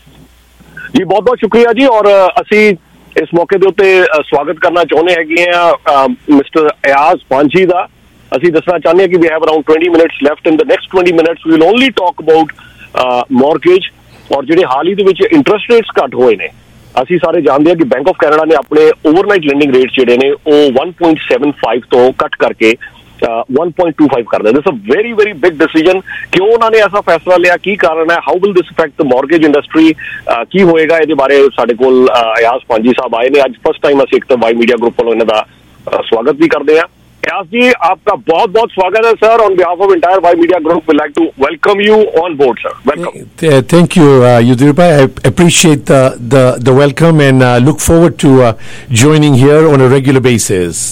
ਜੀ ਬਹੁਤ ਬਹੁਤ ਸ਼ੁਕਰੀਆ ਜੀ। ਔਰ ਅਸੀਂ ਇਸ ਮੌਕੇ ਦੇ ਉੱਤੇ ਸਵਾਗਤ ਕਰਨਾ ਚਾਹੁੰਦੇ ਹੈਗੇ ਆ ਮਿਸਟਰ ਅਯਾਜ਼ ਪਾਂਜੀ ਦਾ। ਅਸੀਂ ਦੱਸਣਾ ਚਾਹੁੰਦੇ ਹਾਂ ਕਿ we have around twenty minutes left. In the next twenty minutes we will only talk about mortgage ਔਰ ਜਿਹੜੇ ਹਾਲ ਹੀ ਦੇ ਵਿੱਚ ਇੰਟਰਸਟ ਰੇਟਸ ਘੱਟ ਹੋਏ ਨੇ। ਅਸੀਂ ਸਾਰੇ ਜਾਣਦੇ ਹਾਂ ਕਿ ਬੈਂਕ ਆਫ ਕੈਨੇਡਾ ਨੇ ਆਪਣੇ ਓਵਰਨਾਈਟ ਲੈਂਡਿੰਗ ਰੇਟਸ ਜਿਹੜੇ ਨੇ ਉਹ one point seven five ਤੋਂ ਕੱਟ ਕਰਕੇ one point two five ਕਰ ਦਿੱਤਾ। This a very very big decision. ਕਿਉਂ ਉਹਨਾਂ ਨੇ ਐਸਾ ਫੈਸਲਾ ਲਿਆ, ਕੀ ਕਾਰਨ ਹੈ, how will this affect the mortgage industry, ਕੀ ਹੋਏਗਾ, ਇਹਦੇ ਬਾਰੇ ਸਾਡੇ ਕੋਲ ਅਯਾਜ਼ ਪਾਂਜੀ ਸਾਹਿਬ ਆਏ ਨੇ ਅੱਜ। ਫਸਟ ਟਾਈਮ ਅਸੀਂ ਇੱਕ ਤਾਂ ਵਾਈ ਮੀਡੀਆ ਗਰੁੱਪ ਵੱਲੋਂ ਇਹਨਾਂ ਦਾ ਸਵਾਗਤ ਵੀ ਕਰਦੇ ਹਾਂ। अयाज जी, आपका बहुत बहुत स्वागत है sir. On behalf of entire Y media group we like to welcome you on board sir. Welcome. Thank you, uh, Yudhvir bhai. I appreciate the the the welcome and uh, look forward to uh, joining here on a regular basis.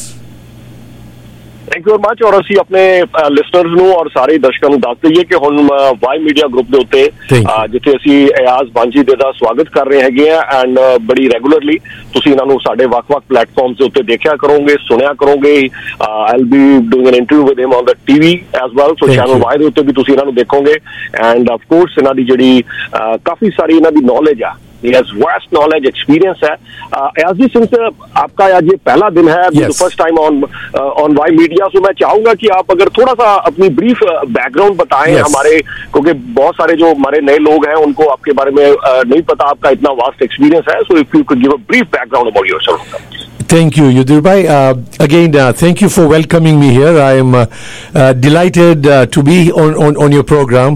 Thank you very much. ਔਰ ਅਸੀਂ ਆਪਣੇ listeners ਨੂੰ ਔਰ ਸਾਰੇ ਦਰਸ਼ਕਾਂ ਨੂੰ ਦੱਸ ਦਈਏ ਕਿ ਹੁਣ ਵਾਈ ਮੀਡੀਆ ਗਰੁੱਪ ਦੇ ਉੱਤੇ ਜਿੱਥੇ ਅਸੀਂ ਅਯਾਜ਼ ਪਾਂਜੀ ਦੇ ਦਾ ਸਵਾਗਤ ਕਰ ਰਹੇ ਹੈਗੇ ਆ ਐਂਡ ਬੜੀ ਰੈਗੂਲਰਲੀ ਤੁਸੀਂ ਇਹਨਾਂ ਨੂੰ ਸਾਡੇ ਵੱਖ-ਵੱਖ ਪਲੇਟਫਾਰਮਸ ਦੇ ਉੱਤੇ ਦੇਖਿਆ ਕਰੋਗੇ, ਸੁਣਿਆ ਕਰੋਗੇ। I will be doing an interview with him on the TV as well, so channel Y ਦੇ ਉੱਤੇ ਵੀ ਤੁਸੀਂ ਇਹਨਾਂ ਨੂੰ ਦੇਖੋਗੇ। ਐਂਡ ਆਫ ਕੋਰਸ ਇਹਨਾਂ ਦੀ ਜਿਹੜੀ ਕਾਫੀ ਸਾਰੀ ਇਹਨਾਂ ਦੀ ਨੌਲੇਜ ਆ, yes, vast knowledge, experience है। अयाज जी, सिंस आपका आज ये पहला दिन है, first time on on Y media, so मैं चाहूंगा कि आप अगर थोड़ा सा अपनी ब्रीफ बैकग्राउंड बताएं yes. हमारे, क्योंकि बहुत सारे जो हमारे नए लोग हैं उनको आपके बारे में नहीं पता, आपका इतना वास्ट एक्सपीरियंस है। So if you could give a brief background about yourself. Thank you, Yudhvir bhai. Uh, again, uh, thank you for welcoming me here. I am uh, uh, delighted uh, to be on, on, on your program.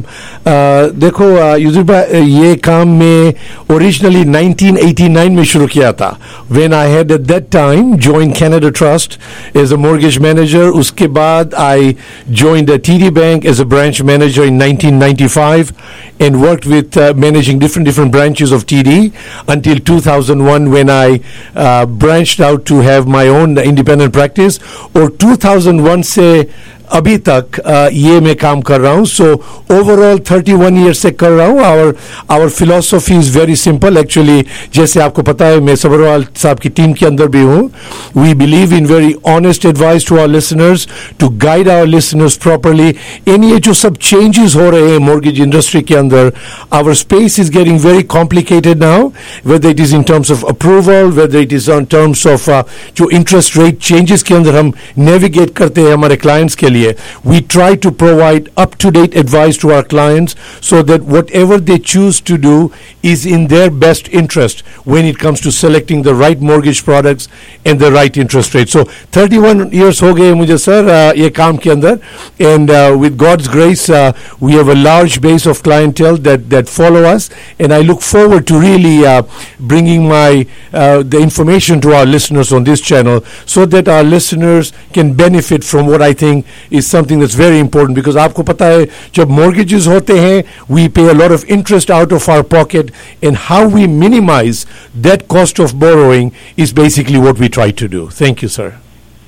देखो Yudhvir bhai, ये काम मैं originally nineteen eighty-nine में शुरू किया था, when I had at that time joined Canada Trust as a mortgage manager. उसके बाद I joined the T D Bank as a branch manager in nineteen ninety-five and worked with uh, managing different different branches of T D until two thousand one when I uh, branched out to have my own independent practice, और two thousand one से अभी तक uh, ये मैं काम कर रहा हूँ। सो ओवरऑल thirty-one ईयर से कर रहा हूँ। Our our philosophy is very simple actually. जैसे आपको पता है मैं सबरवाल साहब की टीम के अंदर भी हूँ। We believe in very honest advice to our listeners, to guide our listeners properly. In ये जो सब चेंजेस हो रहे हैं मॉर्गेज इंडस्ट्री के अंदर, our space is getting very complicated now, whether it is in terms of approval, whether it is in terms of जो interest rate changes के अंदर हम नेविगेट करते हैं हमारे क्लाइंट्स के लिए। We try to provide up-to-date advice to our clients so that whatever they choose to do is in their best interest when it comes to selecting the right mortgage products and the right interest rate. So thirty-one years हो गए मुझे sir ये काम के अंदर, and uh, with God's grace uh, we have a large base of clientele that that follow us, and I look forward to really uh, bringing my uh, the information to our listeners on this channel so that our listeners can benefit from what I think is something that's very important, because आपको पता है जब mortgages होते हैं we pay a lot of interest out of our pocket, and how we minimize that cost of borrowing is basically what we try to do. Thank you sir.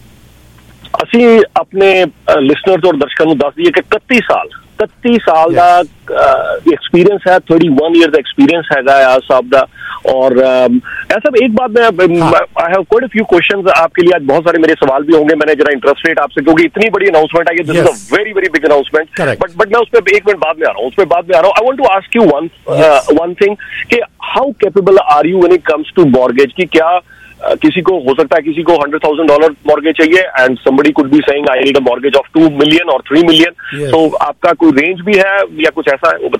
ਅਸੀਂ ਆਪਣੇ listeners ਔਰ ਦਰਸ਼ਕਾਂ ਨੂੰ ਦੱਸ ਦਈਏ ਕਿ thirty ਸਾਲ thirty ਸਾਲ ਦਾ एक्सपीरियंस है, thirty-one ईयर का एक्सपीरियंस है अयाज साहब का। और ऐसा एक बात मैं I have quite a few questions आपके लिए, आज बहुत सारे मेरे सवाल भी होंगे। मैंने जरा इंटरेस्ट रेट आपसे, क्योंकि इतनी बड़ी अनाउंसमेंट आई है, this is a very very big announcement, but but मैं उस पर एक मिनट बाद में आ रहा हूँ, उस पर बाद में आ रहा हूँ। I want to ask you one one thing कि how capable are you when it comes to mortgage, की क्या Uh, किसी को हो सकता है किसी को हंड्रेड थाउजेंड डॉलर मॉर्गेज चाहिए and somebody could be saying I need a mortgage of two million or three million. So आपका कोई रेंज भी है या कुछ ऐसा है, वो बताइए।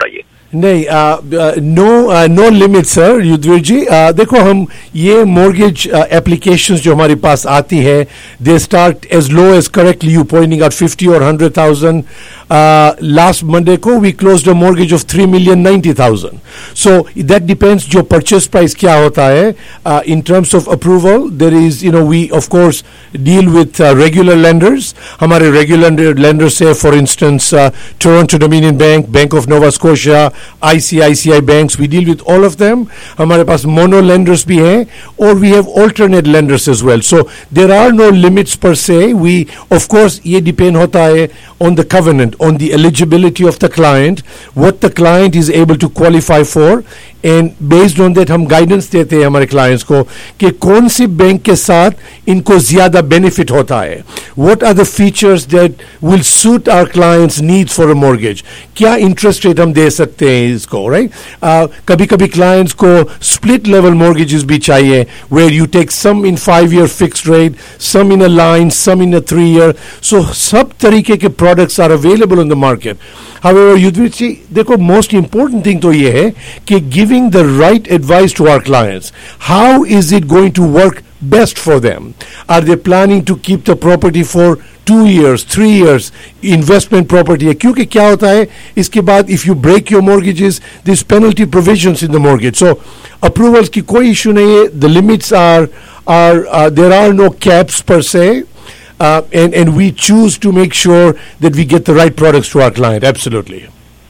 नहीं, no no limit sir Yudhvir ji. uh, देखो हम ये मॉर्गेज एप्लीकेशंस जो हमारे पास आती है, they start as low as correctly you pointing out fifty और हंड्रेड थाउजेंड. लास्ट मंडे को we closed a mortgage of three million ninety thousand. So that depends जो परचेस प्राइस क्या होता है. In terms of approval there is you know we of course deal with regular lenders. हमारे regular lenders है for instance Toronto Dominion bank, bank of Nova Scotia, I C I C I banks, we deal with all of them. हमारे पास mono lenders भी हैं और we have alternate lenders as well. So there are no limits per se. We of course ये depend होता है on the covenant, on the eligibility of the client, what the client is able to qualify for, and based on that हम guidance देते हैं हमारे clients को कि कौन सी बैंक के साथ इनको ज्यादा benefit होता है. What are the features that will suit our clients' needs for a mortgage? क्या interest rate हम दे सकते हैं इसको, right? uh, कभी कभी clients को split level mortgages भी चाहिए where you take some in five year fixed rate, some in a line, some in a three year. So सब तरीके के products are available in the market. However, Yudhvir ji देखो most important thing तो ये है कि giving the right advice to our clients. How is it going to work best for them? Are they planning to keep the property for two years, three years, investment property है? क्योंकि क्या होता है इसके बाद if you break your mortgages, there's penalty provisions in the mortgage. So approvals की कोई issue नहीं है. The limits are are uh, there are no caps per se. Uh, and and we choose to make sure that we get the right products to our client. Absolutely.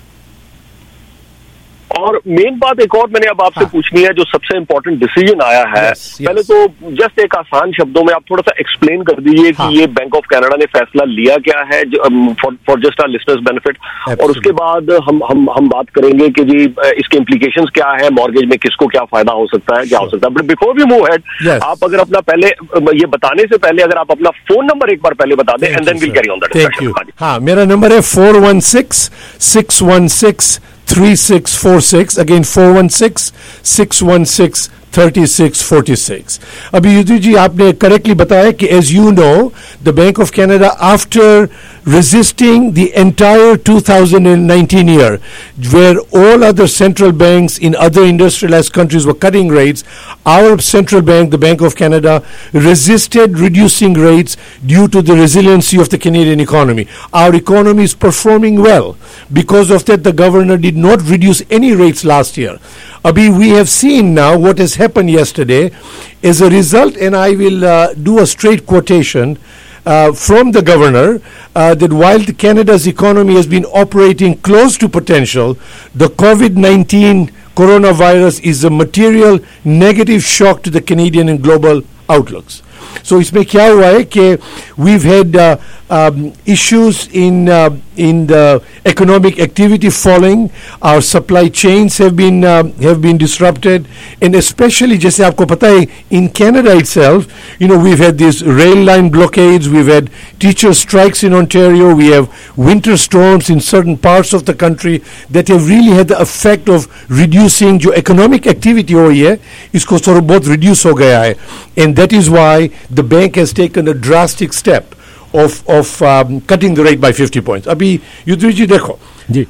और main बात एक और मैंने अब आपसे हाँ. पूछनी है, जो सबसे इम्पोर्टेंट डिसीजन आया है. yes, yes. पहले तो जस्ट एक आसान शब्दों में आप थोड़ा सा एक्सप्लेन कर दीजिए हाँ. कि ये बैंक ऑफ कनाडा ने फैसला लिया क्या है for just our listeners benefit. और उसके बाद हम हम हम बात करेंगे कि जी इसके इम्प्लीकेशंस क्या है, मॉर्गेज में किसको क्या फायदा हो सकता है, क्या हो सकता है. But before we move head, आप अगर अपना पहले ये बताने से पहले अगर आप अपना फोन नंबर एक बार पहले बता दें and then will carry on that. Thank you. हाँ, मेरा नंबर है four one six six one six three six four six. Again, four one six six one six three six four six. अभी युद्धवीर जी आपने करेक्टली बताया कि as you know, the Bank of Canada, after resisting the entire two thousand nineteen year, where all other central banks in other industrialized countries were cutting rates, our central bank, the Bank of Canada, resisted reducing rates due to the resiliency of the Canadian economy. Our economy is performing well. Because of that, the governor did not reduce any rates last year. Abhi, we have seen now what has happened yesterday. As a result, and I will uh, do a straight quotation uh, from the governor, uh, that while the Canada's economy has been operating close to potential, the COVID nineteen coronavirus is a material negative shock to the Canadian and global outlooks. So इसमें क्या हुआ है कि we've had uh, um, issues in uh, in the economic activity falling. Our supply chains have been uh, have been disrupted, and especially जैसे आपको पता है in Canada itself, you know, we've had these rail line blockades, we've had teacher strikes in Ontario, we have winter storms in certain parts of the country that have really had the effect of reducing जो economic activity हो रही है इसको थोड़ा बहुत reduce हो गया है, and that is why the bank has taken a drastic step of of um, cutting the rate by fifty points. अभी युद्धवीर जी देखो जी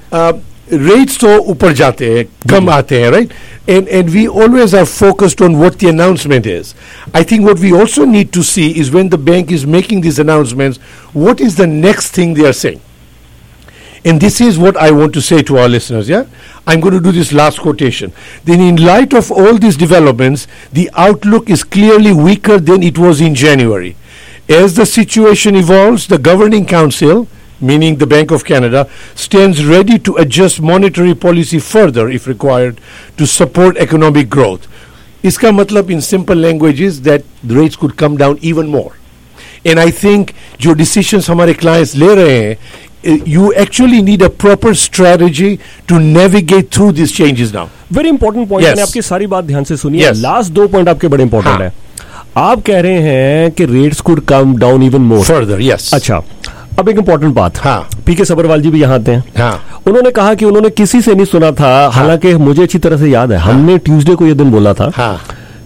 rates तो ऊपर जाते हैं, कम आते हैं, right? And and we always are focused on what the announcement is. I think what we also need to see is when the bank is making these announcements, what is the next thing they are saying? And this is what I want to say to our listeners, yeah? I'm going to do this last quotation. Then in light of all these developments, the outlook is clearly weaker than it was in January. As the situation evolves, the Governing Council, meaning the Bank of Canada, stands ready to adjust monetary policy further if required to support economic growth. Iska matlab in simple language is that the rates could come down even more. And I think जो decisions हमारे clients ले रहे हैं, you actually need a proper strategy to navigate through these changes now. Very important point. मैंने आपकी सारी बात ध्यान से सुनी है. लास्ट दो पॉइंट आपके बड़े इंपॉर्टेंट है. आप कह रहे हैं कि rates could come down even more further. Yes. अच्छा, अब एक इंपॉर्टेंट बात. हाँ. पी के सबरवाल जी भी यहाँ आते हैं. हाँ. उन्होंने कहा कि उन्होंने किसी से नहीं सुना था, हालांकि मुझे अच्छी तरह से याद है, हमने ट्यूसडे को ये दिन बोला था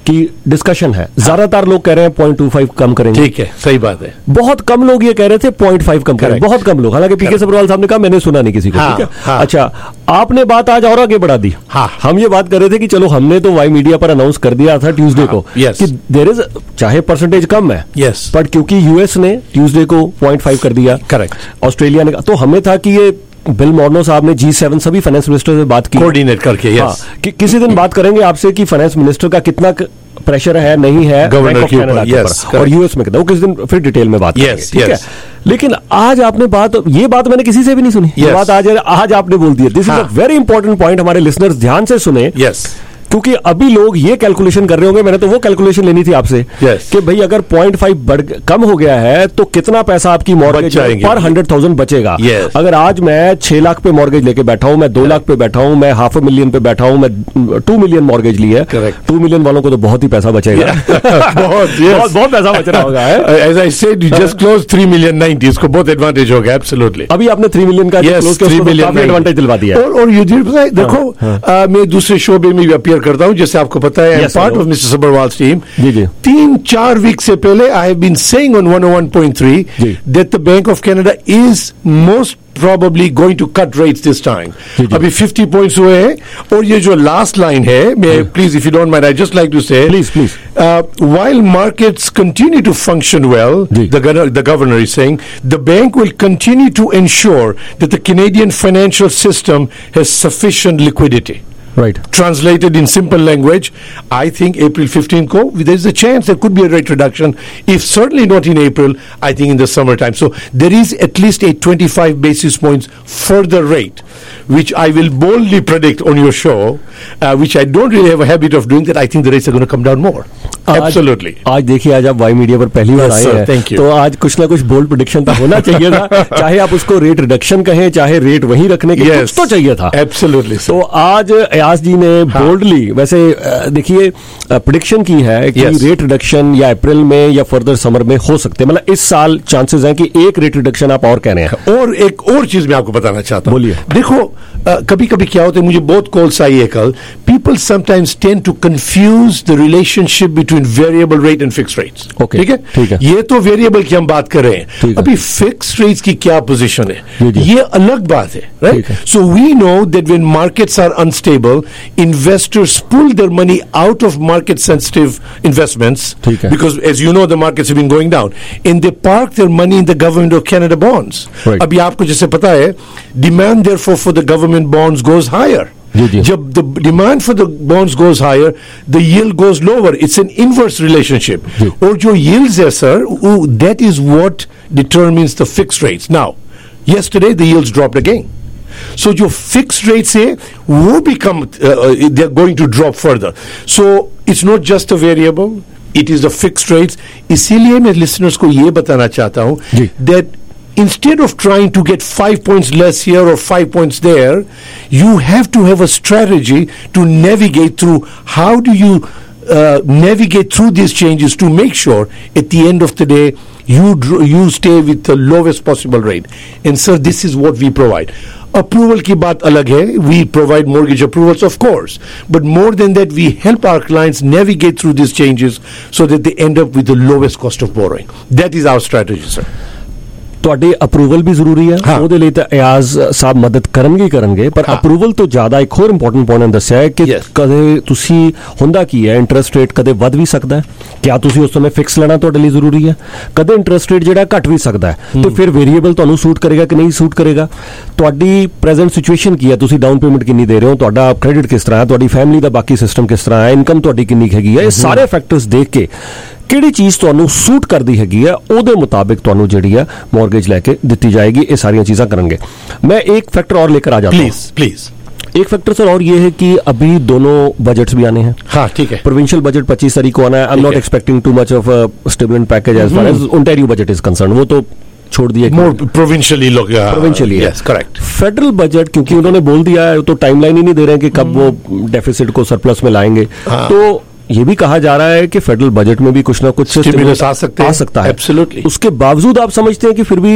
की डिस्कशन है, ज्यादातर लोग कह रहे हैं पॉइंट टू फाइव कम करेंगे। ठीक है, सही बात है। बहुत कम लोग ये कह रहे थे पॉइंट फाइव कम करेंगे, बहुत कम लोग, हालांकि पीके सब्रवाल साहब ने कहा, मैंने सुना नहीं किसी को। हाँ, ठीक है, हाँ। अच्छा, आपने बात आज और आगे बढ़ा दी। हाँ। हम ये बात कर रहे थे कि चलो हमने तो वाई मीडिया पर अनाउंस कर दिया था ट्यूसडे को कि देयर इज, चाहे परसेंटेज कम है, यस, बट क्योंकि यूएस ने ट्यूसडे को पॉइंट फाइव कर दिया, करेक्ट, ऑस्ट्रेलिया ने, तो हमें था कि ये बिल मॉर्नो साहब ने जी सेवन सभी फाइनेंस मिनिस्टर से बात की, कोऑर्डिनेट करके, यस, हाँ, कि, किसी दिन बात करेंगे आपसे कि फाइनेंस मिनिस्टर का कितना प्रेशर है, नहीं है गवर्नर के ऊपर, yes, और यूएस में, वो किस दिन फिर डिटेल में बात करेंगे। yes, ठीक yes. है, लेकिन आज आपने बात, ये बात मैंने किसी से भी नहीं सुनी, yes. ये बात आज आज आपने बोल दी है। This is a very important point, हमारे लिसनर्स ध्यान से सुने, yes. क्योंकि अभी लोग ये कैलकुलेशन कर रहे होंगे, मैंने तो वो कैलकुलेशन लेनी थी आपसे, yes. कि भाई अगर पॉइंट फाइव बढ़ कम हो गया है तो कितना पैसा आपकी मॉर्गेज पर हंड्रेड थाउजेंड बचेगा। yes. अगर आज मैं छह लाख पे मॉर्गेज लेके बैठा हूं, मैं दो लाख पे बैठा हूं, मैं हाफ अ मिलियन पे बैठा हूं, मैं टू मिलियन मॉर्गेज ली है, टू मिलियन वालों को तो बहुत ही पैसा बचेगा। बहुत बहुत बहुत पैसा बच रहा होगा। As I said, you just closed three million ninety, इसको बहुत एडवांटेज हो गया, एब्सोल्युटली। अभी आपने थ्री मिलियन का yes, three million काफी एडवांटेज दिलवा दिया। और और ये देखो, मैं दूसरे शोबे में भी अपीयर करता हूं, जैसे आपको पता है, yes, part of mister Sabharwal's team. जी जी, तीन चार वीक से पहले I have been saying on one O one point three that the bank of Canada is most probably going to cut rates this time. अभी फिफ्टी पॉइंट्स हुए हैं, और ये जो लास्ट लाइन है, मैं please if you don't mind, I just like to say, please please, while markets continue to function well, the governor, the governor is saying, the bank will continue to ensure that the Canadian financial system has sufficient liquidity. Right. Translated in simple language, I think April fifteenth ko, there is a chance there could be a rate reduction. If certainly not in April, I think in the summertime. So there is at least a twenty-five basis points further rate, which I will boldly predict on your show, uh, which I don't really have a habit of doing, that I think the rates are going to come down more. Absolutely. आज देखिए, आज आप Y media पर पहली बार आए हैं, तो आज कुछ ना कुछ बोल्ड प्रेडिक्शन तो होना चाहिए था, चाहे आप उसको रेट रिडक्शन कहें, चाहे रेट वहीं रखने के, कुछ तो चाहिए था। Absolutely. तो आज अयाज जी ने बोल्डली, वैसे देखिए, प्रेडिक्शन की है कि रेट रिडक्शन या अप्रैल में या फर्दर समर में हो सकते हैं, मतलब इस साल चांसेस हैं कि एक रेट रिडक्शन आप और कह रहे हैं। और एक और चीज मैं आपको बताना चाहता हूं, बोलिए। देखो, कभी कभी क्या होता है, मुझे बहुत कॉल्स आई है कल, people sometimes tend to confuse the relationship between variable rate and fixed rates. ठीक है, ठीक है, ये तो वेरिएबल की हम बात कर रहे हैं, अभी फिक्स्ड रेट्स की क्या पोजीशन है, ये अलग बात है, right? So we know that when markets are unstable, investors pull their money out of market sensitive investments, because as you know the markets have been going down, and they park their money in the government of Canada bonds. Right. अभी आपको जैसे पता है, demand therefore for the government bonds goes higher. जब the demand for the bonds goes higher, the yield goes lower. It's an inverse relationship. और जो yields है sir, that is what determines the fixed rates. Now, yesterday the yields dropped again. So जो fixed rates है, वो become uh, they're going to drop further. So it's not just a variable, it is the fixed rates. इसीलिए मैं listeners को ये बताना चाहता हूँ that instead of trying to get five points less here or five points there, you have to have a strategy to navigate through. How do you uh, navigate through these changes to make sure at the end of the day you you stay with the lowest possible rate? And sir, this is what we provide. Approval की बात अलग है, we provide mortgage approvals of course, but more than that we help our clients navigate through these changes so that they end up with the lowest cost of borrowing. That is our strategy, sir. ਤੁਹਾਡੇ approval ਵੀ ਜ਼ਰੂਰੀ ਹੈ, ਉਹਦੇ ਲਈ ਤਾਂ ਇਆਜ਼ ਸਾਹਿਬ ਮਦਦ ਕਰਨਗੇ ਹੀ ਕਰਨਗੇ, ਪਰ ਅਪਰੂਵਲ ਤੋਂ ਜ਼ਿਆਦਾ ਇੱਕ ਹੋਰ ਇੰਪੋਰਟੈਂਟ ਪੁਆਇੰਟ ਦੱਸਿਆ ਹੈ ਕਿ ਕਦੇ ਤੁਸੀਂ, ਹੁੰਦਾ ਕੀ ਹੈ, ਇੰਟਰਸਟ ਰੇਟ ਕਦੇ ਵੱਧ ਵੀ ਸਕਦਾ ਹੈ, ਕਿਆ ਤੁਸੀਂ ਉਸ ਸਮੇਂ ਫਿਕਸ ਲੈਣਾ ਤੁਹਾਡੇ ਲਈ ਜ਼ਰੂਰੀ ਹੈ, ਕਦੇ ਇੰਟਰਸਟ ਰੇਟ ਜਿਹੜਾ ਘਟ ਵੀ ਸਕਦਾ ਹੈ, ਤੇ ਫਿਰ ਵੇਰੀਏਬਲ ਤੁਹਾਨੂੰ ਸੂਟ ਕਰੇਗਾ ਕਿ ਨਹੀਂ ਸੂਟ ਕਰੇਗਾ, ਤੁਹਾਡੀ ਪ੍ਰੈਜ਼ੈਂਟ ਸਿਚੁਏਸ਼ਨ ਕੀ ਹੈ, ਤੁਸੀਂ ਡਾਊਨ ਪੇਮੈਂਟ ਕਿੰਨੀ ਦੇ ਰਹੇ ਹੋ, ਤੁਹਾਡਾ ਕ੍ਰੈਡਿਟ ਕਿਸ ਤਰ੍ਹਾਂ ਹੈ, ਤੁਹਾਡੀ ਫੈਮਿਲੀ ਦਾ ਬਾਕੀ ਸਿਸਟਮ ਕਿਸ ਤਰ੍ਹਾਂ ਹੈ, ਇਨਕਮ ਤੁਹਾਡੀ ਕਿੰਨੀ ਹੈਗੀ ਹੈ, ਇਹ ਸਾਰੇ ਫੈਕਟਰਸ ਦੇਖ ਕੇ ਕਿਹੜੀ ਚੀਜ਼ ਤੁਹਾਨੂੰ ਸੂਟ ਕਰਦੀ ਹੈਗੀ ਹੈ, ਉਹਦੇ ਮੁਤਾबिक ਤੁਹਾਨੂੰ ਜਿਹੜੀ ਹੈ मॉर्गेज लेके ਦਿੱਤੀ ਜਾएगी, ये सारी चीज़ें करेंगे। मैं एक फैक्टर और लेकर आ जाता हूँ, प्लीज प्लीज एक फैक्टर सर और ये है कि अभी दोनों बजट्स भी आने हैं। हाँ, ठीक है, प्रोविंशियल बजट पच्चीस तारीख को आना है। I am not expecting too much of stimulant package as far as Ontario budget is concern, वो तो छोड़ दिए, मोर प्रोविंशियली लोग provincially yes correct. Federal budget क्योंकि उन्होंने बोल दिया है, तो टाइमलाइन ही नहीं दे रहे हैं कि कब वो डेफिसिट को सरप्लस में लाएंगे, तो ये भी कहा जा रहा है कि फेडरल बजट में भी कुछ ना कुछ स्टिमुलस आ सकते आ सकता है। एब्सोल्युटली। उसके बावजूद आप समझते हैं कि फिर भी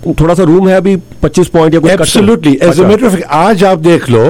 थोड़ा सा रूम है अभी पच्चीस पॉइंट या कुछ? Absolutely, as a matter of fact आज आप देख लो,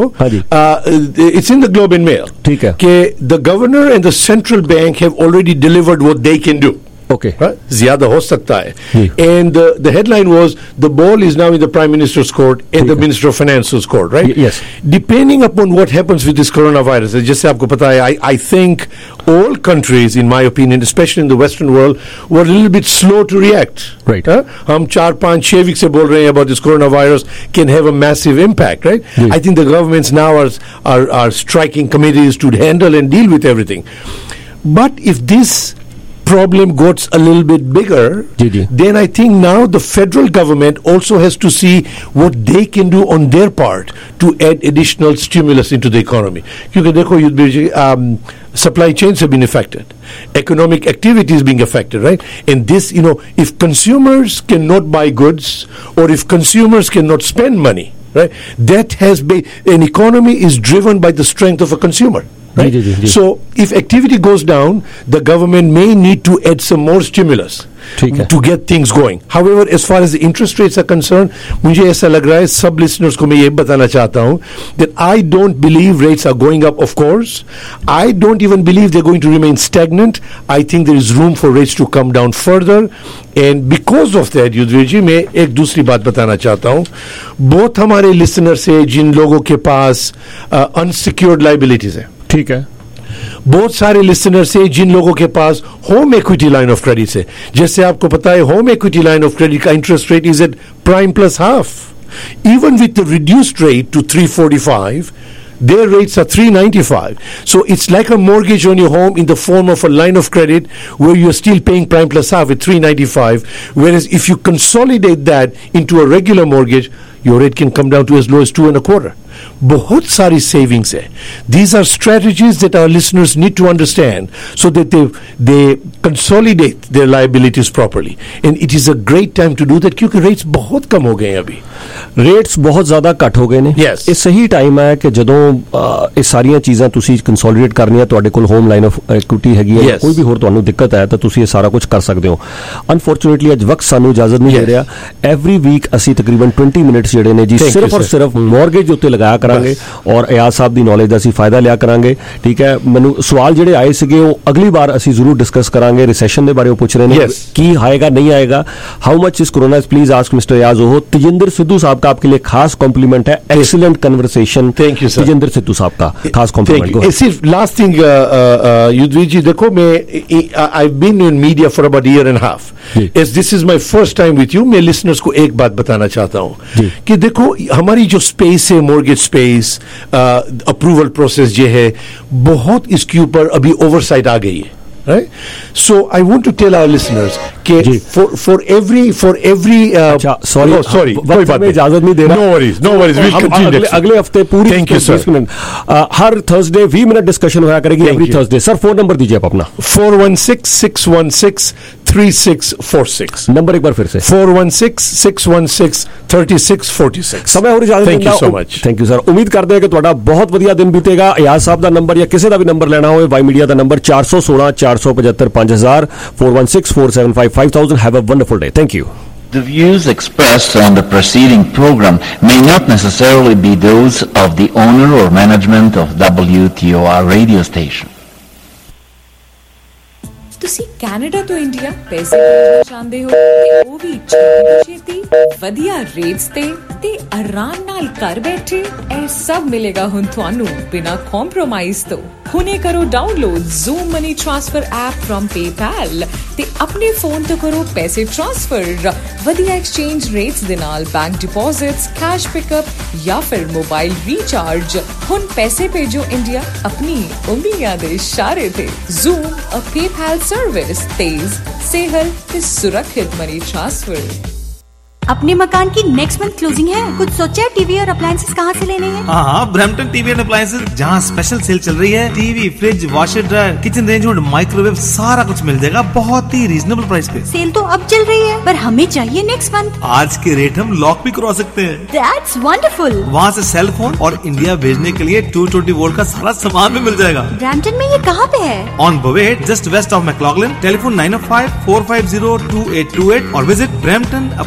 it's in the Globe and Mail, ठीक है, कि the governor and the central bank have already delivered what they can do. Okay. ज्यादा हो सकता है. And uh, the headline was the ball is now in the Prime Minister's court and the Minister of Finance's court, right? Yes. Depending upon what happens with this coronavirus, जैसे आपको पता है, I, I think all countries, in my opinion, especially in the Western world, were a little bit slow to react. Right. Huh? हम चार पाँच छह weeks से बोल रहे हैं about this coronavirus can have a massive impact, right? Hmm. I think the governments now are, are are striking committees to handle and deal with everything. But if this problem gets a little bit bigger, ji, ji. then I think now the federal government also has to see what they can do on their part to add additional stimulus into the economy. क्योंकि देखो um, supply chains have been affected, economic activity is being affected, right? And this, you know, if consumers cannot buy goods or if consumers cannot spend money, right, that has been, an economy is driven by the strength of a consumer. Right? जी, जी, जी. So if activity goes down, the government may need to add some more stimulus to get things going. However, as far as the interest rates are concerned, मुझे ऐसा लग रहा है, सब listeners को मैं ये बताना चाहता हूँ that I don't believe rates are going up, of course. I don't even believe they're going to remain stagnant. I think there is room for rates to come down further. And because of that, Yudhvir जी, मैं एक दूसरी बात बताना चाहता हूँ. बहुत हमारे listeners से जिन लोगों के पास uh, unsecured liabilities है, ठीक है, बहुत सारे लिसनर से जिन लोगों के पास home equity line of credit है, जैसे आपको पता है home equity line of credit का interest rate is at prime plus half. Even with the reduced rate to three forty five, their rates are three ninety-five. So it's like a mortgage on your home in the form of a line of credit where you're still paying prime plus half at three ninety-five. Whereas if you consolidate that into a regular mortgage, your rate can come down to as low as two and a quarter. बहुत सारी savings है. These are strategies that our listeners need to understand so that they they consolidate their liabilities properly. And it is a great time to do that क्योंकि rates बहुत कम हो गए हैं अभी. Rates बहुत ਜ਼ਿਆਦਾ ਘੱਟ ਹੋ ਗਏ ਨੇ. Yes. ਇਹ ਸਹੀ ਟਾਈਮ ਹੈ ਕਿ ਜਦੋਂ ਇਹ ਸਾਰੀਆਂ ਚੀਜ਼ਾਂ ਤੁਸੀਂ ਕੰਸੋਲੀਡੇਟ ਕਰਨੀਆਂ, ਤੁਹਾਡੇ ਕੋਲ ਹੋਮ ਲਾਈਨ ਆਫ ਇਕੁਇਟੀ ਹੈਗੀ ਹੈ, ਕੋਈ ਵੀ ਹੋਰ ਤੁਹਾਨੂੰ ਦਿੱਕਤ ਹੈ ਤਾਂ ਤੁਸੀਂ ਇਹ ਸਾਰਾ ਕੁਝ ਕਰ ਸਕਦੇ ਹੋ. ਅਨਫੋਰਚੂਨੇਟਲੀ ਅੱਜ ਵਕਤ ਸਾਨੂੰ ਇਜਾਜ਼ਤ ਨਹੀਂ ਦੇ ਰਿਹਾ. ਐਵਰੀ ਵੀਕ ਅਸੀਂ ਤਕਰੀਬਨ twenty ਮਿੰਟਸ ਜਿਹੜੇ ਨੇ ਜੀ ਸਿਰਫ ਔਰ ਸਿਰਫ ਮੌਰਗੇਜ ਉੱਤੇ ਲਗਾਇਆ ਕਰਾਂਗੇ ਔਰ ਇਆਜ਼ ਸਾਹਿਬ ਦੀ ਨੌਲੇਜ ਦਾ ਅਸੀਂ ਫਾਇਦਾ ਲਿਆ ਕਰਾਂਗੇ. ਠੀਕ ਹੈ, ਮੈਨੂੰ ਸਵਾਲ ਜਿਹੜੇ ਆਏ ਸੀਗੇ ਉਹ ਅਗਲੀ ਵਾਰ ਅਸੀਂ ਜ਼ਰੂਰ ਡਿਸਕਸ ਕਰਾਂਗੇ. ਰਿਸੈਸ਼ਨ ਦੇ ਬਾਰੇ ਉਹ ਪੁੱਛ ਰਹੇ ਨੇ ਕੀ ਆਏਗਾ ਨਹੀਂ ਆਏਗਾ, how much is corona, please ask mister याज ओहो. तेजिंदर सिद्धू साहब का आपके लिए खास कॉम्प्लीमेंट है. Excellent conversation. Thank you sir. Tejinder Sidhu साहब का खास कॉम्प्लीमेंट. सिर्फ लास्ट थिंग युद्धवीर जी, देखो मैं I have been in media for about year and half. As this is my first time with you. मैं लिसनर्स को एक बात बताना चाहता हूँ कि देखो हमारी जो स्पेस है, मॉर्गेज स्पेस, अप्रूवल प्रोसेस जो है, बहुत इसके ऊपर अभी ओवरसाइट आ गई है. Right? So I want to tell our listeners कि for for every for every uh, sorry oh, sorry कोई बात नहीं, इजाजत नहीं दे रहा. No worries, no worries. We'll continue अगले, अगले हफ्ते पूरी Thank you, sir. मिनट हर थर्सडे बीस मिनट डिस्कशन होया करेगी every Thursday. Sir phone number दीजिए आप अपना. four one six six one six three six four six. Number एक बार फिर से four one six six one six three six four six. समय और इजाजत. Thank you so much. Thank you sir. उम्मीद करते हैं कि ਤੁਹਾਡਾ बहुत ਵਧੀਆ दिन बीतेगा. याज साहब ਦਾ ਨੰਬਰ ਜਾਂ ਕਿਸੇ ਦਾ ਵੀ ਨੰਬਰ ਲੈਣਾ ਹੋਵੇ, ਵਾਈ ਮੀਡੀਆ ਦਾ number four one six four seven five thousand four one six four seven five five thousand. Have a wonderful day. Thank you. The views expressed on the preceding program may not necessarily be those of the owner or management of W T O R radio station. ਤੁਸੀਂ Canada ਤੋਂ India ਪੈਸੇ ਭੇਜਣਾ ਚਾਹੁੰਦੇ ਹੋ ਤੇ ਉਹ ਵੀ ਛੇਤੀ ਵਧੀਆ ਰੇਟਸ ਤੇ ਤੇ ਆਰਾਮ ਨਾਲ ਘਰ ਬੈਠੇ, ਇਹ ਸਭ ਮਿਲੇਗਾ ਹੁਣ ਤੁਹਾਨੂੰ ਬਿਨਾਂ ਕੰਪਰੋਮਾਈਜ਼ ਤੋਂ. ਹੁਣੇ ਕਰੋ download Zoom money transfer app from PayPal ਤੇ ਆਪਣੇ ਫੋਨ ਤੋਂ ਕਰੋ ਪੈਸੇ ਟ੍ਰਾਂਸਫਰ ਵਧੀਆ ਐਕਸਚੇਂਜ ਰੇਟਸ ਦੇ ਨਾਲ, ਬੈਂਕ ਡਿਪੋਜ਼ਿਟਸ, ਕੈਸ਼ ਪਿਕਅਪ ਜਾਂ ਫਿਰ ਮੋਬਾਈਲ ਰੀਚਾਰਜ. ਹੁਣ ਪੈਸੇ ਭੇਜੋ ਇੰਡੀਆ ਆਪਣੀ ਉਂਗਲੀਆਂ ਦੇ ਇਸ਼ਾਰੇ ਤੇ. ਜ਼ੂਮ ਅ PayPal सर्विस, तेज, सेहल ते सुरक्षित मनी ट्रांसफर. अपने मकान की नेक्स्ट मंथ क्लोजिंग है, कुछ सोचा है? टीवी और अप्लायंसेस कहाँ से लेने हैं? हाँ हाँ, ब्रैम्पटन टीवी एंड अप्लायंसेस, जहाँ स्पेशल सेल चल रही है. TV, fridge, washer dryer, kitchen range और माइक्रोवेव सारा कुछ मिल जाएगा बहुत ही रीजनेबल प्राइस पे. सेल तो अब चल रही है पर हमें चाहिए नेक्स्ट मंथ. आज के रेट हम लॉक भी करवा सकते हैं. That's wonderful. वहाँ से सेल फोन और इंडिया भेजने के लिए टू ट्वेंटी वोल्ट का सारा सामान भी मिल जाएगा. ब्रैम्पटन में ये कहाँ पे है? On Bovaird, just west of McLaughlin. Telephone nine oh five four five zero two eight two eight और visit Brampton appliances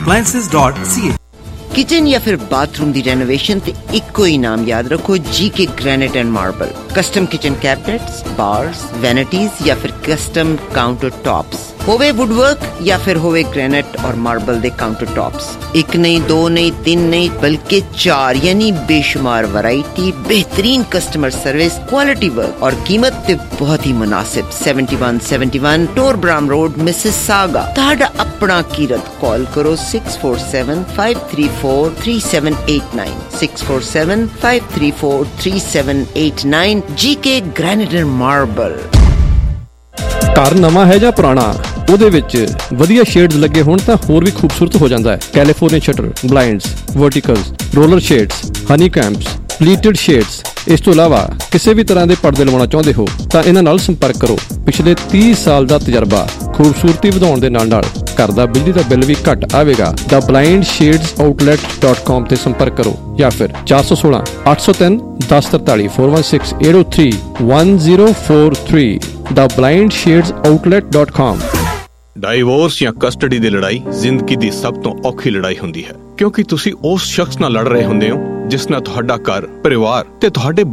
services dot C A. किचन या फिर बाथरूम दी रेनोवेशन ते इक्को ही नाम याद रखो, G K granite and marble. Custom kitchen cabinets, bars, vanities या फिर कस्टम काउंटर टॉप्स, होवे वुडवर्क या फिर होवे ग्रेनाइट और मार्बल दे काउंटर टॉप्स। एक नहीं, दो नहीं, तीन नहीं, बल्कि चार, यानी बेशुमार वैरायटी, बेहतरीन कस्टमर सर्विस, क्वालिटी वर्क और कीमत ते बहुत ही मुनासिब। Seventy one seventy one Tor Bram road, Mississauga. ताड़ा अपना कीरत कॉल करो six four seven five three four three seven eight nine, six four seven five three four three seven eight nine. G K granite and marble. ਘਰ ਨਵਾਂ ਹੈ ਜਾਂ ਪੁਰਾਣਾ, ਉਹਦੇ ਵਿੱਚ ਵਧੀਆ ਸ਼ੇਡਸ ਲੱਗੇ ਹੋਣ ਤਾਂ ਹੋਰ ਵੀ ਖੂਬਸੂਰਤ ਹੋ ਜਾਂਦਾ ਹੈ। California shutter, blinds, verticals, roller shades, honey combs, pleated shades. ਇਸ ਤੋਂ ਇਲਾਵਾ ਕਿਸੇ ਵੀ ਤਰ੍ਹਾਂ ਦੇ ਪਰਦੇ ਲਵਾਉਣਾ ਚਾਹੁੰਦੇ ਹੋ ਤਾਂ ਇਹਨਾਂ ਨਾਲ ਸੰਪਰਕ ਕਰੋ। ਪਿਛਲੇ ਤੀਹ ਸਾਲ ਦਾ ਤਜਰਬਾ, ਖੂਬਸੂਰਤੀ ਵਧਾਉਣ ਦੇ ਨਾਲ ਨਾਲ ਘਰ ਦਾ ਬਿਜਲੀ ਦਾ ਬਿੱਲ ਵੀ ਘੱਟ ਆਵੇਗਾ। The blind shades outlet dot com ਤੇ ਸੰਪਰਕ ਕਰੋ ਜਾਂ ਫਿਰ ਚਾਰ ਸੌ ਸੋਲਾਂ ਅੱਠ ਸੌ ਤਿੰਨ ਦਸ ਤਰਤਾਲੀ four one six eight O three one zero four three the blind shades outlet dot com. Divorce ਜਾਂ ਕਸਟਡੀ ਦੀ ਲੜਾਈ ਜ਼ਿੰਦਗੀ ਦੀ ਸਭ ਤੋਂ ਔਖੀ ਲੜਾਈ ਹੁੰਦੀ ਹੈ, ਕਿਉਂਕਿ ਤੁਸੀਂ ਉਸ ਸ਼ਖਸ ਨਾਲ ਲੜ ਰਹੇ ਹੁੰਦੇ ਹੋ ਜਿਸ ਨਾਲ ਤੁਹਾਡਾ ਘਰ, ਪਰਿਵਾਰ ਤੇ ਤੁਹਾਡੇ